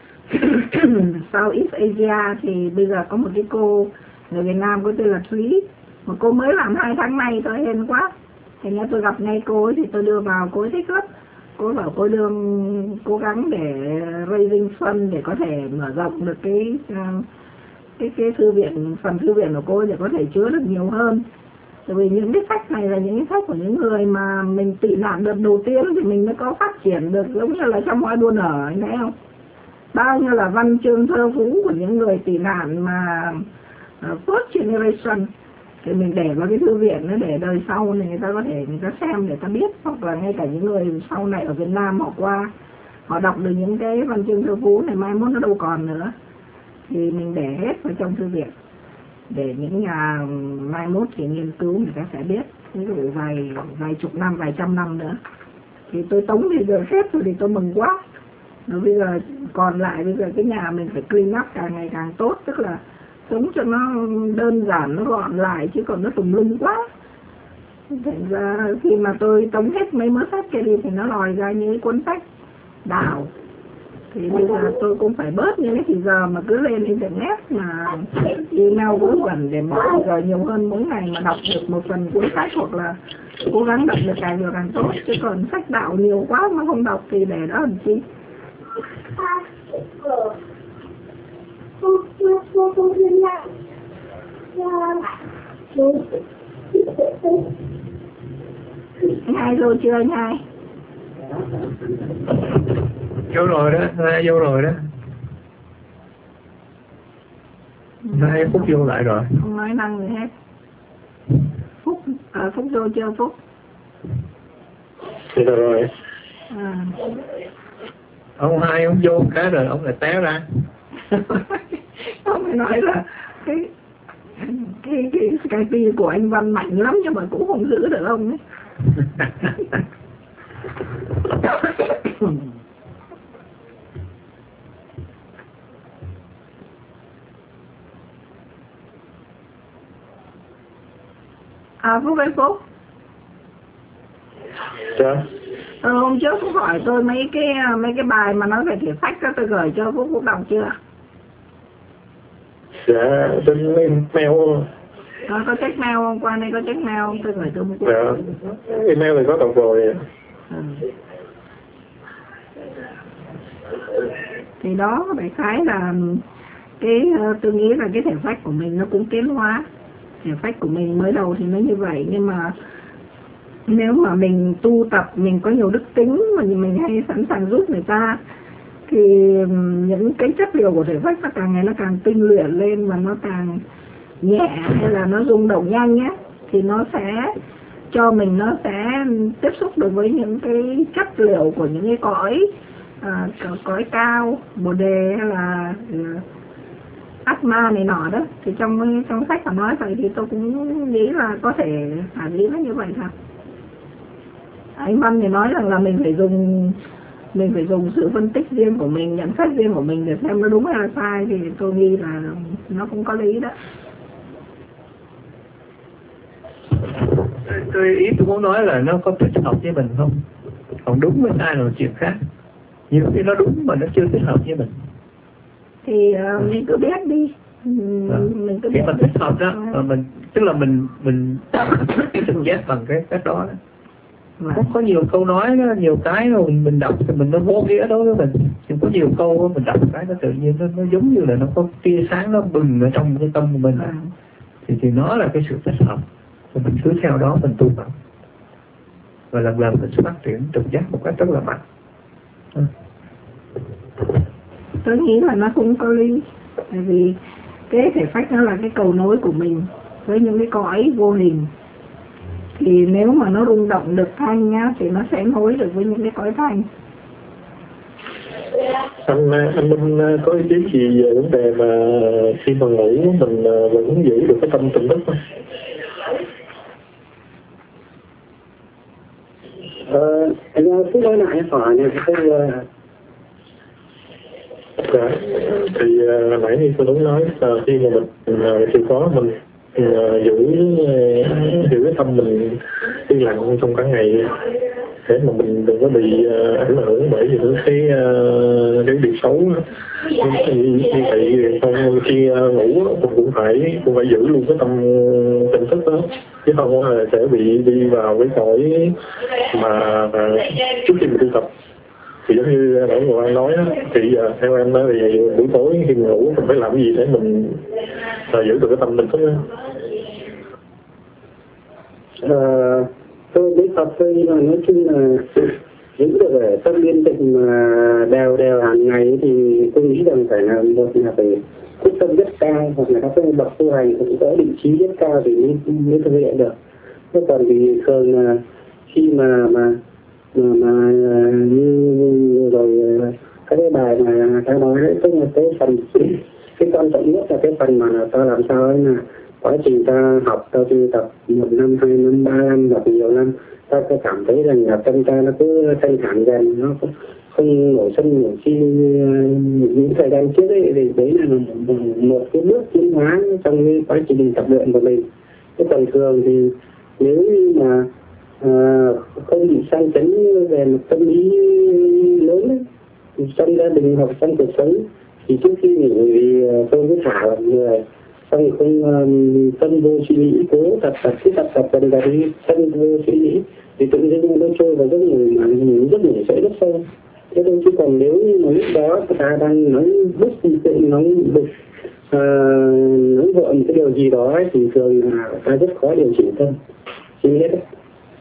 Southeast Asia. Thì bây giờ có một cái cô người Việt Nam có tên là Thúy, mà cô mới làm hai tháng nay, tôi hên quá. Thành ra tôi gặp ngay cô ấy thì tôi đưa vào, cô ấy thích lắm. Cô bảo cô đương cố gắng để raising fund để có thể mở rộng được cái cái cái thư viện, phần thư viện của cô để có thể chứa được nhiều hơn. Tại vì những cái sách này là những cái sách của những người mà mình tị nạn đợt đầu tiên thì mình mới có phát triển được, giống như là trong Hoa Đua Nở, anh thấy không? Bao nhiêu là văn chương thơ phú của những người tị nạn mà uh, first generation thì mình để vào cái thư viện nó để đời sau này người ta có thể người ta xem để ta biết, hoặc là ngay cả những người sau này ở Việt Nam họ qua họ đọc được những cái văn chương thơ phú này, mai mốt nó đâu còn nữa thì mình để hết vào trong thư viện để những nhà mai mốt thì nghiên cứu người ta sẽ biết, ví dụ vài vài chục năm, vài trăm năm nữa. Thì tôi tống thì được hết rồi thì tôi mừng quá. Rồi bây giờ còn lại bây giờ cái nhà mình phải clean up càng ngày càng tốt, tức là sống cho nó đơn giản, nó gọn lại, chứ còn nó tùm lum quá. Thành ra khi mà tôi tống hết mấy mớ sách kia đi thì nó lòi ra những cái cuốn sách đạo. Thì bây giờ tôi cũng phải bớt những cái thì giờ mà cứ lên internet mà email vớ vẩn để mọi giờ nhiều hơn mỗi ngày mà đọc được một phần cuốn sách, hoặc là cố gắng đọc được càng nhiều càng tốt. Chứ còn sách đạo nhiều quá mà không đọc thì để đó làm chi. Nhai rồi chưa nhai? Vô rồi đó, ra vô rồi đó. Hai Phúc vô lại rồi. Không nói năng gì hết. Phúc, à, Phúc vô chưa Phúc? Thì rồi. À. Ông hai ông vô cái rồi ông lại té ra. Ông phải nói là cái cái cái Skype của anh Văn mạnh lắm nhưng mà cũng không giữ được ông ấy. À Phúc ơi Phúc. Dạ. Ừ, hôm trước Phúc hỏi tôi mấy cái mấy cái bài mà nói về thể phách đó, tôi gửi cho Phúc, Phúc đọc chưa? Dạ, trên email. À, có check mail không? Qua đây có check mail không? Tôi gửi tôi một Dạ, email thì có đọc rồi. Ừ. Thì đó, đại khái là cái tôi nghĩ là cái thể phách của mình nó cũng tiến hóa. Thể phách của mình mới đầu thì nó như vậy, nhưng mà nếu mà mình tu tập, mình có nhiều đức tính mà mình hay sẵn sàng giúp người ta thì những cái chất liệu của thể phách nó càng ngày nó càng tinh luyện lên và nó càng nhẹ hay là nó rung động nhanh nhé. thì nó sẽ cho mình, nó sẽ tiếp xúc được với những cái chất liệu của những cái cõi à, cõi cao, Bồ đề hay là uh, Atma này nọ đó. Thì trong trong sách họ nói vậy thì tôi cũng nghĩ là có thể phản lý nó như vậy thật. Anh Văn thì nói rằng là mình phải dùng mình phải dùng sự phân tích riêng của mình, nhận xét riêng của mình để xem nó đúng hay là sai, thì tôi nghĩ là nó cũng có lý đó. Tôi ý tôi muốn nói là nó có thích hợp với mình không, còn đúng với sai là một chuyện khác. Nhiều khi nó đúng mà nó chưa thích hợp với mình thì uh, mình cứ biết đi. À, mình cứ khi biết mà thích hợp đó à, mình tức là mình mình cái trực giác bằng cái cách đó, đó. Vâng. Có, có nhiều câu nói đó, nhiều cái mà mình, mình đọc thì mình nó vô nghĩa đối với mình, thì có nhiều câu đó, mình đọc cái nó tự nhiên nó, nó giống như là nó có tia sáng nó bừng ở trong cái tâm của mình à. thì thì nó là cái sự thích hợp, thì mình cứ theo đó mình tu tập, và lần lần mình sẽ phát triển trực giác một cách rất là mạnh. à. Tôi nghĩ là nó cũng có lý, tại vì cái thể phách nó là cái cầu nối của mình với những cái cõi vô hình, thì nếu mà nó rung động được thanh nhá thì nó sẽ nối được với những cái cõi thanh. Anh anh Minh có ý kiến gì về vấn đề mà khi mà ngủ mình vẫn giữ được cái tâm tỉnh thức không? Ờ, anh cứ nói lại hỏi này tôi. Dạ, thì uh, nãy như tôi đúng nói uh, khi mà mình uh, chịu khó mình uh, giữ uh, giữ cái tâm mình yên lặng trong cả ngày để mà mình đừng có bị uh, ảnh hưởng bởi những cái uh, cái việc xấu. Như vậy không, khi uh, ngủ mình cũng phải cũng phải giữ luôn cái tâm tỉnh thức đó, chứ không là sẽ bị đi vào cái cõi mà uh, trước khi mình tu tập. Thì giống như nãy người anh nói á, thì uh, theo em đó thì buổi tối khi ngủ mình phải làm gì để mình uh, giữ được cái tâm mình thức đó? Ờ, tôi biết tập tôi nhưng mà nói chung là giữ được để tâm yên tĩnh mà đều đều hàng ngày thì tôi nghĩ rằng phải là một là phải quyết tâm rất cao, hoặc là các cái bậc tu hành cũng có định chí rất cao thì mới, mới thực hiện được. Thế còn thì thường là khi mà mà mà, mà như rồi các cái bài mà ta nói đấy, tức là cái phần cái quan trọng nhất là cái phần mà ta làm sao ấy là quá trình ta học, ta tu tập một năm, hai năm, ba năm, hoặc nhiều năm, ta có cảm thấy rằng là tâm ta nó cứ thanh thản dần, nó không, không nổi sân nổi chi những thời gian trước ấy, thì đấy là một, một cái bước tiến hóa trong cái quá trình tập luyện của mình. Cái còn thường thì nếu như mà à, không bị sang chấn về một tâm lý lớn ấy, trong gia đình hoặc trong cuộc sống, thì trước khi nghỉ thì tôi cứ thả vào người, xong không um, tâm vô suy nghĩ, cố tập tập cứ tập tập dần dần đi, tâm vô suy nghĩ thì tự nhiên nó trôi vào giấc ngủ, mà ngủ giấc ngủ sẽ rất sâu. Thế thôi, chứ còn nếu như mà lúc đó ta đang nói bức nói bực à, nói vội một cái điều gì đó ấy, thì thường là ta rất khó điều chỉnh tâm chỉ hết đấy.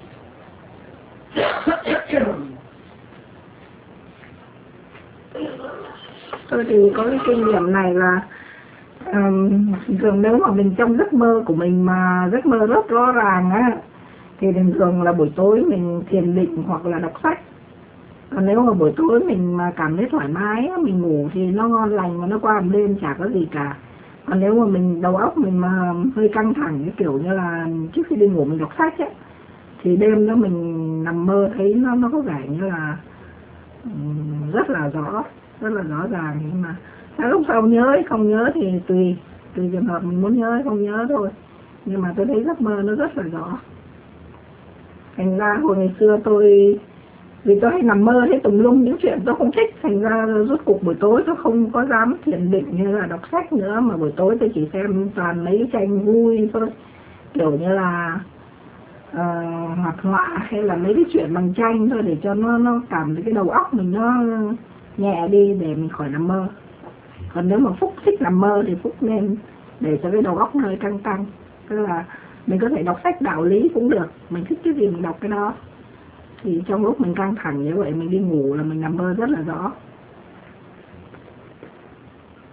Tôi thì có cái kinh nghiệm này là um, thường nếu mà mình trong giấc mơ của mình mà giấc mơ rất rõ ràng á, thì thường thường là buổi tối mình thiền định hoặc là đọc sách. Còn nếu mà buổi tối mình mà cảm thấy thoải mái á, mình ngủ thì nó ngon lành và nó qua một đêm chả có gì cả. Còn nếu mà mình đầu óc mình mà hơi căng thẳng, cái kiểu như là trước khi đi ngủ mình đọc sách ấy, thì đêm đó mình nằm mơ thấy nó nó có vẻ như là um, rất là rõ, rất là rõ ràng. Nhưng mà sáng lúc sau nhớ hay không nhớ thì tùy tùy trường hợp mình muốn nhớ hay không nhớ thôi. Nhưng mà tôi thấy giấc mơ nó rất là rõ. Thành ra hồi ngày xưa tôi, vì tôi hay nằm mơ thấy tùm lum những chuyện tôi không thích, thành ra rốt cuộc buổi tối tôi không có dám thiền định như là đọc sách nữa, mà buổi tối tôi chỉ xem toàn mấy cái tranh vui thôi, kiểu như là uh, hoạt họa hay là mấy cái chuyện bằng tranh thôi, để cho nó nó cảm thấy cái đầu óc mình nó nhẹ đi để mình khỏi nằm mơ. Còn nếu mà Phúc thích nằm mơ thì Phúc nên để cho cái đầu óc hơi căng căng, tức là mình có thể đọc sách đạo lý cũng được, mình thích cái gì mình đọc cái đó. Thì trong lúc mình căng thẳng như vậy mình đi ngủ là mình nằm mơ rất là rõ.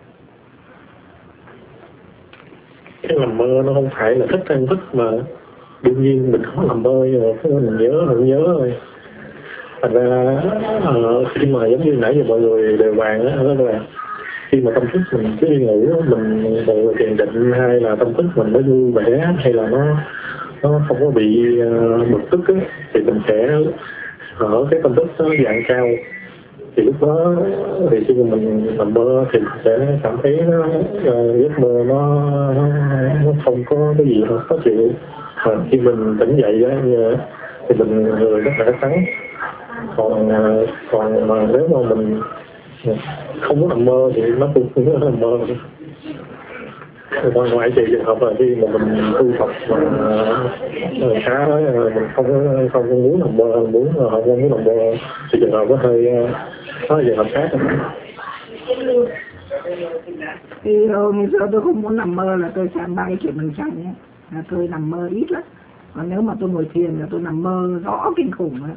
Cái nằm mơ nó không phải là thích hay không thích, mà đương nhiên mình khó làm mơ, nhưng mà mình nhớ không nhớ thôi. Thành ra uh, khi mà giống như nãy giờ mọi người đều bàn á, đó là khi mà tâm thức mình cứ đi ngủ, mình ngồi thiền định hay là tâm thức mình nó vui vẻ hay là nó nó không có bị uh, bực tức á, thì mình sẽ ở cái tâm thức nó dạng cao. Thì lúc đó thì khi mà mình nằm mơ thì mình sẽ cảm thấy nó, uh, giấc mơ nó, nó nó không có cái gì khó chịu. Và khi mình tỉnh dậy á thì mình người rất là sáng. Còn còn mà nếu mà mình không có nằm mơ thì nó cũng không có nằm mơ. Ngoài ngoại trừ trường hợp là khi mà mình tu tập mà khá nói mình không có không có muốn nằm mơ, muốn không muốn nằm mơ thì trường hợp nó hơi có trường hợp khác. Thì ngày xưa tôi không muốn nằm mơ là tôi xem ba cái chuyện mình tranh ấy, là tôi nằm mơ ít lắm. Còn nếu mà tôi ngồi thiền là tôi nằm mơ rõ kinh khủng ấy.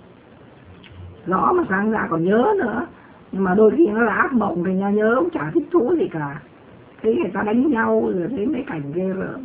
Rõ mà sáng ra còn nhớ nữa. Nhưng mà đôi khi nó là ác mộng thì nha, nhớ cũng chả thích thú gì cả. Thấy người ta đánh nhau rồi thấy mấy cảnh ghê rợn.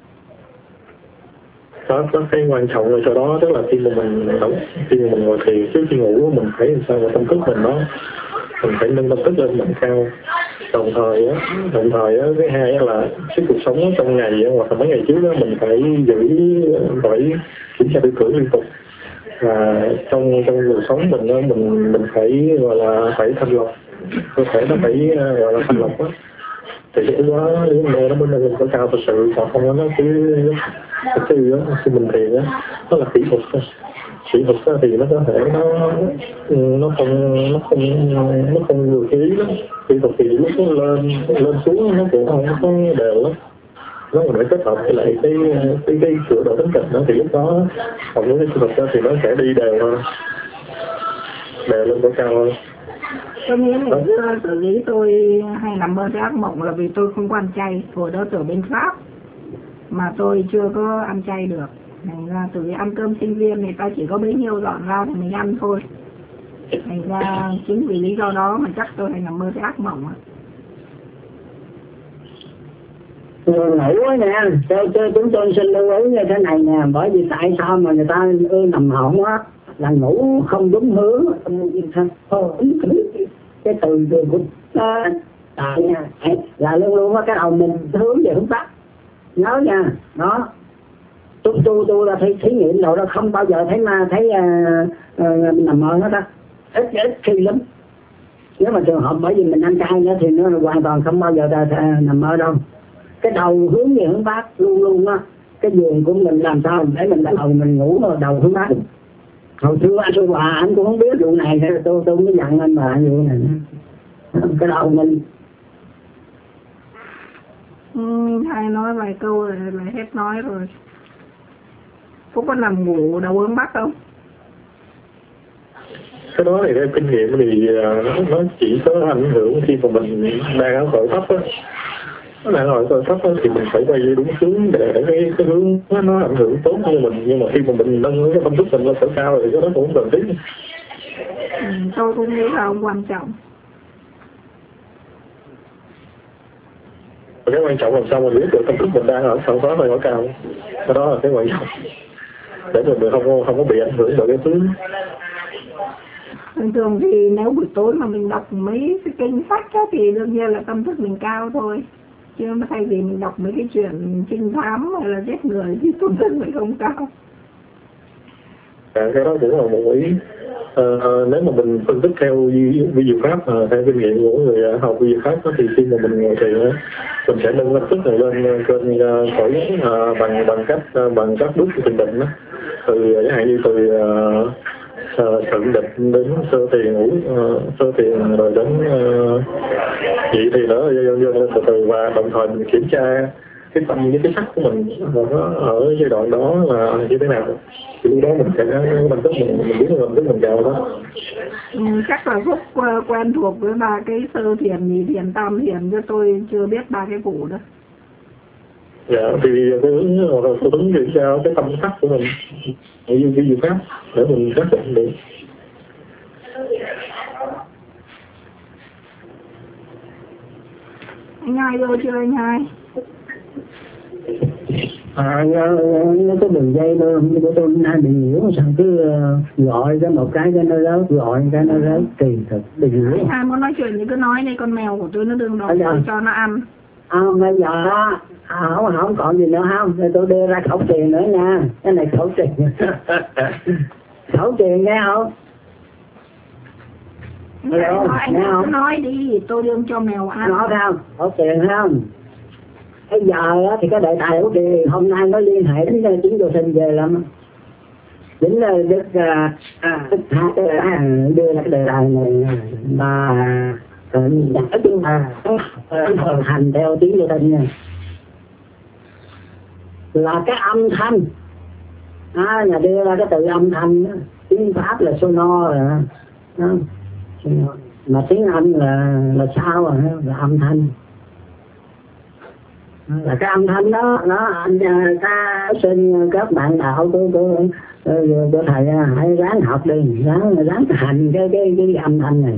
Đó, có cái quan trọng là sau đó, tức là khi mà mình đóng, khi mà mình ngồi thiền trước khi ngủ mình phải làm sao mà tâm thức mình nó mình phải nâng tâm thức lên mạnh cao. Đồng thời á, đồng thời á, cái hai á là cái cuộc sống trong ngày á, hoặc là mấy ngày trước đó mình phải giữ, phải kiểm tra tư tưởng liên tục. Và trong trong cuộc sống mình đó, mình mình phải gọi là phải thanh lọc, cơ thể nó phải gọi là thanh lọc á. Thì cái đó nếu mà nó mới lên có cao thật sự, còn không nó cứ thật sự á, khi mình thiền á, nó là kỹ thuật thôi. Kỹ thuật á thì nó có thể nó nó không nó không nó không vừa cái ý lắm. Kỹ thuật thì lúc nó lên lên xuống nó cũng không có đều lắm. Nó phải kết hợp với lại cái cái cái sửa đổi tính tình đó, thì lúc đó còn những cái kỹ thuật đó thì nó sẽ đi đều hơn, đều lên có cao hơn. Tôi nghĩ ngày xưa xử lý tôi hay nằm mơ thấy ác mộng là vì tôi không có ăn chay. Hồi đó ở bên Pháp mà tôi chưa có ăn chay được. Thành ra từ cái ăn cơm sinh viên thì ta chỉ có bấy nhiêu dọn ra thì mình ăn thôi. Thành ra chính vì lý do đó mà chắc tôi hay nằm mơ thấy ác mộng. Ngủ á nè, cho, cho chúng tôi xin lưu ý như thế này nè, bởi vì tại sao mà người ta ưa nằm hỏng á, là ngủ không đúng hướng, cái từ từ của tại nha, là luôn luôn á cái đầu mình hướng về hướng bắc, nhớ nha, đó. Tu tu tu là thí, thí nghiệm rồi đó, không bao giờ thấy ma thấy uh, uh, nằm mơ hết á, ít ít khi lắm. Nếu mà trường hợp bởi vì mình ăn chay nữa thì nó hoàn toàn không bao giờ ta, ta nằm mơ đâu. Cái đầu hướng về hướng bắc luôn luôn á, cái giường của mình làm sao để mình đầu mình ngủ mà đầu hướng bắc. Hồi xưa anh tôi bà anh cũng không biết vụ này, tôi tôi mới dặn anh bà vụ này. Cái đầu mình ừ, thầy nói vài câu rồi lại hết nói rồi. Phúc có nằm ngủ đầu hướng bắc không? Cái đó thì theo kinh nghiệm thì nó chỉ có ảnh hưởng khi mà mình đang ở cõi thấp á. Nó đang ở cõi thấp á thì mình phải quay đúng hướng để cái, cái hướng nó, nó ảnh hưởng tốt như mình. Nhưng mà khi mà mình nâng cái tâm thức mình lên cõi cao thì cái đó cũng cần thiết. Ừ, tôi cũng nghĩ là không quan trọng. Và cái quan trọng làm sao mình biết được tâm thức mình đang ở cõi thấp hay cõi cao. Cái đó là cái quan trọng. Để mình không có, không có bị ảnh hưởng bởi cái hướng. Thường thường thì nếu buổi tối mà mình đọc mấy cái kinh sách á, thì đương nhiên là tâm thức mình cao thôi. Chứ mà thay vì mình đọc mấy cái chuyện trinh thám hay là giết người thì tâm thức mình không cao. À, cái đó cũng là một ý. À, nếu mà mình phân tích theo vi diệu pháp, à, theo kinh nghiệm của người học vi diệu pháp đó, thì khi mà mình ngồi thiền đó, mình sẽ nâng tâm thức này lên trên khỏi à, bằng bằng cách à, bằng các bước thiền định đó. Từ chẳng hạn như từ à, thượng định đến sơ thiền, ngủ uh, sơ thiền rồi đến uh, nhị thiền nữa, dần dần từ từ, và đồng thời mình kiểm tra cái tâm với cái sắc của mình ở giai đoạn đó là như thế nào. Thì lúc đó mình sẽ mình tức mình mình biết mình tức mình cao đó. Ừ, chắc là Phúc quen thuộc với ba cái sơ thiền, nhị thiền, tam thiền, chứ tôi chưa biết ba cái vụ đó. Dạ, thì cái hướng hoặc là cái hướng kiểm tra cái tâm sắc của mình ở những cái gì khác để mình xác định được. Anh hai vô chưa anh hai? À, cái đường dây tôi của tôi nay bị nhiễu sao cứ gọi cái một cái cái nó rớt, gọi cái nó rớt, kỳ thật bị nhiễu. Ai muốn nói chuyện thì cứ nói đi, con mèo của tôi nó đừng đòi tôi cho nó ăn. À, bây giờ đó, à, không, không còn gì nữa không, thì tôi đưa ra khẩu tiền nữa nha, cái này khẩu tiền. Khẩu tiền nghe không? Nghe nói, anh cứ nói đi, tôi đưa cho mèo ăn. Nói không? Khẩu tiền không? Bây giờ thì cái đề tài của chị hôm nay nó liên hệ đến chính vô sinh về lắm. Chính là đức đưa ra cái đề tài này mà nói chung là thực hành theo tiếng vô sinh nha. Là cái âm thanh, à, nhà đưa ra cái từ âm thanh đó. Tiếng Pháp là sonor rồi đó. Mà tiếng Anh là là sao rồi, là âm thanh. Là cái âm thanh đó, nó anh ta xin các bạn đạo của của của thầy hãy ráng học đi, ráng ráng hành cái cái cái âm thanh này.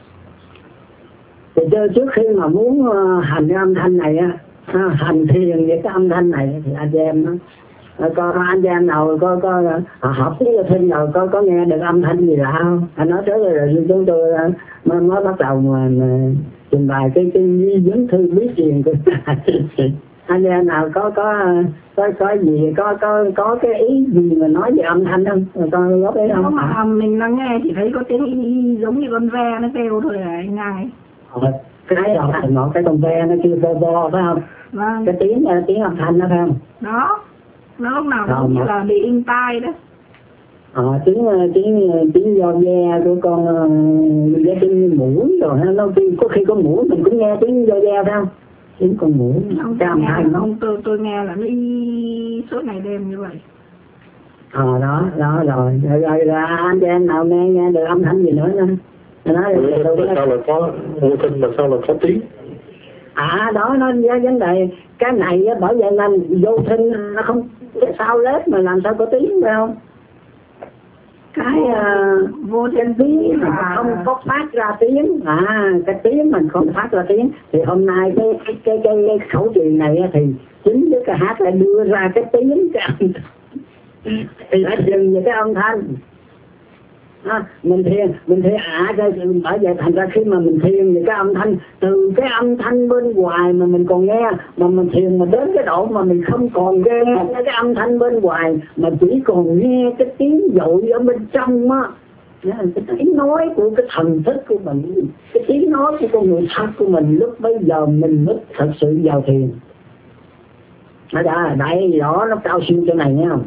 Thì trước khi mà muốn hành cái âm thanh này á, hành thiền về cái âm thanh này thì anh em đó, có anh em nào có có học tiếng vô sinh nào có có nghe được âm thanh gì lạ không? Anh nói tới rồi chúng tôi mới, mới bắt đầu mà, mà trình bày cái cái vấn thư bí truyền của anh em nào có có có có gì có có có cái ý gì mà nói về âm thanh không? Con góp ý không? Nếu mà mình đang nghe thì thấy có tiếng y giống như con ve nó kêu thôi à anh Ngài. Ờ, cái đó là một cái con ve nó kêu bo bo phải không? Vâng. Cái tiếng tiếng âm thanh đó phải không? Đó. Nó lúc nào cũng như là bị in tai đó. Ờ, tiếng tiếng tiếng do ve của con ve tiếng mũi rồi nó có khi có mũi mình cũng nghe tiếng do ve phải không? Tiếng con mũi không cam thanh không tôi tôi nghe là nó y suốt ngày đêm như vậy. Ờ đó đó rồi rồi rồi, rồi anh em nào nghe nghe được âm thanh gì nữa nữa nói là sao là có vô sinh mà sao là có tiếng? À đó nó vấn đề cái này bởi vậy nên vô sinh nó không sao lết mà làm sao có tiếng phải không? Cái uh, vô sinh tiếng mà không có phát ra tiếng, à cái tiếng mình không phát ra tiếng thì hôm nay cái cái cái, cái, cái khẩu truyền này thì chính cái hát lại đưa ra cái tiếng cái âm thì lại dừng về cái âm thanh. À, mình thiền mình thiền à cái bởi vậy thành ra khi mà mình thiền thì cái âm thanh từ cái âm thanh bên ngoài mà mình còn nghe mà mình thiền mà đến cái độ mà mình không còn nghe cái âm thanh bên ngoài mà chỉ còn nghe cái tiếng dội ở bên trong á, cái tiếng nói của cái thần thức của mình, cái tiếng nói của con người thật của mình, lúc bây giờ mình mới thật sự vào thiền. Đó là đại đó nó cao siêu chỗ này nha.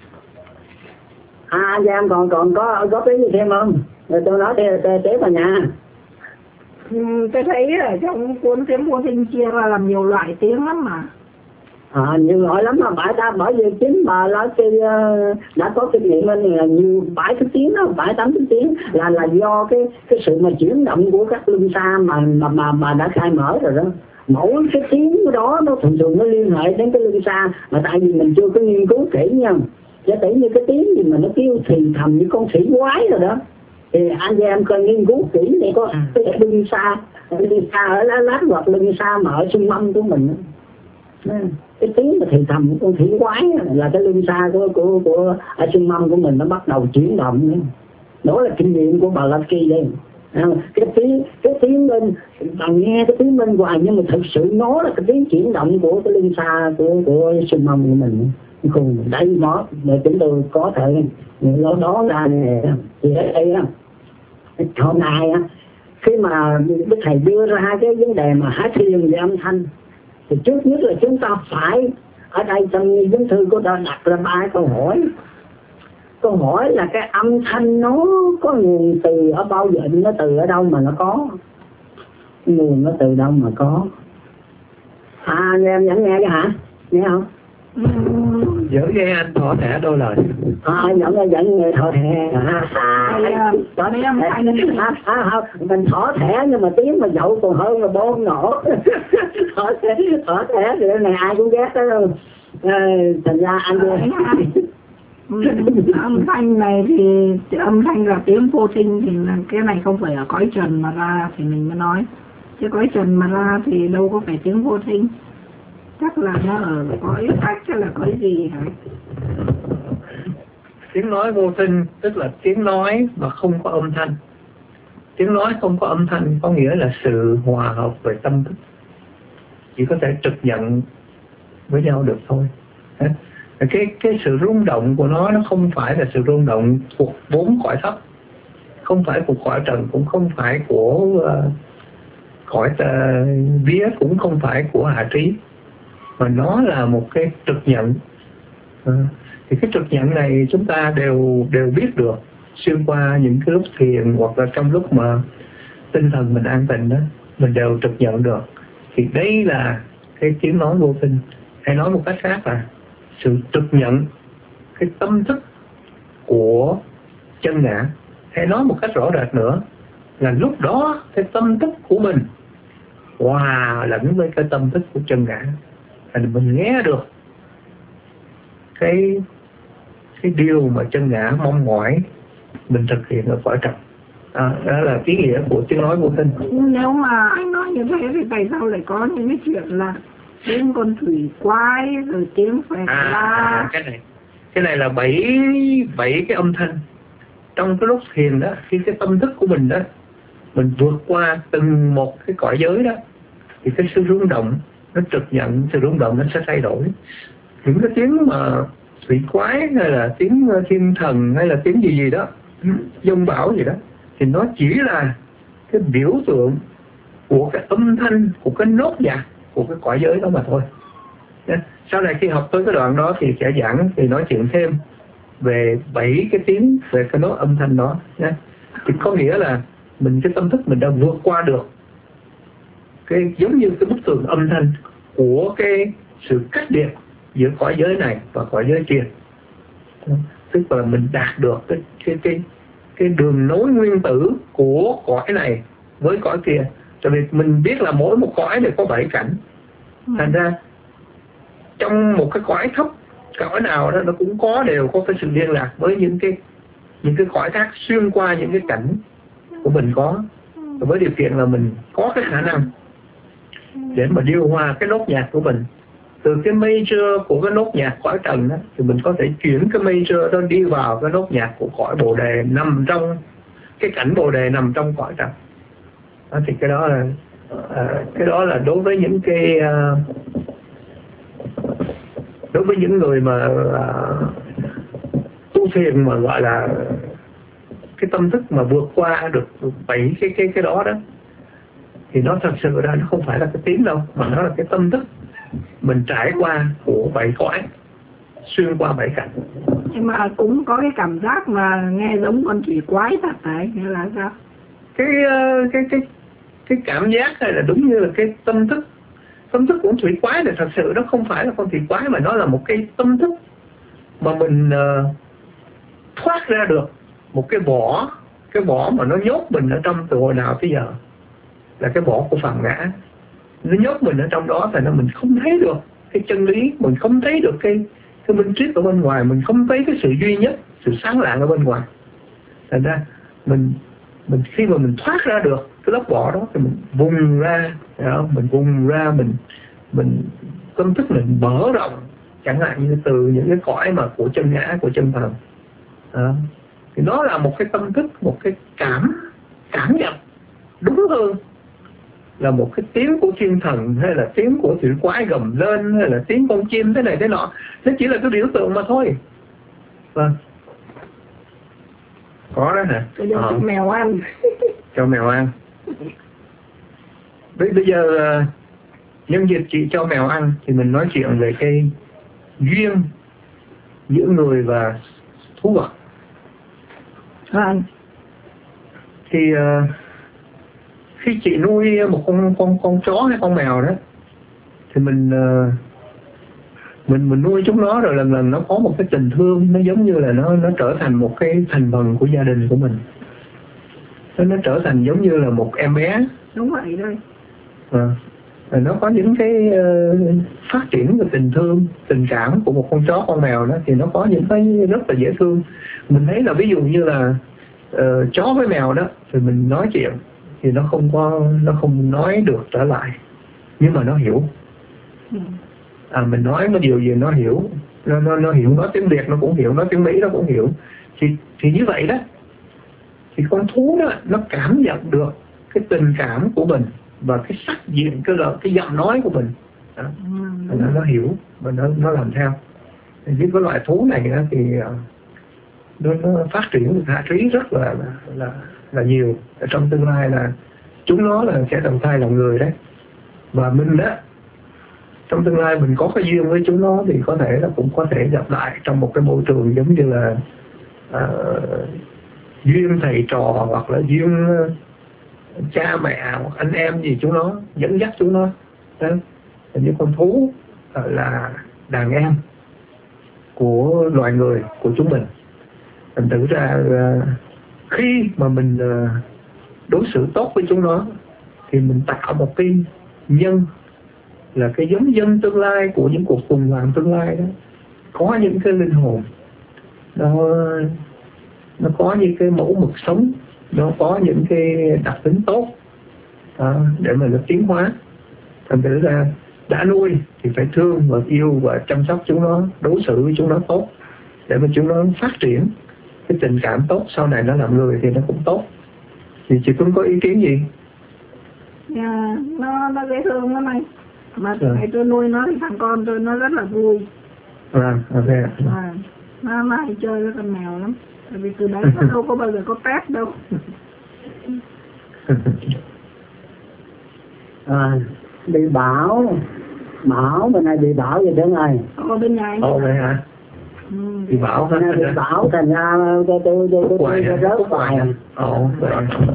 À anh em còn còn có có cái gì thêm không? Rồi tôi nói tiếp tiếp vào nhà. Ừ, tôi thấy ở trong cuốn tiếng vô sinh chia ra làm nhiều loại tiếng lắm mà. À nhiều loại lắm mà bãi ta bởi vì chính bà là cái đã có kinh nghiệm nên là nhiều bãi cái tiếng đó, bãi tám cái tiếng là là do cái cái sự mà chuyển động của các luân xa mà mà mà, mà đã khai mở rồi đó. Mỗi cái tiếng đó nó thường thường nó liên hệ đến cái luân xa mà tại vì mình chưa có nghiên cứu kỹ nha. Giả tỷ như cái tiếng gì mà nó kêu thì thầm như con khỉ quái rồi đó thì anh em cần nghiên cứu kỹ để có cái luân xa luân xa ở lá lát hoặc luân xa mà ở xung mâm của mình. Cái tiếng mà thì thầm của con khỉ quái là cái luân xa của của của ở xung mâm của mình nó bắt đầu chuyển động nữa. Đó là kinh nghiệm của bà Lucky đây. Cái tiếng cái tiếng bên bạn nghe cái tiếng bên ngoài nhưng mà thực sự nó là cái tiếng chuyển động của cái luân xa của của xung mâm của mình. Cùng đây nó để chúng tôi có thể nó đó ra thì đây á hôm nay á khi mà Đức Thầy đưa ra cái vấn đề mà hát thiền về âm thanh thì trước nhất là chúng ta phải ở đây trong vấn thư của ta đặt ra ba câu hỏi. Câu hỏi là cái âm thanh nó có nguồn từ ở bao giờ, nó từ ở đâu mà nó có, nguồn nó từ đâu mà có. À em vẫn nghe cái hả, nghe không? Giữ nghe anh thỏ thẻ đôi lời. À, vẫn vẫn nghe thỏ thẻ. À, à, mình thỏ thẻ nhưng mà tiếng mà dậu còn hơn là bôn nổ. Thỏ thẻ, thỏ thẻ thì này ai cũng ghét đó đâu. Thành ra anh âm thanh này thì âm thanh là tiếng vô sinh thì cái này không phải ở cõi trần mà ra thì mình mới nói, chứ cõi trần mà ra thì đâu có phải tiếng vô sinh. Chắc là nó ở cõi tách, chắc là cõi gì hả? Tiếng nói vô tinh tức là tiếng nói mà không có âm thanh. Tiếng nói không có âm thanh có nghĩa là sự hòa hợp về tâm thức, chỉ có thể trực nhận với nhau được thôi. Cái, cái sự rung động của nó nó không phải là sự rung động thuộc bốn cõi thấp, không phải của cõi trần, cũng không phải của uh, cõi uh, vía, cũng không phải của hạ trí, mà nó là một cái trực nhận. Uh, thì cái trực nhận này chúng ta đều đều biết được xuyên qua những cái lúc thiền hoặc là trong lúc mà tinh thần mình an tịnh đó, mình đều trực nhận được. Thì đây là cái tiếng nói vô tinh, hay nói một cách khác là sự trực nhận cái tâm thức của chân ngã. Hay nói một cách rõ rệt nữa là lúc đó cái tâm thức của mình hòa lẫn với cái tâm thức của chân ngã, thành mình nghe được cái cái điều mà chân ngã mong mỏi mình thực hiện ở cõi trần. À, đó là ý nghĩa của tiếng nói vô tinh. Nếu mà anh nói như thế thì tại sao lại có những cái chuyện là tiếng con thủy quái rồi tiếng phèn à, la? À, cái này cái này là bảy bảy cái âm thanh trong cái lúc thiền đó. Khi cái tâm thức của mình đó mình vượt qua từng một cái cõi giới đó, thì cái sự rung động nó trực nhận, sự rung động nó sẽ thay đổi. Những cái tiếng mà thủy quái hay là tiếng thiên thần hay là tiếng gì gì đó, dông bão gì đó, thì nó chỉ là cái biểu tượng của cái âm thanh, của cái nốt nhạc của cái cõi giới đó mà thôi. Sau này khi học tới cái đoạn đó thì sẽ giảng, thì nói chuyện thêm về bảy cái tiếng, về cái nốt âm thanh đó. Thì có nghĩa là mình, cái tâm thức mình đã vượt qua được cái giống như cái bức tường âm thanh của cái sự cách biệt giữa cõi giới này và cõi giới kia. Tức là mình đạt được cái cái cái cái đường nối nguyên tử của cõi này với cõi kia. Tại vì mình biết là mỗi một cõi đều có bảy cảnh. Thành ra trong một cái cõi thấp, cõi nào đó nó cũng có đều có cái sự liên lạc với những cái những cái cõi khác xuyên qua những cái cảnh của mình có. Và với điều kiện là mình có cái khả năng để mà điều hòa cái nốt nhạc của mình. Từ cái major của cái nốt nhạc cõi trần đó, thì mình có thể chuyển cái major đó đi vào cái nốt nhạc của cõi bồ đề nằm trong cái cảnh bồ đề nằm trong cõi trần. Đó, thì cái đó là à, cái đó là đối với những cái à, đối với những người mà à, tu thiền mà gọi là cái tâm thức mà vượt qua được bảy cái cái cái đó đó, thì nó thật sự ra nó không phải là cái tiếng đâu, mà nó là cái tâm thức mình trải qua của bảy cõi, xuyên qua bảy cảnh. Nhưng mà cũng có cái cảm giác mà nghe giống con thủy quái thật đấy, hay là sao? Cái cái cái cái cảm giác này là đúng như là cái tâm thức. Tâm thức của con thủy quái này thật sự nó không phải là con thủy quái, mà nó là một cái tâm thức mà mình uh, thoát ra được một cái vỏ, cái vỏ mà nó nhốt mình ở trong từ hồi nào tới giờ, là cái vỏ của phàm ngã. Nó nhốt mình ở trong đó, thành ra mình không thấy được cái chân lý, mình không thấy được cái cái minh triết ở bên ngoài, mình không thấy cái sự duy nhất, sự sáng lạng ở bên ngoài. Thành ra mình mình khi mà mình thoát ra được cái lớp vỏ đó thì mình vùng ra, mình vùng ra, mình mình tâm thức mình mở rộng, chẳng hạn như từ những cái cõi mà của chân ngã, của chân thần. À, thì nó là một cái tâm thức, một cái cảm cảm nhận đúng hơn là một cái tiếng của thiên thần, hay là tiếng của thủy quái gầm lên, hay là tiếng con chim thế này thế nọ. Nó chỉ là cái biểu tượng mà thôi. Vâng. Có đó hả? Cho ờ. mèo ăn. Cho mèo ăn. Bây, bây giờ nhân dịp chị cho mèo ăn thì mình nói chuyện về cái duyên giữa người và thú vật. Vâng. Thì uh, khi chị nuôi một con con con chó hay con mèo đó, thì mình uh, mình mình nuôi chúng nó rồi lần lần nó có một cái tình thương, nó giống như là nó nó trở thành một cái thành phần của gia đình của mình. Nó nó trở thành giống như là một em bé. Đúng vậy thôi. À, rồi nó có những cái uh, phát triển về tình thương, tình cảm của một con chó con mèo đó, thì nó có những cái rất là dễ thương. Mình thấy là ví dụ như là uh, chó với mèo đó, thì mình nói chuyện thì nó không có nó không nói được trở lại, nhưng mà nó hiểu. Ừ. à, mình nói nó điều gì nó hiểu, nó, nó, nó hiểu, nói tiếng Việt nó cũng hiểu, nói tiếng Mỹ nó cũng hiểu. Thì, thì như vậy đó, thì con thú đó nó cảm nhận được cái tình cảm của mình và cái sắc diện, cái cái giọng nói của mình đó. Ừ. Nó, nó hiểu và nó, nó làm theo. Thì với cái loại thú này đó, thì nó, nó phát triển hạ trí rất là là, là là nhiều. Ở trong tương lai là chúng nó là sẽ đồng thai làm người đấy. Và mình đó, trong tương lai mình có cái duyên với chúng nó thì có thể là cũng có thể gặp lại trong một cái môi trường giống như là uh, duyên thầy trò, hoặc là duyên uh, cha mẹ hoặc anh em gì chúng nó, dẫn dắt chúng nó đó. Như con thú uh, là đàn em của loài người, của chúng mình. Thành thử ra uh, khi mà mình uh, đối xử tốt với chúng nó thì mình tạo một cái nhân, là cái giống dân tương lai của những cuộc khủng hoảng tương lai đó. Có những cái linh hồn nó nó có những cái mẫu mực sống, nó có những cái đặc tính tốt đó, để mà nó tiến hóa. Thành thử ra đã nuôi thì phải thương và yêu và chăm sóc chúng nó, đối xử với chúng nó tốt, để mà chúng nó phát triển cái tình cảm tốt, sau này nó làm người thì nó cũng tốt. Thì chị Tuấn có ý kiến gì? Dạ, nó nó dễ thương lắm anh. Mà từ ngày tôi nuôi nó thì thằng con tôi nó rất là vui. À, ok. À, nó, nó hay chơi với con mèo lắm. Tại vì từ đấy nó đâu có bao giờ có pet đâu. À, bị bão, bão bên này bị bão gì đó ơi. Ở bên nhà anh. Ồ vậy hả? Ừ. Bị bão hả? Bị bão thành ra tôi tôi tôi tôi tôi rớt hoài. Ồ vậy.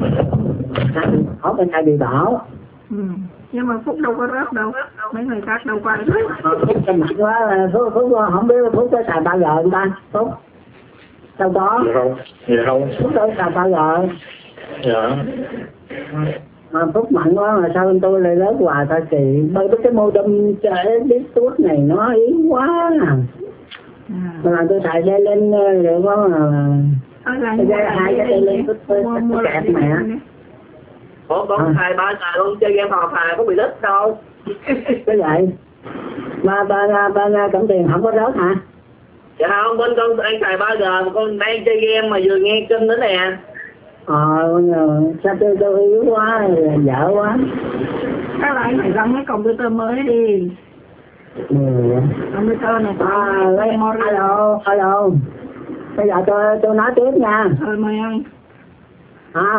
Ở bên này bị bão. Ừ. Nhưng mà Phúc đâu có rớt đâu, mấy người khác đâu qua rớt. Phúc cái mặt quá là Phúc, Phúc không biết Phúc có xài bao giờ không ta? Phúc đâu có. Dạ không, dạ không. Phúc đâu xài bao giờ. Dạ. Mà Phúc mạnh quá mà sao tôi lại rớt hoài ta kỳ. Bởi với cái mô đâm biết tuốt này nó yếu quá. À. Mà tôi xài dây lên rồi quá mà. Cái dây hai cái dây lên tôi kẹt mẹ. Ủa con xài ba xài luôn, chơi game hò xài có bị đứt đâu. Cái vậy ba ba ba ba cổng tiền không có rớt hả? Dạ không, bên con anh xài ba giờ mà con đang chơi game mà vừa nghe kinh nữa nè. Ờ sao tôi tôi yếu quá, dở quá. Các bạn phải gắn cái computer mới đi. Ừ. Computer này à, lấy, alo alo bây giờ tôi tôi nói tiếp nha. Thôi mời anh. À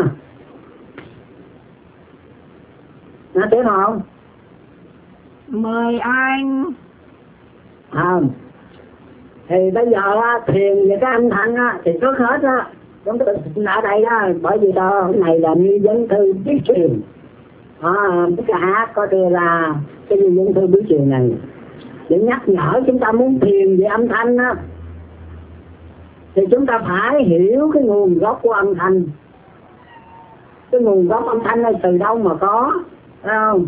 nói tiếp không? Mời anh. À, thì bây giờ á, thiền về cái âm thanh á, thì có hết á. Chúng tôi ở đây đó, bởi vì đó này là như dân thư bí truyền. À, tất cả hát có đưa ra cái như dân thư bí truyền này để nhắc nhở chúng ta muốn thiền về âm thanh á, thì chúng ta phải hiểu cái nguồn gốc của âm thanh. Cái nguồn gốc âm thanh này từ đâu mà có, phải không?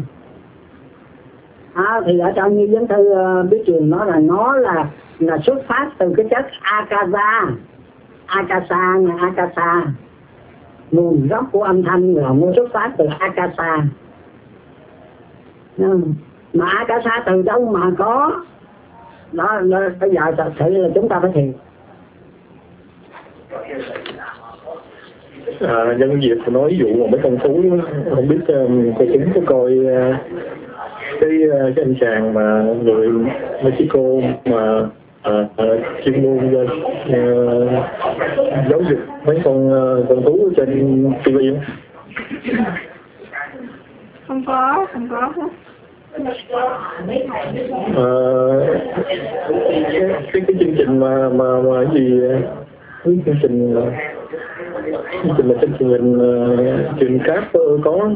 À, thì ở trong như dân thư uh, bí truyền nói là nó là là xuất phát từ cái chất akasa, akasa là akasa. Nguồn gốc của âm thanh là nó xuất phát từ akasa. Mà akasa từ đâu mà có? Đó, đó bây giờ thật sự là chúng ta phải thiền. À, nhân dịp nói ví dụ một mấy con thú, không biết um, cô chúng có coi uh, cái cái anh chàng mà người Mexico mà uh, uh, chuyên môn uh, giáo dục mấy con uh, con thú trên ti vi. Không có, không có. Uh, cái, cái cái chương trình mà mà mà cái gì cái chương trình uh, chương trình là trên truyền hình uh, truyền cáp uh, có.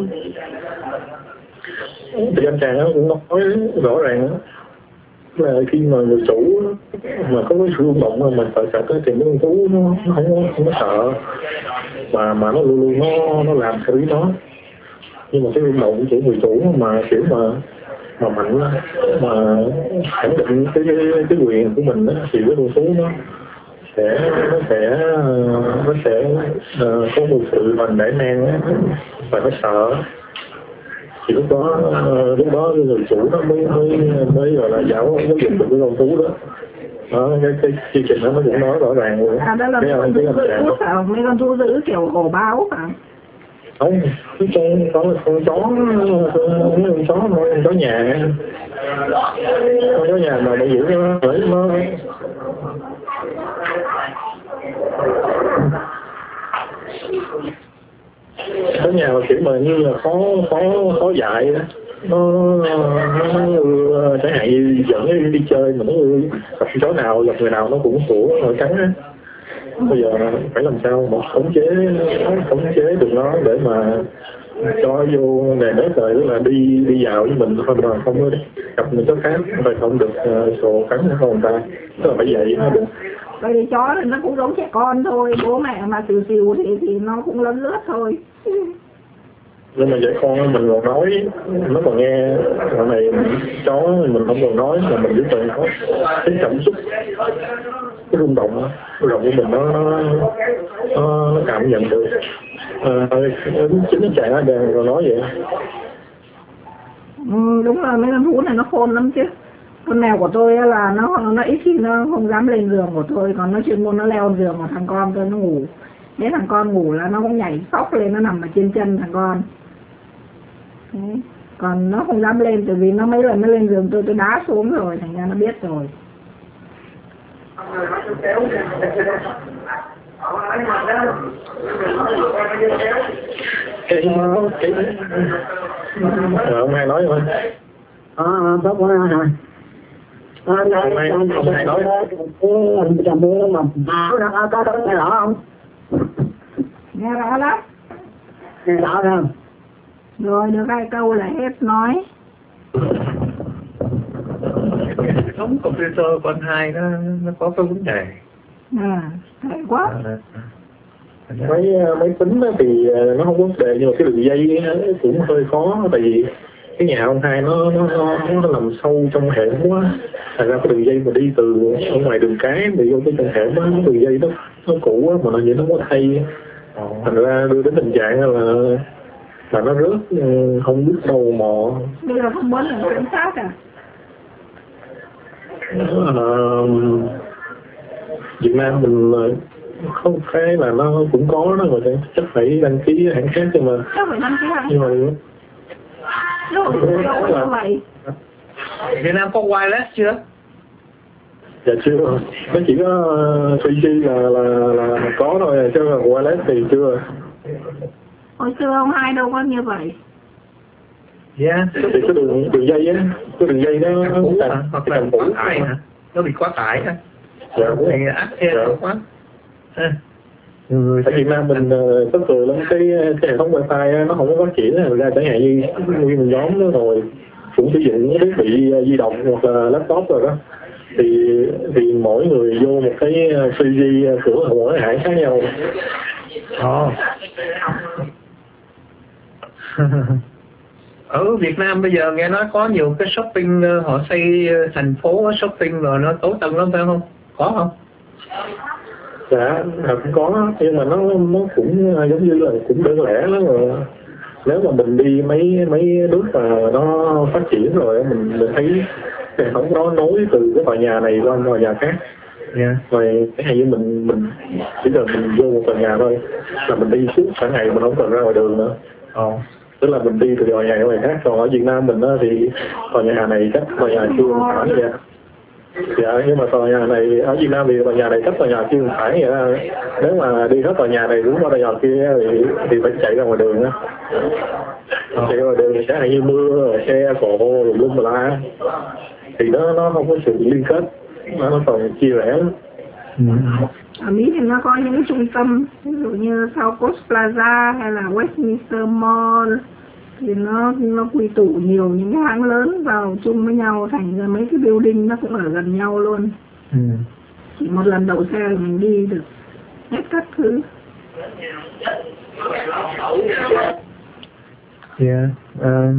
Thì anh chàng cũng nói rõ ràng là khi mà người chủ mà có cái sự rung động mà mình sợ sợ cái thì mấy con thú nó, nó không, không có sợ, mà mà nó luôn luôn nó nó làm theo ý nó. Nhưng mà cái rung động của người chủ mà kiểu mà mà mạnh mà khẳng định cái cái, cái quyền của mình đó, thì cái con thú nó sẽ nó sẽ nó sẽ uh, có một sự mình để nang và nó sợ. thì lúc đó lúc đó người chủ nó mới mới mới gọi là giáo giáo dục được cái con thú đó. Đó, cái, cái chương trình đó nó cũng nói rõ ràng luôn. À, đó là mấy con thú dữ phải không? Mấy con thú dữ kiểu hổ báo phải không? Không, cái con con chó con chó thôi, con chó nhà, con chó nhà mà đại diện nó nó chó nhà mà kiểu mà như là khó khó khó dạy đó. Nó, nó, nó chẳng hạn như dẫn đi, đi chơi mà nó gặp chó nào gặp người nào nó cũng sủa nó cắn á. Bây giờ phải làm sao một khống chế khống chế được nó để mà cho vô nề nếp rồi, tức là đi đi vào với mình thôi mà không có gặp người chó khác, rồi không được sổ cắn của người ta, tức là phải dạy nó được. Vậy thì chó thì nó cũng giống trẻ con thôi, bố mẹ mà xìu xìu thì thì nó cũng lớn lướt thôi. Nhưng mà dạy con mình còn nói, nó còn nghe cái này chó mình không còn nói mà mình chỉ cần có cái cảm xúc, cái rung động, rung động của mình nó nó, nó, nó cảm nhận được. À, chính nó chạy ra đèn rồi nói vậy. Ừ, đúng là mấy con thú này nó khôn lắm chứ. Con mèo của tôi là nó nó ít khi nó không dám lên giường của tôi, còn nó chuyên môn nó leo giường của thằng con tôi nó ngủ. Nếu thằng con ngủ là nó cũng nhảy sóc lên, nó nằm ở trên chân thằng con. Thế. Còn nó không dám lên, tại vì nó mấy lần nó lên giường tôi tôi đá xuống rồi, thành ra nó biết rồi. Cái cái ờ, ông hai nói không? Ờ, tốt quá hả? Ờ, ông hai ông hai nói chồng bữa mà có có có nghe rõ không? Nghe rõ lắm. Nghe rõ không? Rồi được hai câu là hết nói. Hệ thống computer của anh hai nó nó có cái vấn đề. À, hay quá. Máy máy tính thì nó không có vấn đề, nhưng mà cái đường dây cũng hơi khó, tại vì cái nhà ông hai nó nó nó, nó nằm sâu trong hẻm quá, thành ra cái đường dây mà đi từ ở ngoài đường cái đi vô cái trong hẻm á, đường dây nó nó cũ quá mà nó như nó có thay, thành ra đưa đến tình trạng là là nó rớt không biết đâu mò. Bây giờ không muốn là cảnh sát à? Uh, Việt Nam mình không cái là nó cũng có đó, mà chắc phải đăng ký hãng khác nhưng mà chắc phải đăng ký hãng. Nhưng mà đâu đâu như vậy. Việt Nam có wireless chưa? Dạ chưa, nó chỉ có three G là là là có thôi, chứ wireless thì chưa. Hồi xưa ông hai đâu có như vậy. Dạ. Yeah. Thì cái đường đường dây á, cái đường dây nó nó cũ hả? Hoặc là quá tải hả? Nó bị quá tải hả? Dạ. Thì áp xe dạ. quá. À. Ở Việt Nam mình tức cười lắm, cái cái hệ thống wifi nó không có phát triển ra, chẳng hạn như nguyên một nhóm đó rồi cũng sử dụng thiết bị di động hoặc là laptop rồi đó, thì thì mỗi người vô một cái three G của mỗi hãng khác nhau. Ồ. Ở Việt Nam bây giờ nghe nói có nhiều cái shopping, họ xây thành phố shopping rồi nó tối tân lắm phải không? Có không? Dạ, cũng có, nhưng mà nó nó cũng giống như là cũng đơn lẻ lắm rồi. Nếu mà mình đi mấy mấy nước mà nó phát triển rồi, mình, mình thấy hệ thống nó nối từ cái tòa nhà này qua tòa nhà khác. Yeah. Rồi cái như mình mình chỉ cần mình vô một tòa nhà thôi là mình đi suốt cả ngày, mình không cần ra ngoài đường nữa. Ồ. Tức là mình đi từ tòa nhà ở ngoài khác. Còn ở Việt Nam mình đó thì tòa nhà này cách tòa nhà chưa phải vậy. Dạ, nhưng mà tòa nhà này ở Việt Nam thì tòa nhà này cách tòa nhà chưa phải vậy. Nếu mà đi hết tòa nhà này đúng qua tòa nhà kia thì thì phải chạy ra ngoài đường á. Chạy ra ngoài đường thì chẳng hạn như mưa, xe cộ, rồi lum mà la thì nó nó không có sự liên kết, nó nó còn chia rẽ. Ừ. Ở Mỹ thì nó có những cái trung tâm, ví dụ như South Coast Plaza hay là Westminster Mall, thì nó nó quy tụ nhiều những cái hãng lớn vào chung với nhau, thành ra mấy cái building nó cũng ở gần nhau luôn. Ừ. Chỉ một lần đậu xe là mình đi được hết các thứ. Yeah. Uh...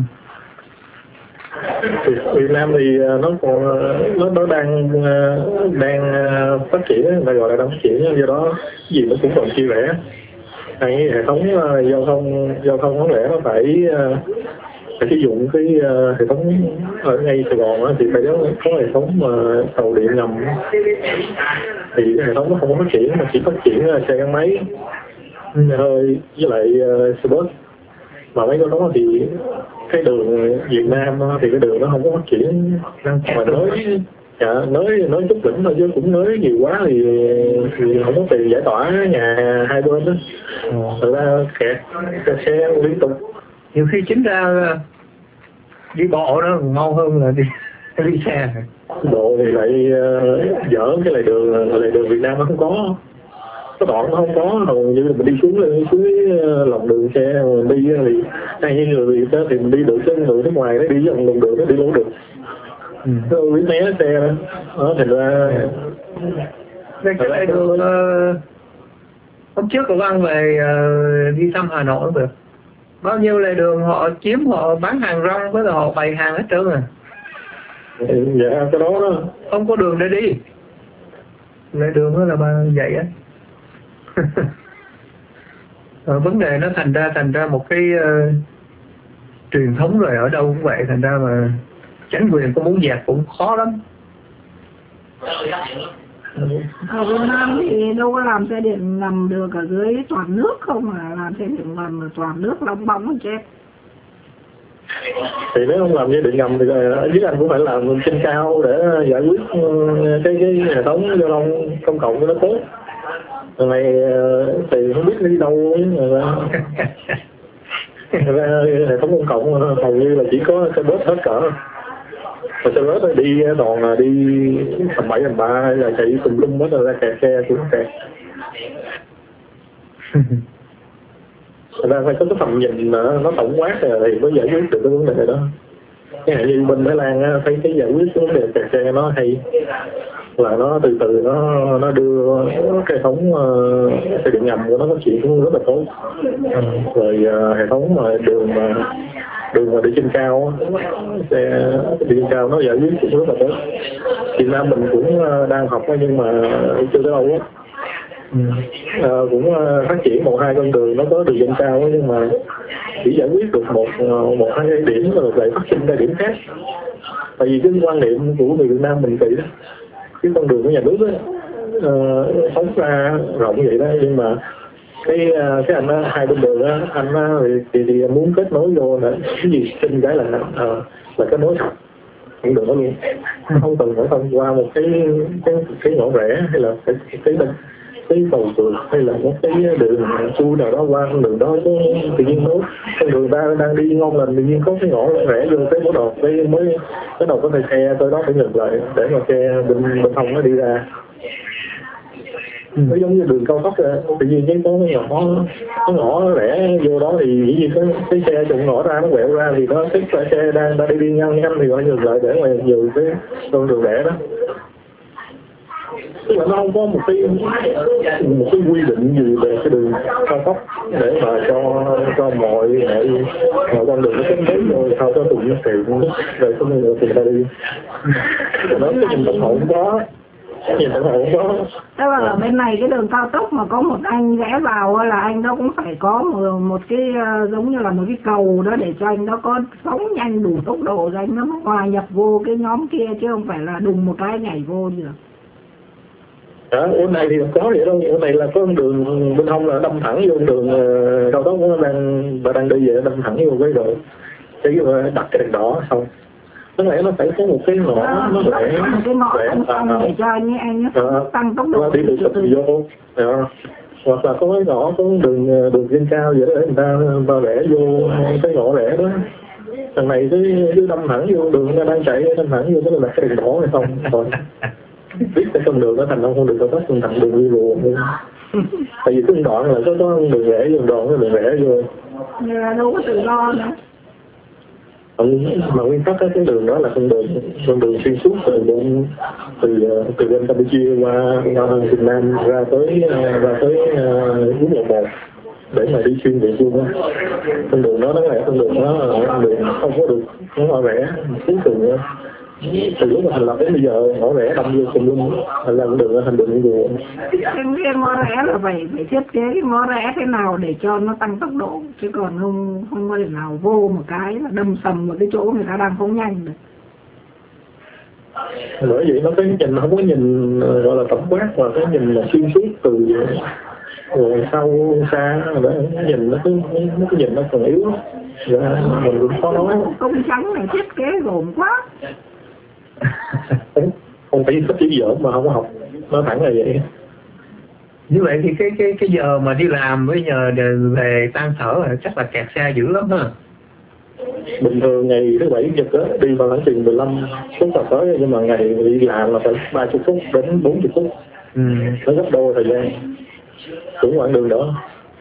Thì Việt Nam thì nó còn nó nó đang đang phát triển, người ta gọi là đang phát triển, do đó gì nó cũng còn chia rẽ. Cái hệ thống giao thông giao thông có lẽ nó phải phải sử dụng cái uh, hệ thống ở ngay Sài Gòn á, thì phải có, có hệ thống uh, tàu điện ngầm, thì hệ thống nó không có phát triển mà chỉ phát triển uh, xe gắn máy hơi với lại uh, xe bus. Mà mấy cái đó thì cái đường Việt Nam thì cái đường nó không có phát triển, mà nói dạ, nói nói chút đỉnh thôi chứ cũng nói nhiều quá thì, thì không có tiền giải tỏa nhà hai bên đó. Thật ra kẹt kẹt xe liên tục. Nhiều khi chính ra đi bộ nó ngon hơn là đi đi xe. Bộ thì lại uh, dở cái lề đường, lề đường Việt Nam nó không có. Cái đoạn nó không có, hầu như mình đi xuống lên dưới lòng đường xe mình đi thì hay như người Việt đó thì mình đi được, chứ người nước ngoài nó đi dòng lòng đường nó đi đâu được. Ừ. Nó biết né xe đó, đó thành ra đây cái này được. Uh, hôm trước có Văn về uh, đi thăm Hà Nội được, bao nhiêu lề đường họ chiếm, họ bán hàng rong với họ bày hàng hết trơn à. Dạ cái đó đó không có đường để đi, lề đường đó là bà vậy á. Ờ, vấn đề nó thành ra thành ra một cái uh, truyền thống rồi, ở đâu cũng vậy, thành ra mà chính quyền có muốn dẹp cũng khó lắm. Ở Việt Nam thì đâu có làm xe điện ngầm được, ở dưới toàn nước không mà làm xe điện ngầm là toàn nước lông bóng chết. Thì nếu không làm dây điện ngầm thì ở dưới anh cũng phải làm trên cao để giải quyết cái cái hệ thống giao thông công cộng nó tốt. Lần này thì không biết đi đâu ra hệ thống công cộng hầu như là chỉ có xe bus hết cỡ. Mà xe bus đi toàn là đi tầm bảy tầm ba hay là chạy tùm lum hết rồi ra kẹt xe cũng kẹt. Thành ra phải có cái tầm nhìn nó tổng quát thì mới giải quyết được cái vấn đề đó. Cái hạn như bên Thái Lan thấy cái giải quyết cái vấn đề kẹt xe nó hay là nó từ từ nó nó đưa cái hệ thống uh, xe điện ngầm của nó phát triển cũng rất là tốt. Ừ. Rồi uh, hệ thống mà đường mà đường mà đi trên cao, xe đi trên cao nó giải quyết cũng rất là tốt. Việt Nam mình cũng uh, đang học nhưng mà chưa tới đâu á. Ừ. Uh, cũng uh, phát triển một hai con đường nó có đường trên cao nhưng mà chỉ giải quyết được một một hai cái điểm rồi lại phát sinh ra điểm khác. Tại vì cái quan niệm của người Việt Nam mình kỳ đó, cái con đường của nhà nước đó uh, phóng ra rộng vậy đó, nhưng mà cái cái anh đó, hai bên đường đó, anh đó, thì, thì, thì muốn kết nối vô là cái gì xin cái là uh, là kết nối thật con đường đó luôn, không cần phải thông qua một cái cái cái ngõ rẽ hay là cái cái cái, cái cầu vượt hay là một cái đường xuôi nào đó qua con đường đó, chứ tự nhiên nó con đường ta đang đi ngon lành tự nhiên có cái ngõ rẽ vô cái bắt đầu cái mới cái đầu có thể xe tới đó phải ngừng lại để mà xe bên bên hông nó đi ra. Ừ. Nó giống như đường cao tốc ra, tự nhiên cái có cái ngõ cái ngõ rẽ vô đó thì dĩ nhiên cái cái xe trụng ngõ ra nó quẹo ra thì nó cái xe đang đang đi đi nhanh nhanh thì gọi ngừng lại để mà nhường cái con đường rẽ đó. Tức là nó không có một cái một cái quy định gì về cái đường cao tốc để mà cho cho mọi mọi, mọi con đường nó kết nối rồi sao cho tụi nó tiện về cái người thì ta đi. Nó cái nhìn tổng không có, nhìn tổng không có. Tức là ở bên này cái đường cao tốc mà có một anh rẽ vào là anh đó cũng phải có một, một cái giống như là một cái cầu đó để cho anh đó có phóng nhanh đủ tốc độ rồi anh nó hòa nhập vô cái nhóm kia, chứ không phải là đùng một cái nhảy vô được. Đó, ở này thì không có vậy đâu, ở này là có con đường bên hông là đâm thẳng vô đường uh, cao tốc nó đang và đang đi về đâm thẳng vô cái rồi cái đặt cái đèn đỏ xong có lẽ nó phải có một cái ngõ à, nó rẽ một cái ngõ tăng tăng à, để cho anh ấy anh ấy à, tăng tốc độ đi từ từ vô à, hoặc là có cái ngõ có đường đường trên cao vậy đó để người ta ta rẽ vô cái ngõ rẽ đó. Thằng này cứ cứ đâm thẳng vô đường nó đang chạy đâm thẳng vô cái là cái đèn đỏ hay không rồi biết cái con đường nó thành không con đường cao tốc con thằng đường đi ruộng luôn. Tại vì cái đoạn là có có đường rẽ đường đoạn cái đường rẽ vô nhưng là đâu có tự do nữa. Mà nguyên tắc cái đường đó là con đường con đường xuyên suốt từ bên từ từ bên Campuchia qua, qua Việt Nam ra tới ra tới quốc lộ một để mà đi xuyên Việt luôn á. Con đường đó nó là con đường đó con đường không có được nó rẽ cuối cùng từ lúc mà thành lập đến bây giờ ngõ rẽ đâm vô cùng luôn, thành ra đường thành đường vừa. Cái, cái ngõ rẽ là phải phải thiết kế cái ngõ rẽ thế nào để cho nó tăng tốc độ, chứ còn không không có thể nào vô một cái là đâm sầm vào cái chỗ người ta đang phóng nhanh được. Bởi vậy nó cái nhìn nó không có nhìn gọi là tổng quát, mà cái nhìn là xuyên suốt từ rồi sau xa để nhìn nó cứ nó cứ nhìn nó còn yếu, rồi mình cũng khó nói. Công trắng này thiết kế gồm quá. Không phải thích chỉ dở mà không có học, nó thẳng là vậy. Như vậy thì cái cái cái giờ mà đi làm với giờ về tan sở chắc là kẹt xe dữ lắm ha. Bình thường ngày thứ bảy nhật đó đi vào khoảng chừng mười lăm phút là tới, nhưng mà ngày đi làm là phải ba mươi phút đến bốn mươi phút. Ừ. Nó gấp đôi thời gian cũng quãng đường đó.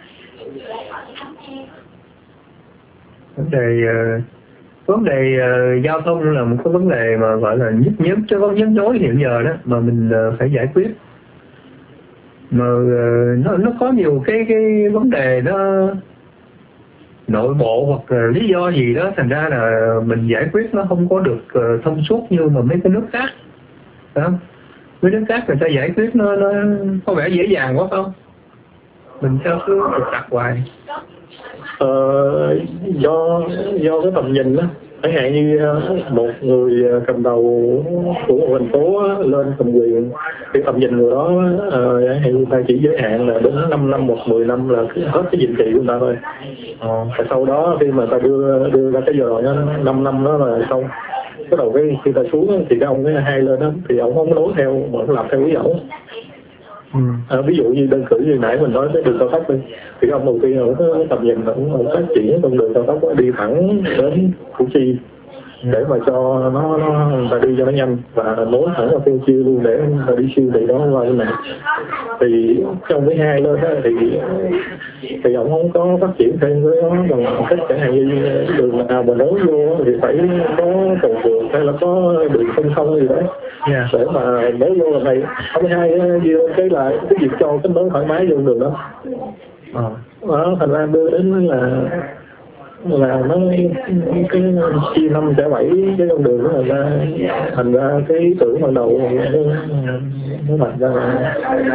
Vấn đề uh, vấn đề uh, giao thông là một cái vấn đề mà gọi là nhức nhức chứ không nhức nhối hiện giờ đó mà mình uh, phải giải quyết. Mà uh, nó nó có nhiều cái cái vấn đề đó nội bộ hoặc là lý do gì đó, thành ra là mình giải quyết nó không có được uh, thông suốt như mà mấy cái nước khác, phải không? Mấy nước khác người ta giải quyết nó nó có vẻ dễ dàng quá không? Mình sao cứ trục trặc hoài. Ờ, do do cái tầm nhìn đó, chẳng hạn như một người cầm đầu của một thành phố lên cầm quyền, cái tầm nhìn người đó chẳng hạn như ta chỉ giới hạn là đến năm năm hoặc mười năm là hết cái nhiệm kỳ của người ta thôi. Ờ, sau đó khi mà ta đưa đưa ra cái giờ đó năm năm đó là xong. Cái đầu cái khi ta xuống thì cái ông cái hai lên đó thì ông không nối theo mà ông làm theo ý ổng. Ừ. À, ví dụ như đơn cử như nãy mình nói cái đường cao tốc đi, thì ông đầu tiên ông có tầm nhìn ông, ông phát triển con đường cao tốc đi thẳng đến Củ Chi để mà cho nó nó người ta đi cho nó nhanh và nối thẳng vào Tiêu Chiêu luôn để người ta đi siêu thị đó qua cái này. Thì trong cái hai lên đó thì thì ông không có phát triển thêm với nó bằng cách chẳng hạn như đường nào mà nối vô thì phải có cầu vượt hay là có đường song song gì đó. Yeah. Để mà nối vô lần này không hai cái là cái việc cho cái nối thoải mái vô đường đó. Ờ. Đó, thành ra đưa đến là là nó cái chia năm sẽ bảy cái con đường đó là ra, thành ra cái ý tưởng ban đầu nó thành ra là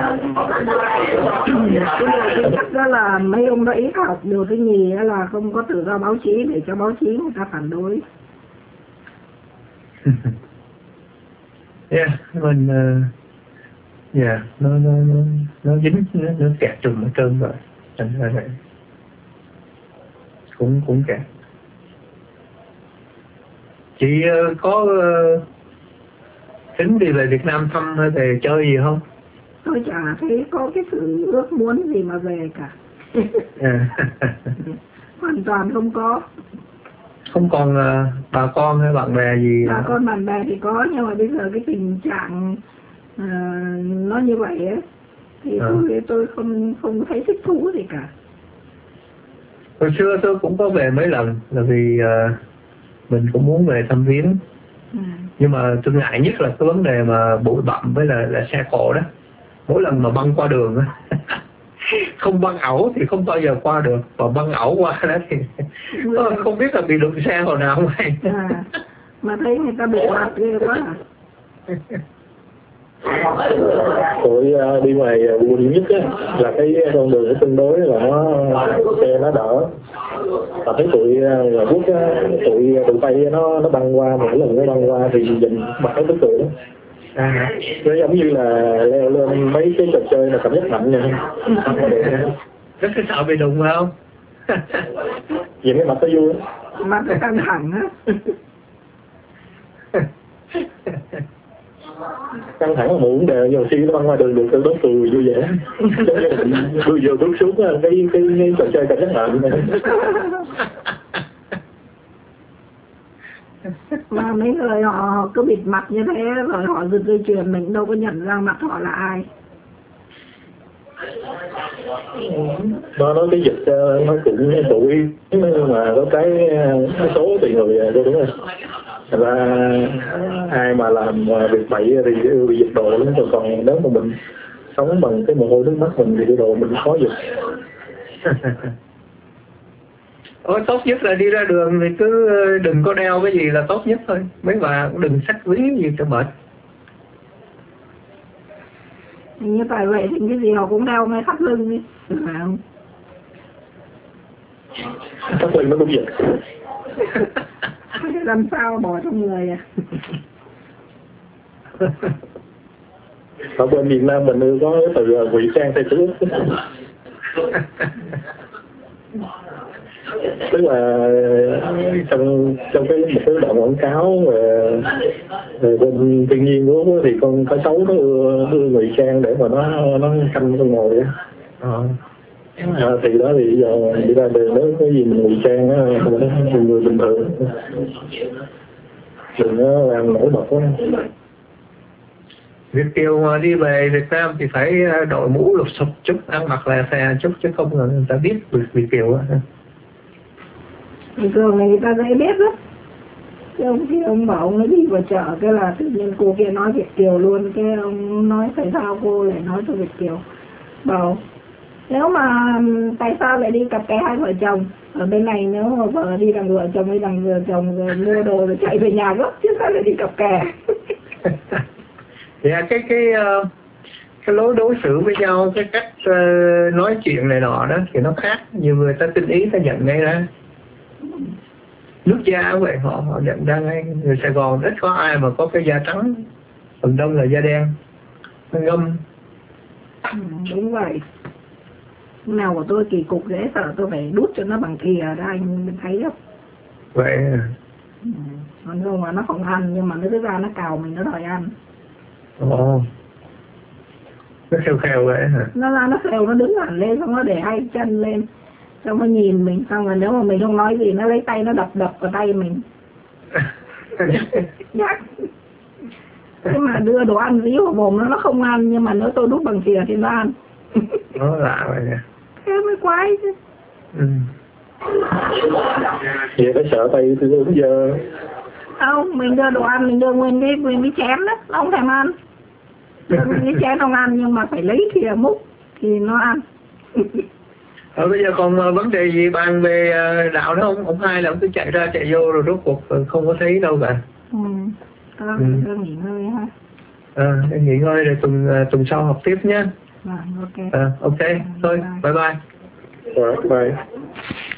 chắc đó là mấy ông đã ý học điều thứ nhì là không có tự do báo chí để cho báo chí người ta phản đối. Yeah, mình uh, yeah, nó nó nó nó dính nó, nó kẹt trùng ở trơn rồi, thành ra vậy cũng cũng kẹt. Chị uh, có uh, tính đi về Việt Nam thăm hay về chơi gì không? Tôi chả thấy có cái sự ước muốn gì mà về cả. Hoàn toàn không có. Không còn uh, bà con hay bạn bè gì? Bà con bạn bè thì có, nhưng mà bây giờ cái tình trạng uh, nó như vậy ấy, thì à. tôi tôi không không thấy thích thú gì cả. Hồi xưa tôi cũng có về mấy lần là vì uh, mình cũng muốn về thăm viếng. Ừ. Nhưng mà tôi ngại nhất là cái vấn đề mà bụi bặm với là, là xe cộ đó. Mỗi lần mà băng qua đường á không băng ẩu thì không bao giờ qua được, mà băng ẩu qua đó thì không biết là bị đụng xe hồi nào không hay. À, mà thấy người ta bị mặt ghê quá à. Tôi đi ngoài quận nhất á, là cái con đường nó tương đối là nó xe nó đỡ. Và thấy tụi ngoài Quốc á, tụi tụi Tây nó nó băng qua, mỗi lần nó băng qua thì nhìn mặt nó tức cười đó. À, nó giống như là leo lên mấy cái trò chơi là cảm giác mạnh nha. Rất cái sợ bị đụng phải không? Nhìn cái mặt nó vui. Mặt nó căng thẳng á. Căng thẳng là một vấn đề, nhưng khi nó băng qua đường được tôi cười vui vẻ. Tôi vừa bước xuống cái cái cái trò chơi cảm giác mạnh này. Mà mấy người họ, họ cứ bịt mặt như thế rồi họ giật dây chuyền, mình đâu có nhận ra mặt họ là ai. Nó nói cái dịch nó cũng tụi nhưng mà có cái số tùy người tôi đúng không? Thành ra ai mà làm việc bậy thì bị dịch độ lắm, rồi còn nếu mà mình sống bằng cái mồ hôi nước mắt mình thì cái độ mình khó dịch. Ôi, tốt nhất là đi ra đường thì cứ đừng có đeo cái gì là tốt nhất thôi. Mấy bà cũng đừng xách ví gì cho mệt. Như tại vậy thì cái gì họ cũng đeo ngay thắt lưng đi, phải không? Thắt lưng nó cũng vậy. Làm sao bỏ trong người à? Ở bên Việt Nam mình có từ ngụy trang theo chữ. Tức là trong trong cái một cái đoạn quảng cáo về, về bên thiên nhiên của thì con cá sấu nó ưa, ưa ngụy trang để mà nó nó canh con mồi á. Ờ. À, thì đó thì giờ đi ra đường đó cái gì mình ngụy trang á, mình người bình thường đừng có làm nổi bật quá. Việt kiều mà đi về Việt Nam thì phải đội mũ lục sụp chút, ăn mặc là xe chút, chứ không là người ta biết Việt, Việt kiều á. Bình thường này người ta dễ biết lắm. Cái ông kia ông bảo ông ấy đi vào chợ, cái là tự nhiên cô kia nói Việt kiều luôn. Cái ông nói tại sao cô lại nói cho Việt kiều. Bảo nếu mà tại sao lại đi cặp kè hai vợ chồng. Ở bên này nếu mà vợ đi làm vợ chồng, đi làm vợ chồng rồi mua đồ rồi chạy về nhà gấp, chứ sao lại đi cặp kè. Dạ, cái cái cái lối đối xử với nhau, cái cách uh, nói chuyện này nọ đó thì nó khác. Nhiều người ta tinh ý ta nhận ngay ra. Nước da cũng vậy, họ họ nhận ra ngay. Người Sài Gòn ít có ai mà có cái da trắng, phần đông là da đen, nó ngâm. Ừ, đúng vậy. Nào của tôi kỳ cục dễ sợ, tôi phải đút cho nó bằng thìa đó, anh thấy không? Vậy ừ. Còn không mà nó không ăn, nhưng mà nó cứ ra nó cào mình, nó đòi ăn. Ồ, nó kheo kheo vậy hả? Nó ra nó khều, nó đứng hẳn lên, xong nó để hai chân lên, xong nó nhìn mình, xong rồi nếu mà mình không nói gì, nó lấy tay nó đập đập vào tay mình. Nhắc. Thế mà đưa đồ ăn dí vào mồm nó, nó không ăn, nhưng mà nếu tôi đút bằng thìa thì nó ăn. Nó lạ vậy nè. Thế mới quái chứ. Ừ. Vậy phải sợ tay tôi cũng giờ. Không, mình đưa đồ ăn, mình đưa nguyên cái nguyên cái chén đó, nó không thèm ăn. Nguyên cái chén không ăn, nhưng mà phải lấy thìa múc thì nó ăn. Ờ, bây giờ còn vấn đề gì bàn về đạo đó không? Ông hai là ông cứ chạy ra chạy vô rồi rốt cuộc không có thấy đâu cả. Ừ, thôi, ừ. tôi nghỉ ngơi ha. Ờ, à, nghỉ ngơi rồi tuần tuần sau học tiếp nhé. Vâng, ok. À, ok, thôi, bye bye. Rồi, bye.